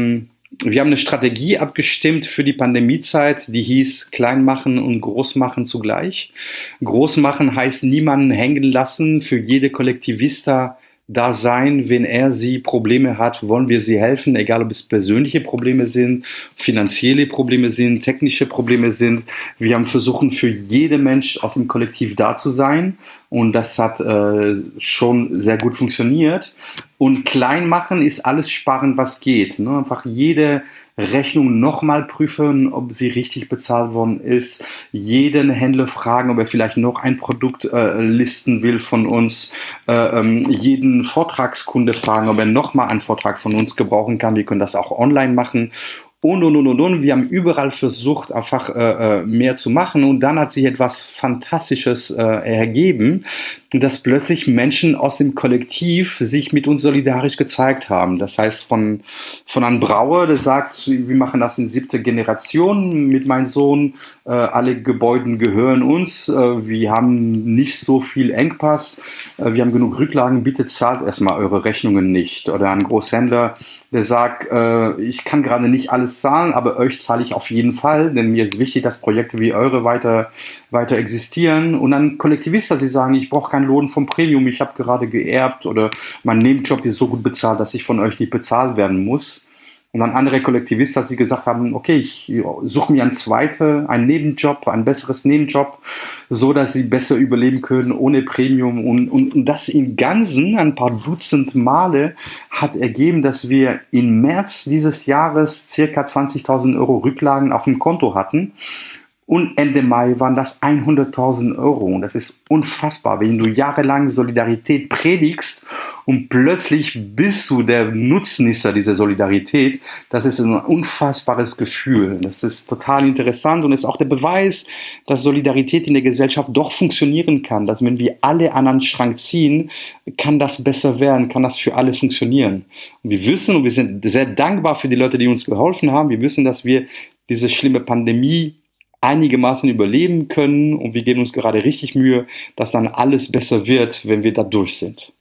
S5: wir haben eine Strategie abgestimmt für die Pandemiezeit, die hieß klein machen und groß machen zugleich. Groß machen heißt niemanden hängen lassen, für jede Kollektivista da sein, wenn er sie Probleme hat, wollen wir sie helfen, egal ob es persönliche Probleme sind, finanzielle Probleme sind, technische Probleme sind. Wir haben versucht, für jeden Mensch aus dem Kollektiv da zu sein und das hat äh, schon sehr gut funktioniert. Und klein machen ist alles sparen, was geht. Ne? Einfach jede Rechnung nochmal prüfen, ob sie richtig bezahlt worden ist. Jeden Händler fragen, ob er vielleicht noch ein Produkt äh, listen will von uns. Äh, ähm, jeden Vortragskunde fragen, ob er nochmal einen Vortrag von uns gebrauchen kann. Wir können das auch online machen. Und, und, und, und, und. Wir haben überall versucht, einfach äh, mehr zu machen. Und dann hat sich etwas Fantastisches äh, ergeben, dass plötzlich Menschen aus dem Kollektiv sich mit uns solidarisch gezeigt haben. Das heißt, von, von einem Brauer, der sagt, wir machen das in siebter Generation mit meinem Sohn. Äh, alle Gebäude gehören uns. Äh, wir haben nicht so viel Engpass. Äh, wir haben genug Rücklagen. Bitte zahlt erstmal eure Rechnungen nicht. Oder ein Großhändler, der sagt, äh, ich kann gerade nicht alles zahlen, aber euch zahle ich auf jeden Fall, denn mir ist wichtig, dass Projekte wie eure weiter, weiter existieren. Und dann Kollektivisten, die sagen, ich brauche keinen Lohn vom Premium, ich habe gerade geerbt oder mein Nebenjob ist so gut bezahlt, dass ich von euch nicht bezahlt werden muss. Und dann andere Kollektivisten, die gesagt haben, okay, ich suche mir einen zweiten, einen Nebenjob, ein besseres Nebenjob, so dass sie besser überleben können ohne Premium. Und, und, und das im Ganzen ein paar Dutzend Male hat ergeben, dass wir im März dieses Jahres circa zwanzigtausend Euro Rücklagen auf dem Konto hatten. Und Ende Mai waren das hunderttausend Euro. Und das ist unfassbar, wenn du jahrelang Solidarität predigst und plötzlich bist du der Nutznießer dieser Solidarität. Das ist ein unfassbares Gefühl. Das ist total interessant und ist auch der Beweis, dass Solidarität in der Gesellschaft doch funktionieren kann. Dass wenn wir alle an einen Schrank ziehen, kann das besser werden, kann das für alle funktionieren. Und wir wissen, und wir sind sehr dankbar für die Leute, die uns geholfen haben, wir wissen, dass wir diese schlimme Pandemie einigermaßen überleben können und wir geben uns gerade richtig Mühe, dass dann alles besser wird, wenn wir da durch sind.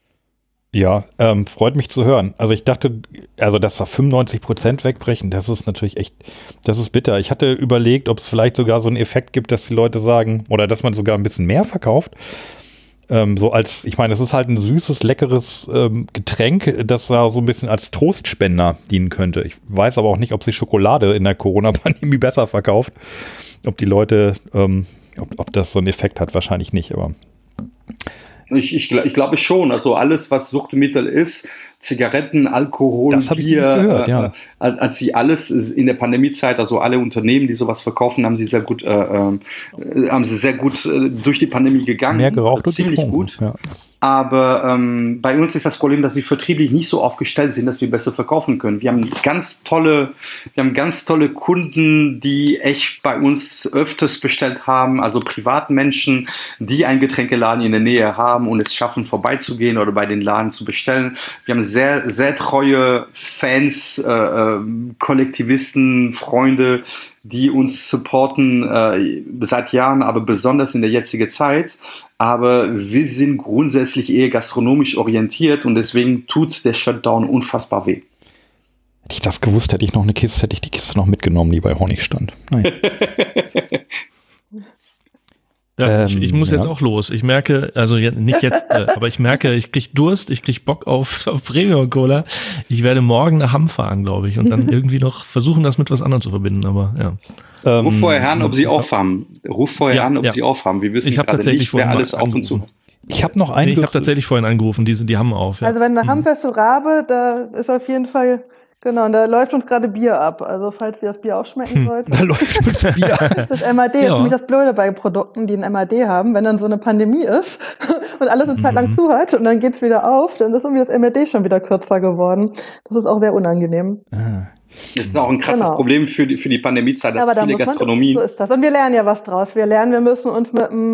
S3: Ja, ähm, freut mich zu hören. Also ich dachte, also dass da fünfundneunzig Prozent wegbrechen, das ist natürlich echt, das ist bitter. Ich hatte überlegt, ob es vielleicht sogar so einen Effekt gibt, dass die Leute sagen, oder dass man sogar ein bisschen mehr verkauft. Ähm, so als, ich meine, es ist halt ein süßes, leckeres ähm, Getränk, das da so ein bisschen als Trostspender dienen könnte. Ich weiß aber auch nicht, ob sich Schokolade in der Corona-Pandemie besser verkauft. Ob die Leute, ähm, ob, ob das so einen Effekt hat, wahrscheinlich nicht, aber.
S5: Ich, ich, ich glaube schon, also alles, was Suchtmittel ist, Zigaretten, Alkohol,
S3: das
S5: Bier,
S3: gehört,
S5: äh,
S3: ja.
S5: als sie alles in der Pandemiezeit, also alle Unternehmen, die sowas verkaufen, haben sie sehr gut, äh, äh, haben sie sehr gut äh, durch die Pandemie gegangen.
S3: Mehr geraucht und
S5: ziemlich
S3: getrunken.
S5: gut.
S3: Ja.
S5: Aber ähm, bei uns ist das Problem, dass wir vertrieblich nicht so aufgestellt sind, dass wir besser verkaufen können. Wir haben ganz tolle, wir haben ganz tolle Kunden, die echt bei uns öfters bestellt haben, also Privatmenschen, die einen Getränkeladen in der Nähe haben und es schaffen, vorbeizugehen oder bei den Laden zu bestellen. Wir haben sehr, sehr treue Fans, äh, äh, Kollektivisten, Freunde, die uns supporten äh, seit Jahren, aber besonders in der jetzigen Zeit. Aber wir sind grundsätzlich eher gastronomisch orientiert und deswegen tut der Shutdown unfassbar weh.
S3: Hätte ich das gewusst, hätte ich noch eine Kiste, hätte ich die Kiste noch mitgenommen, die bei Honig stand. Nein.
S4: Ja, ich, ich muss
S3: ähm,
S4: jetzt
S3: ja.
S4: auch los. Ich merke, also jetzt, nicht jetzt, äh, aber ich merke, ich krieg Durst, ich krieg Bock auf, auf Premium-Cola. Ich werde morgen nach Hamm fahren, glaube ich, und dann irgendwie noch versuchen, das mit was anderem zu verbinden, aber ja.
S3: Ähm,
S5: Ruf vorher an, ob sie aufhaben. Ruf vorher
S4: Ja,
S5: an, ob
S4: ja.
S5: sie aufhaben. Wir wissen
S4: Ich hab
S5: gerade
S4: tatsächlich
S5: nicht, wer
S4: vorhin
S5: alles
S4: mal
S5: auf und zu.
S3: Ich habe noch einen.
S4: Nee, ich habe tatsächlich vorhin angerufen, die, sind, die haben auf. Ja.
S7: Also wenn wir Hamm fährst du Rabe, da ist auf jeden Fall, genau, und da läuft uns gerade Bier ab. Also falls ihr das Bier auch schmecken wollt.
S3: Da läuft das Bier.
S7: Das M A D
S4: Ja.
S7: ist nämlich das Blöde bei Produkten, die ein M A D haben. Wenn dann so eine Pandemie ist und alles eine Zeit lang zu hat und dann geht's wieder auf, dann ist irgendwie das M A D schon wieder kürzer geworden. Das ist auch sehr unangenehm.
S3: Ah.
S5: Das ist auch ein krasses
S7: Genau.
S5: Problem für die, für die Pandemiezeit, dass
S7: Aber da
S5: viele
S7: muss man,
S5: Gastronomien.
S7: so ist das. Und wir lernen ja was draus. Wir lernen, wir müssen uns mit dem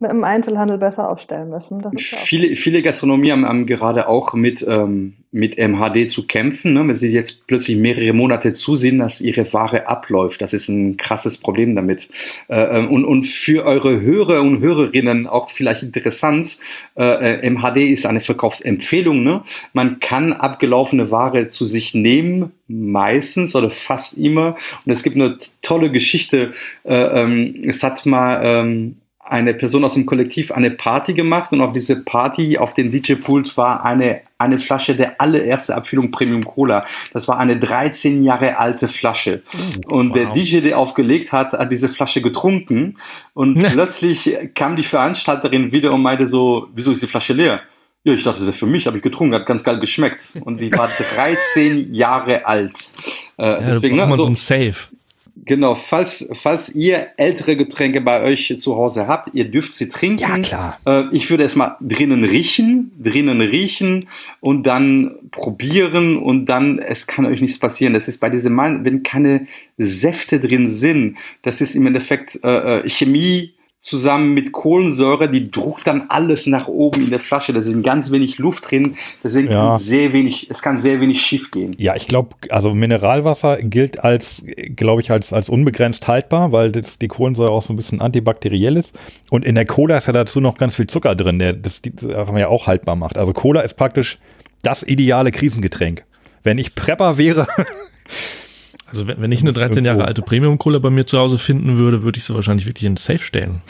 S7: mit dem Einzelhandel besser aufstellen müssen. Das ist ja auch
S5: Viele, viele Gastronomien haben, haben gerade auch mit, ähm, mit M H D zu kämpfen, ne? Wenn sie jetzt plötzlich mehrere Monate zusehen, dass ihre Ware abläuft. Das ist ein krasses Problem damit. Äh, und, und für eure Hörer und Hörerinnen auch vielleicht interessant, äh, M H D ist eine Verkaufsempfehlung. Ne? Man kann abgelaufene Ware zu sich nehmen, meistens oder fast immer. Und es gibt eine tolle Geschichte. Äh, ähm, es hat mal ähm, eine Person aus dem Kollektiv eine Party gemacht und auf diese Party, auf dem D J-Pult war eine, eine Flasche der allererste Abfüllung Premium Cola. Das war eine dreizehn Jahre alte Flasche. Oh, und wow. Der D J, der aufgelegt hat, hat diese Flasche getrunken und plötzlich kam die Veranstalterin wieder und meinte so, wieso ist die Flasche leer? Ja, ich dachte, das wäre für mich, habe ich getrunken, hat ganz geil geschmeckt. Und die war dreizehn Jahre alt. Äh,
S4: ja,
S5: deswegen,
S4: da braucht man
S5: ne,
S4: so ein Safe.
S5: Genau, falls, falls ihr ältere Getränke bei euch zu Hause habt, ihr dürft sie trinken.
S3: Ja, klar.
S5: Äh, ich würde erstmal drinnen riechen, drinnen riechen und dann probieren und dann, es kann euch nichts passieren. Das ist bei diesem Mann, wenn keine Säfte drin sind, das ist im Endeffekt äh, Chemie zusammen mit Kohlensäure, die druckt dann alles nach oben in der Flasche. Da ist ganz wenig Luft drin, deswegen
S3: Ja.
S5: kann sehr wenig, es kann sehr wenig schief gehen.
S3: Ja, ich glaube, also Mineralwasser gilt als, glaube ich, als, als unbegrenzt haltbar, weil das, die Kohlensäure auch so ein bisschen antibakteriell ist. Und in der Cola ist ja dazu noch ganz viel Zucker drin, der das, das ja auch haltbar macht. Also Cola ist praktisch das ideale Krisengetränk. Wenn ich Prepper wäre.
S4: Also wenn, wenn ich eine dreizehn Jahre alte Premium-Cola bei mir zu Hause finden würde, würde ich sie wahrscheinlich wirklich in den Safe stellen.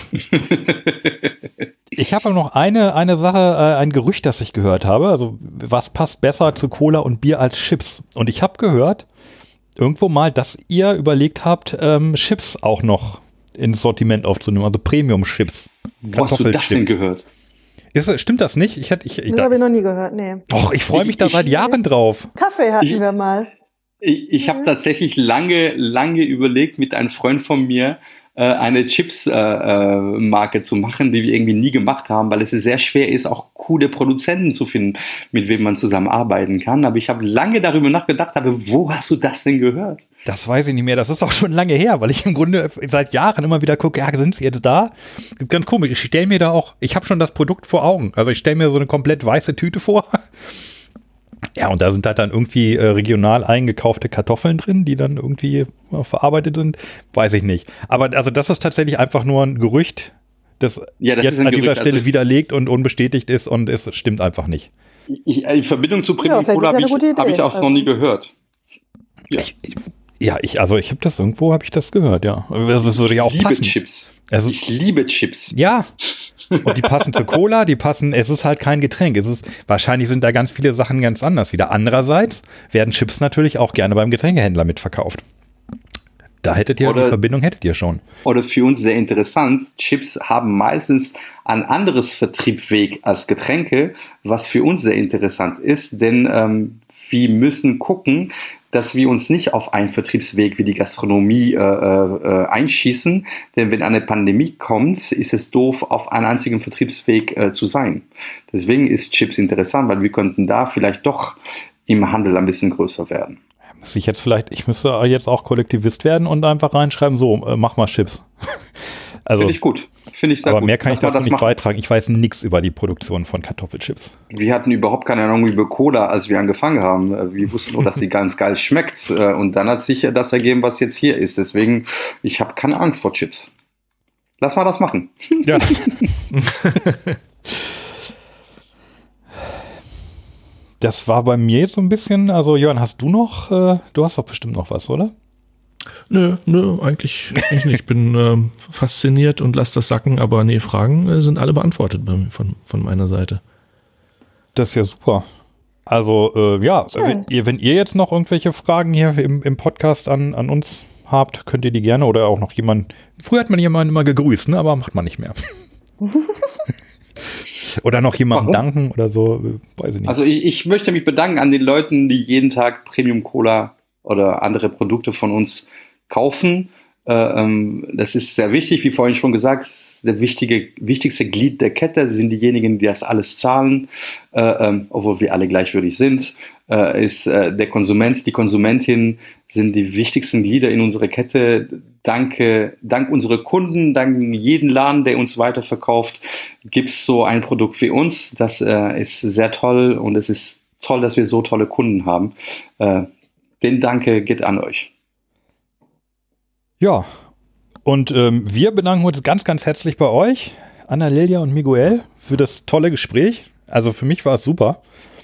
S3: Ich habe noch eine, eine Sache, äh, ein Gerücht, das ich gehört habe. Also was passt besser zu Cola und Bier als Chips? Und ich habe gehört, irgendwo mal, dass ihr überlegt habt, ähm, Chips auch noch ins Sortiment aufzunehmen, also Premium-Chips.
S5: Wo hast du das denn gehört?
S3: Ist, stimmt das nicht? Ich hätte, ich, ich,
S7: das habe ich noch nie gehört, nee.
S3: Doch, ich freue mich
S5: Ich-
S3: da
S5: ich-
S3: seit Jahren drauf.
S7: Kaffee hatten
S5: Ich-
S7: wir mal.
S5: Ich, ich habe tatsächlich lange, lange überlegt, mit einem Freund von mir äh, eine Chips-Marke äh, zu machen, die wir irgendwie nie gemacht haben, weil es sehr schwer ist, auch coole Produzenten zu finden, mit wem man zusammenarbeiten kann. Aber ich habe lange darüber nachgedacht, aber wo hast du das denn gehört?
S3: Das weiß ich nicht mehr. Das ist auch schon lange her, weil ich im Grunde seit Jahren immer wieder gucke, ja, sind sie jetzt da? Ganz komisch. Ich stelle mir da auch, ich habe schon das Produkt vor Augen. Also ich stelle mir so eine komplett weiße Tüte vor. Ja, und da sind halt dann irgendwie äh, regional eingekaufte Kartoffeln drin, die dann irgendwie äh, verarbeitet sind. Weiß ich nicht. Aber also das ist tatsächlich einfach nur ein Gerücht, das
S5: Ja, das
S3: jetzt
S5: ist ein
S3: an dieser
S5: Gerücht,
S3: Stelle
S5: also-
S3: widerlegt und unbestätigt ist und es stimmt einfach nicht.
S5: Ich, in Verbindung zu Premium
S7: Ja, vielleicht
S5: Cola
S7: ist ja
S5: habe
S7: eine
S5: ich,
S7: gute Idee.
S5: hab ich auch noch nie gehört. Ja.
S3: Ich, ich, ja, ich, also ich habe das irgendwo, habe ich das gehört, ja. Das würde ja auch
S5: Ich liebe
S3: passen.
S5: Chips.
S3: Es ist,
S5: Ich liebe Chips.
S3: ja. Und die passen zur Cola, die passen, es ist halt kein Getränk. Es ist, wahrscheinlich sind da ganz viele Sachen ganz anders wieder. Andererseits werden Chips natürlich auch gerne beim Getränkehändler mitverkauft. Da hättet ihr,
S5: Oder-
S3: die Verbindung hättet ihr schon.
S5: Oder für uns sehr interessant, Chips haben meistens ein anderes Vertriebsweg als Getränke, was für uns sehr interessant ist, denn ähm, wir müssen gucken, dass wir uns nicht auf einen Vertriebsweg wie die Gastronomie äh, äh, einschießen, denn wenn eine Pandemie kommt, ist es doof, auf einen einzigen Vertriebsweg äh, zu sein. Deswegen ist Chips interessant, weil wir könnten da vielleicht doch im Handel ein bisschen größer werden.
S3: Muss ich jetzt vielleicht, ich müsste jetzt auch Kollektivist werden und einfach reinschreiben, so, äh, mach mal Chips. Also,
S5: Finde ich gut. Finde ich sehr
S3: aber
S5: gut.
S3: mehr kann ich
S5: Lass mal
S3: dazu
S5: das
S3: nicht
S5: machen.
S3: beitragen. Ich weiß nichts über die Produktion von Kartoffelchips.
S5: Wir hatten überhaupt keine Ahnung über Cola, als wir angefangen haben. Wir wussten nur, dass die ganz geil schmeckt. Und dann hat sich das ergeben, was jetzt hier ist. Deswegen, ich habe keine Angst vor Chips. Lass mal das machen.
S3: Ja. Das war bei mir jetzt so ein bisschen, also Jörn, hast du noch, äh, du hast doch bestimmt noch was, oder?
S4: Nö, nö, eigentlich, eigentlich nicht. Ich bin ähm, fasziniert und lasse das sacken, aber nee, Fragen äh, sind alle beantwortet bei, von, von meiner Seite.
S3: Das ist ja super. Also, äh, ja,
S7: Schön.
S3: wenn ihr, wenn ihr jetzt noch irgendwelche Fragen hier im, im Podcast an, an uns habt, könnt ihr die gerne oder auch noch jemanden, früher hat man jemanden immer gegrüßt, ne, aber macht man nicht mehr. Oder noch jemandem
S5: Warum?
S3: danken oder so, äh, weiß ich nicht.
S5: Also ich, ich möchte mich bedanken an den Leuten, die jeden Tag Premium Cola oder andere Produkte von uns kaufen. Äh, ähm, das ist sehr wichtig, wie vorhin schon gesagt, der wichtige, wichtigste Glied der Kette sind diejenigen, die das alles zahlen, äh, ähm, obwohl wir alle gleichwürdig sind. äh, ist äh, der Konsument, die Konsumentin sind die wichtigsten Glieder in unserer Kette. Danke, dank unserer Kunden, dank jedem Laden, der uns weiterverkauft, gibt es so ein Produkt wie uns. Das äh, ist sehr toll und es ist toll, dass wir so tolle Kunden haben. Äh, den Danke geht an euch.
S3: Ja, und ähm, wir bedanken uns ganz, ganz herzlich bei euch, Anna, Lilia und Miguel, für das tolle Gespräch. Also für mich war es super.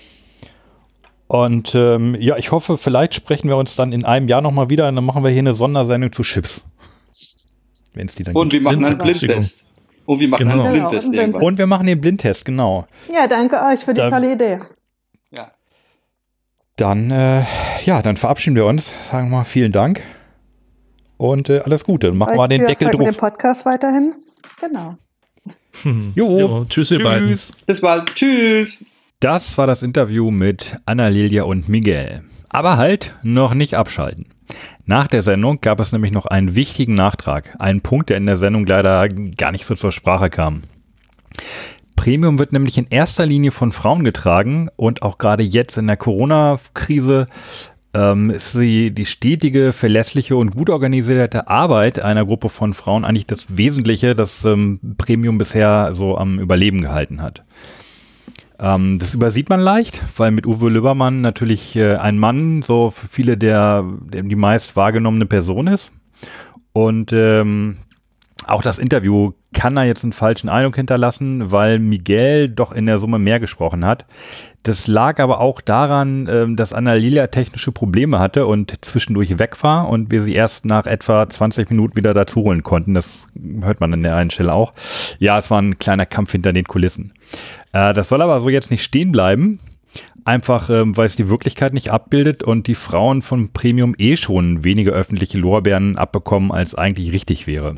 S3: Und ähm, ja, ich hoffe, vielleicht sprechen wir uns dann in einem Jahr nochmal wieder und dann machen wir hier eine Sondersendung zu Chips. Wenn es die dann
S5: Und
S3: gibt.
S5: wir machen einen Blindtest. Und wir machen
S4: Genau.
S5: einen Blindtest
S7: Genau,
S5: irgendwann.
S3: Und wir machen den Blindtest, genau.
S7: Ja, danke euch für die
S3: Dann-
S7: tolle Idee.
S5: Ja.
S3: Dann, äh, ja, dann verabschieden wir uns. Sagen wir mal vielen Dank. Und äh, alles Gute. Dann machen wir
S7: Euch
S3: den
S7: viel
S3: Deckel
S7: Erfolg mit
S3: drauf.
S7: dem Podcast weiterhin. Genau.
S4: Hm.
S3: Jo.
S4: Jo, tschüss, ihr beiden.
S3: Tschüss.
S5: Bis bald. Tschüss.
S3: Das war das Interview mit Anna, Lilia und Miguel. Aber halt, noch nicht abschalten. Nach der Sendung gab es nämlich noch einen wichtigen Nachtrag. Einen Punkt, der in der Sendung leider gar nicht so zur Sprache kam. Premium wird nämlich in erster Linie von Frauen getragen und auch gerade jetzt in der Corona-Krise ähm, ist die, die stetige, verlässliche und gut organisierte Arbeit einer Gruppe von Frauen eigentlich das Wesentliche, das ähm, Premium bisher so am Überleben gehalten hat. Ähm, das übersieht man leicht, weil mit Uwe Lübbermann natürlich äh, ein Mann so für viele der, der die meist wahrgenommene Person ist. Und ähm, auch das Interview kann da jetzt einen falschen Eindruck hinterlassen, weil Miguel doch in der Summe mehr gesprochen hat. Das lag aber auch daran, ähm, dass Anna Lilia technische Probleme hatte und zwischendurch weg war und wir sie erst nach etwa zwanzig Minuten wieder dazu holen konnten. Das hört man an der einen Stelle auch. Ja, es war ein kleiner Kampf hinter den Kulissen. Äh, das soll aber so jetzt nicht stehen bleiben. Einfach, ähm, weil es die Wirklichkeit nicht abbildet und die Frauen von Premium eh schon weniger öffentliche Lorbeeren abbekommen, als eigentlich richtig wäre.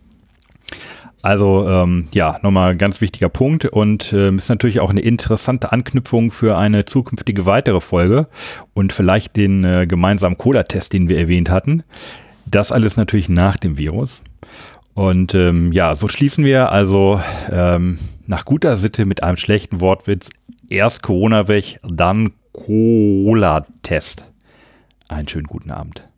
S3: Also ähm, ja, nochmal ein ganz wichtiger Punkt und ähm, ist natürlich auch eine interessante Anknüpfung für eine zukünftige weitere Folge und vielleicht den äh, gemeinsamen Cola-Test, den wir erwähnt hatten. Das alles natürlich nach dem Virus. Und ähm, ja, so schließen wir also ähm, nach guter Sitte mit einem schlechten Wortwitz erst Corona weg, dann Cola-Test. Einen schönen guten Abend.